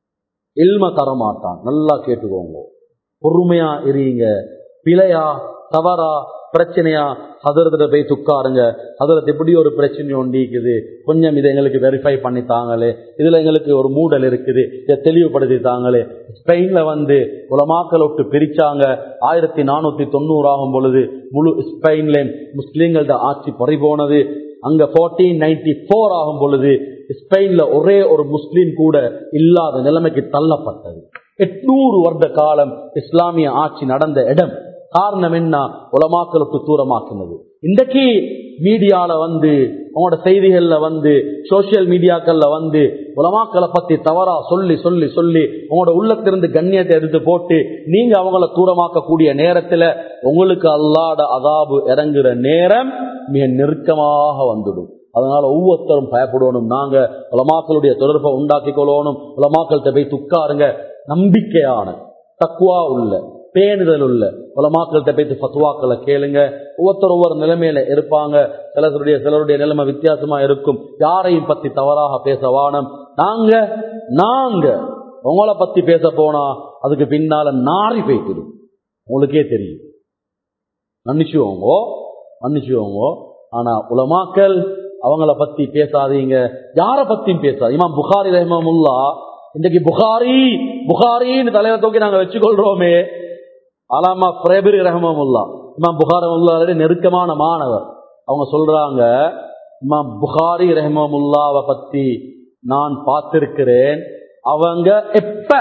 இல்ம தரமாட்டான். நல்லா கேட்டுக்கோங்க, பொறுமையா இருங்க. பிழையா தவறா பிரச்சனையா ஹதரத்துல போய் துக்காருங்க. ஹதரத் எப்படி ஒரு பிரச்சனை ஒண்டிக்குது, கொஞ்சம் இதை எங்களுக்கு வெரிஃபை பண்ணி தாங்களே, இதுல எங்களுக்கு ஒரு மூடல் இருக்குது, இதை தெளிவுபடுத்தி தாங்களே. ஸ்பெயின்ல வந்து உலமாக்கள் விட்டு பிரிச்சாங்க. ஆயிரத்தி நானூத்தி தொண்ணூறு ஆகும் பொழுது முழு ஸ்பெயின்ல முஸ்லீம்களோட ஆட்சி பறி போனது. அங்க போர்டீன் நைன்டி போர் ஆகும் பொழுது ஸ்பெயின்ல ஒரே ஒரு முஸ்லீம் கூட இல்லாத நிலைமைக்கு தள்ளப்பட்டது. எட்நூறு வருட காலம் இஸ்லாமிய ஆட்சி நடந்த இடம். காரணம் என்ன? உலமாக்களுக்கு தூரமாக்கினது. இன்றைக்கு மீடியால வந்து உங்களோட செய்திகள்ல வந்து சோசியல் மீடியாக்கள்ல வந்து உலமாக்களை பத்தி தவறா சொல்லி சொல்லி சொல்லி உங்களோட உள்ளத்திலிருந்து கண்ணியத்தை எடுத்து போட்டு நீங்க அவங்கள தூரமாக்க கூடிய நேரத்துல உங்களுக்கு அல்லாஹ்வுடைய அஸாபு இறங்குற நேரம் மிக நெருக்கமாக வந்துடும். அதனால ஒவ்வொருத்தரும் பயப்படணும். நாங்க உலமாக்களுடைய தொடர்பை உண்டாக்கி கொள்ளணும். உலமாக்கள்கிட்ட போய் துக்காருங்க. நம்பிக்கையான தக்வா உள்ள பேணுதல் உள்ள உலமாக்கள்கிட்ட போய் ஃபத்வாக்களை கேளுங்க. ஒவ்வொருத்தர் ஒவ்வொரு நிலைமையில இருப்பாங்க. சிலருடைய சிலருடைய நிலைமை வித்தியாசமா இருக்கும். யாரையும் பத்தி தவறாக பேச வானம். நாங்க நாங்க உங்களை பத்தி பேச போனா அதுக்கு பின்னால நாரி போய்க்கிடும், உங்களுக்கே தெரியும். மன்னிச்சுவோங்க மன்னிச்சுவோங்க ஆனா உலமாக்கள் அவங்கள பத்தி பேசாதீங்க, யார பத்தியும் பேசாது. இமாம் புகாரி ரஹ்மத்துல்லாஹ், இன்றைக்கு புகாரி புகாரின்னு தலைவர் தூக்கி நாங்க வச்சுக்கொள்றோமே. அலாமா பிரேபரி ரஹ்மத்துல்லாஹ் இமாம் புகாரி ரஹ்மத்துல்லாஹ் நெருக்கமான மாணவர். அவங்க சொல்றாங்க, இமாம் புகாரி ரஹ்மத்துல்லாஹ்வை பத்தி நான் பார்த்திருக்கிறேன். அவங்க எப்ப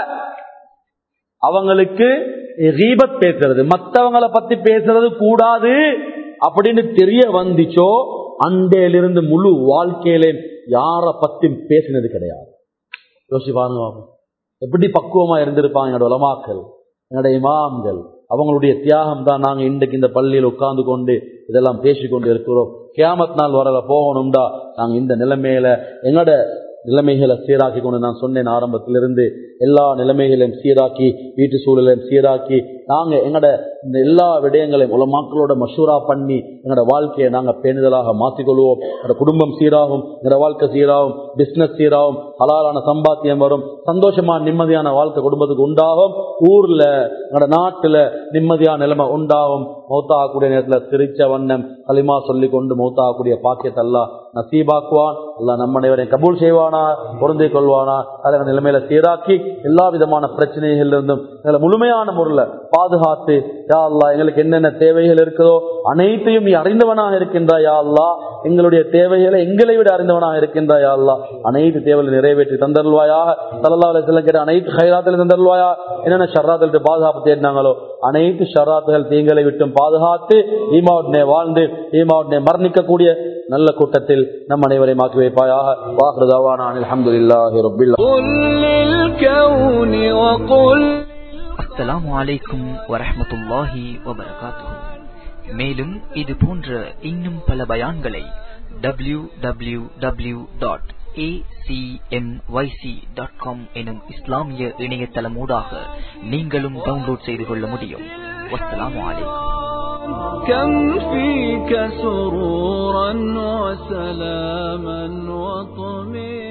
அவங்களுக்கு கீபத் பேசுறது, மற்றவங்களை பத்தி பேசுறது கூடாது அப்படின்னு தெரிய வந்துச்சோ அண்டையிலிருந்து முழு வாழ்க்கையில யார பத்தி பேசினது கிடையாது. யோசி பாருங்க, எப்படி பக்குவமா இருந்திருப்பாங்க என்னோட உலமாக்கள், என்னோட இமாம்கள். அவங்களுடைய தியாகம் தான் நாங்க இன்றைக்கு இந்த பள்ளியில் உட்கார்ந்து கொண்டு இதெல்லாம் பேசிக்கொண்டு இருக்கிறோம். கியாமத் நாள் வரல போகணும்டா நாங்க இந்த நிலைமையில எங்களோட நிலைமைகளை சீராக்கி கொண்டு நான் சொன்னேன் ஆரம்பத்திலிருந்து எல்லா நிலைமைகளையும் சீராக்கி வீட்டு சூழலையும் சீராக்கி நாங்க எங்கட இந்த எல்லா விடயங்களையும் உலமாக்களோட மஷூரா பண்ணி எங்களோட வாழ்க்கையை நாங்க பேணுதலாக மாற்றிக்கொள்வோம். எங்களோட குடும்பம் சீராகும், எங்களோட வாழ்க்கை சீராகும், பிசினஸ் சீராகும், ஹலாலான சம்பாத்தியம் வரும், சந்தோஷமான நிம்மதியான வாழ்க்கை குடும்பத்துக்கு உண்டாகும், ஊர்ல எங்களோட நாட்டுல நிம்மதியான நிலைமை உண்டாகும். மௌத்தாகக்கூடிய நேரத்தில் சிரிச்ச வண்ணம் களிமா சொல்லி கொண்டு மௌத்தாகக்கூடிய பாக்கியத்தை அல்லாஹ் நசீபாக்குவான். அல்லாஹ் நம்ம அனைவரையும் கபூல் செய்வானா, பொருந்திக் கொள்வானா. அதை நிலைமையில சீராக்கி எல்லா விதமான பிரச்சனைகள் இருந்தும் எங்களை முழுமையான முறையில் பாதுகாத்து யா அல்லாஹ் எங்களுக்கு என்னென்ன தேவைகள் இருக்குதோ அனைத்தையும் நீ அறிந்தவனாக இருக்கின்றாய் யா அல்லாஹ். எங்களுடைய தேவைகளை எங்களை விட அறிந்தவனாக இருக்கின்றாய் யா அல்லாஹ். அனைத்து தேவைகளை நிறைவேற்றி தந்தருள்வாயாக. ஸல்லல்லாஹு அலைஹி வஸல்லம் கேட்ட அனைத்து கைராத்திலும் தந்தருள்வாயா. என்னென்ன ஷர்ராத்திலிருந்து பாதுகாப்பு தேடினாங்களோ அனைத்து ஷர்ராத்துகள் தீங்களை விட்டும் பாதுகாத்து ஈமாவுடனே வாழ்ந்து ஈமாவுடனே மரணிக்கக்கூடிய நல்ல கூட்டத்தில் நம் அனைவரை மாற்றி வைப்பாயாக. வாஹிரு தஅவானா அல்ஹம்துலில்லாஹி ரப்பில் ஆலமீன். அஸ்ஸலாமு அலைக்கும் வரஹ்மத்துல்லாஹி வபரகாத்துஹு. மேலும் இது போன்ற இன்னும் பல பயான்களை W W W dot A C M Y C dot com எனும் இஸ்லாமிய இணையதளமூடாக நீங்களும் டவுன்லோட் செய்து கொள்ள முடியும். வஸ்ஸலாமு அலைக்கும். كم فيك سرورا وسلاما وطمئنا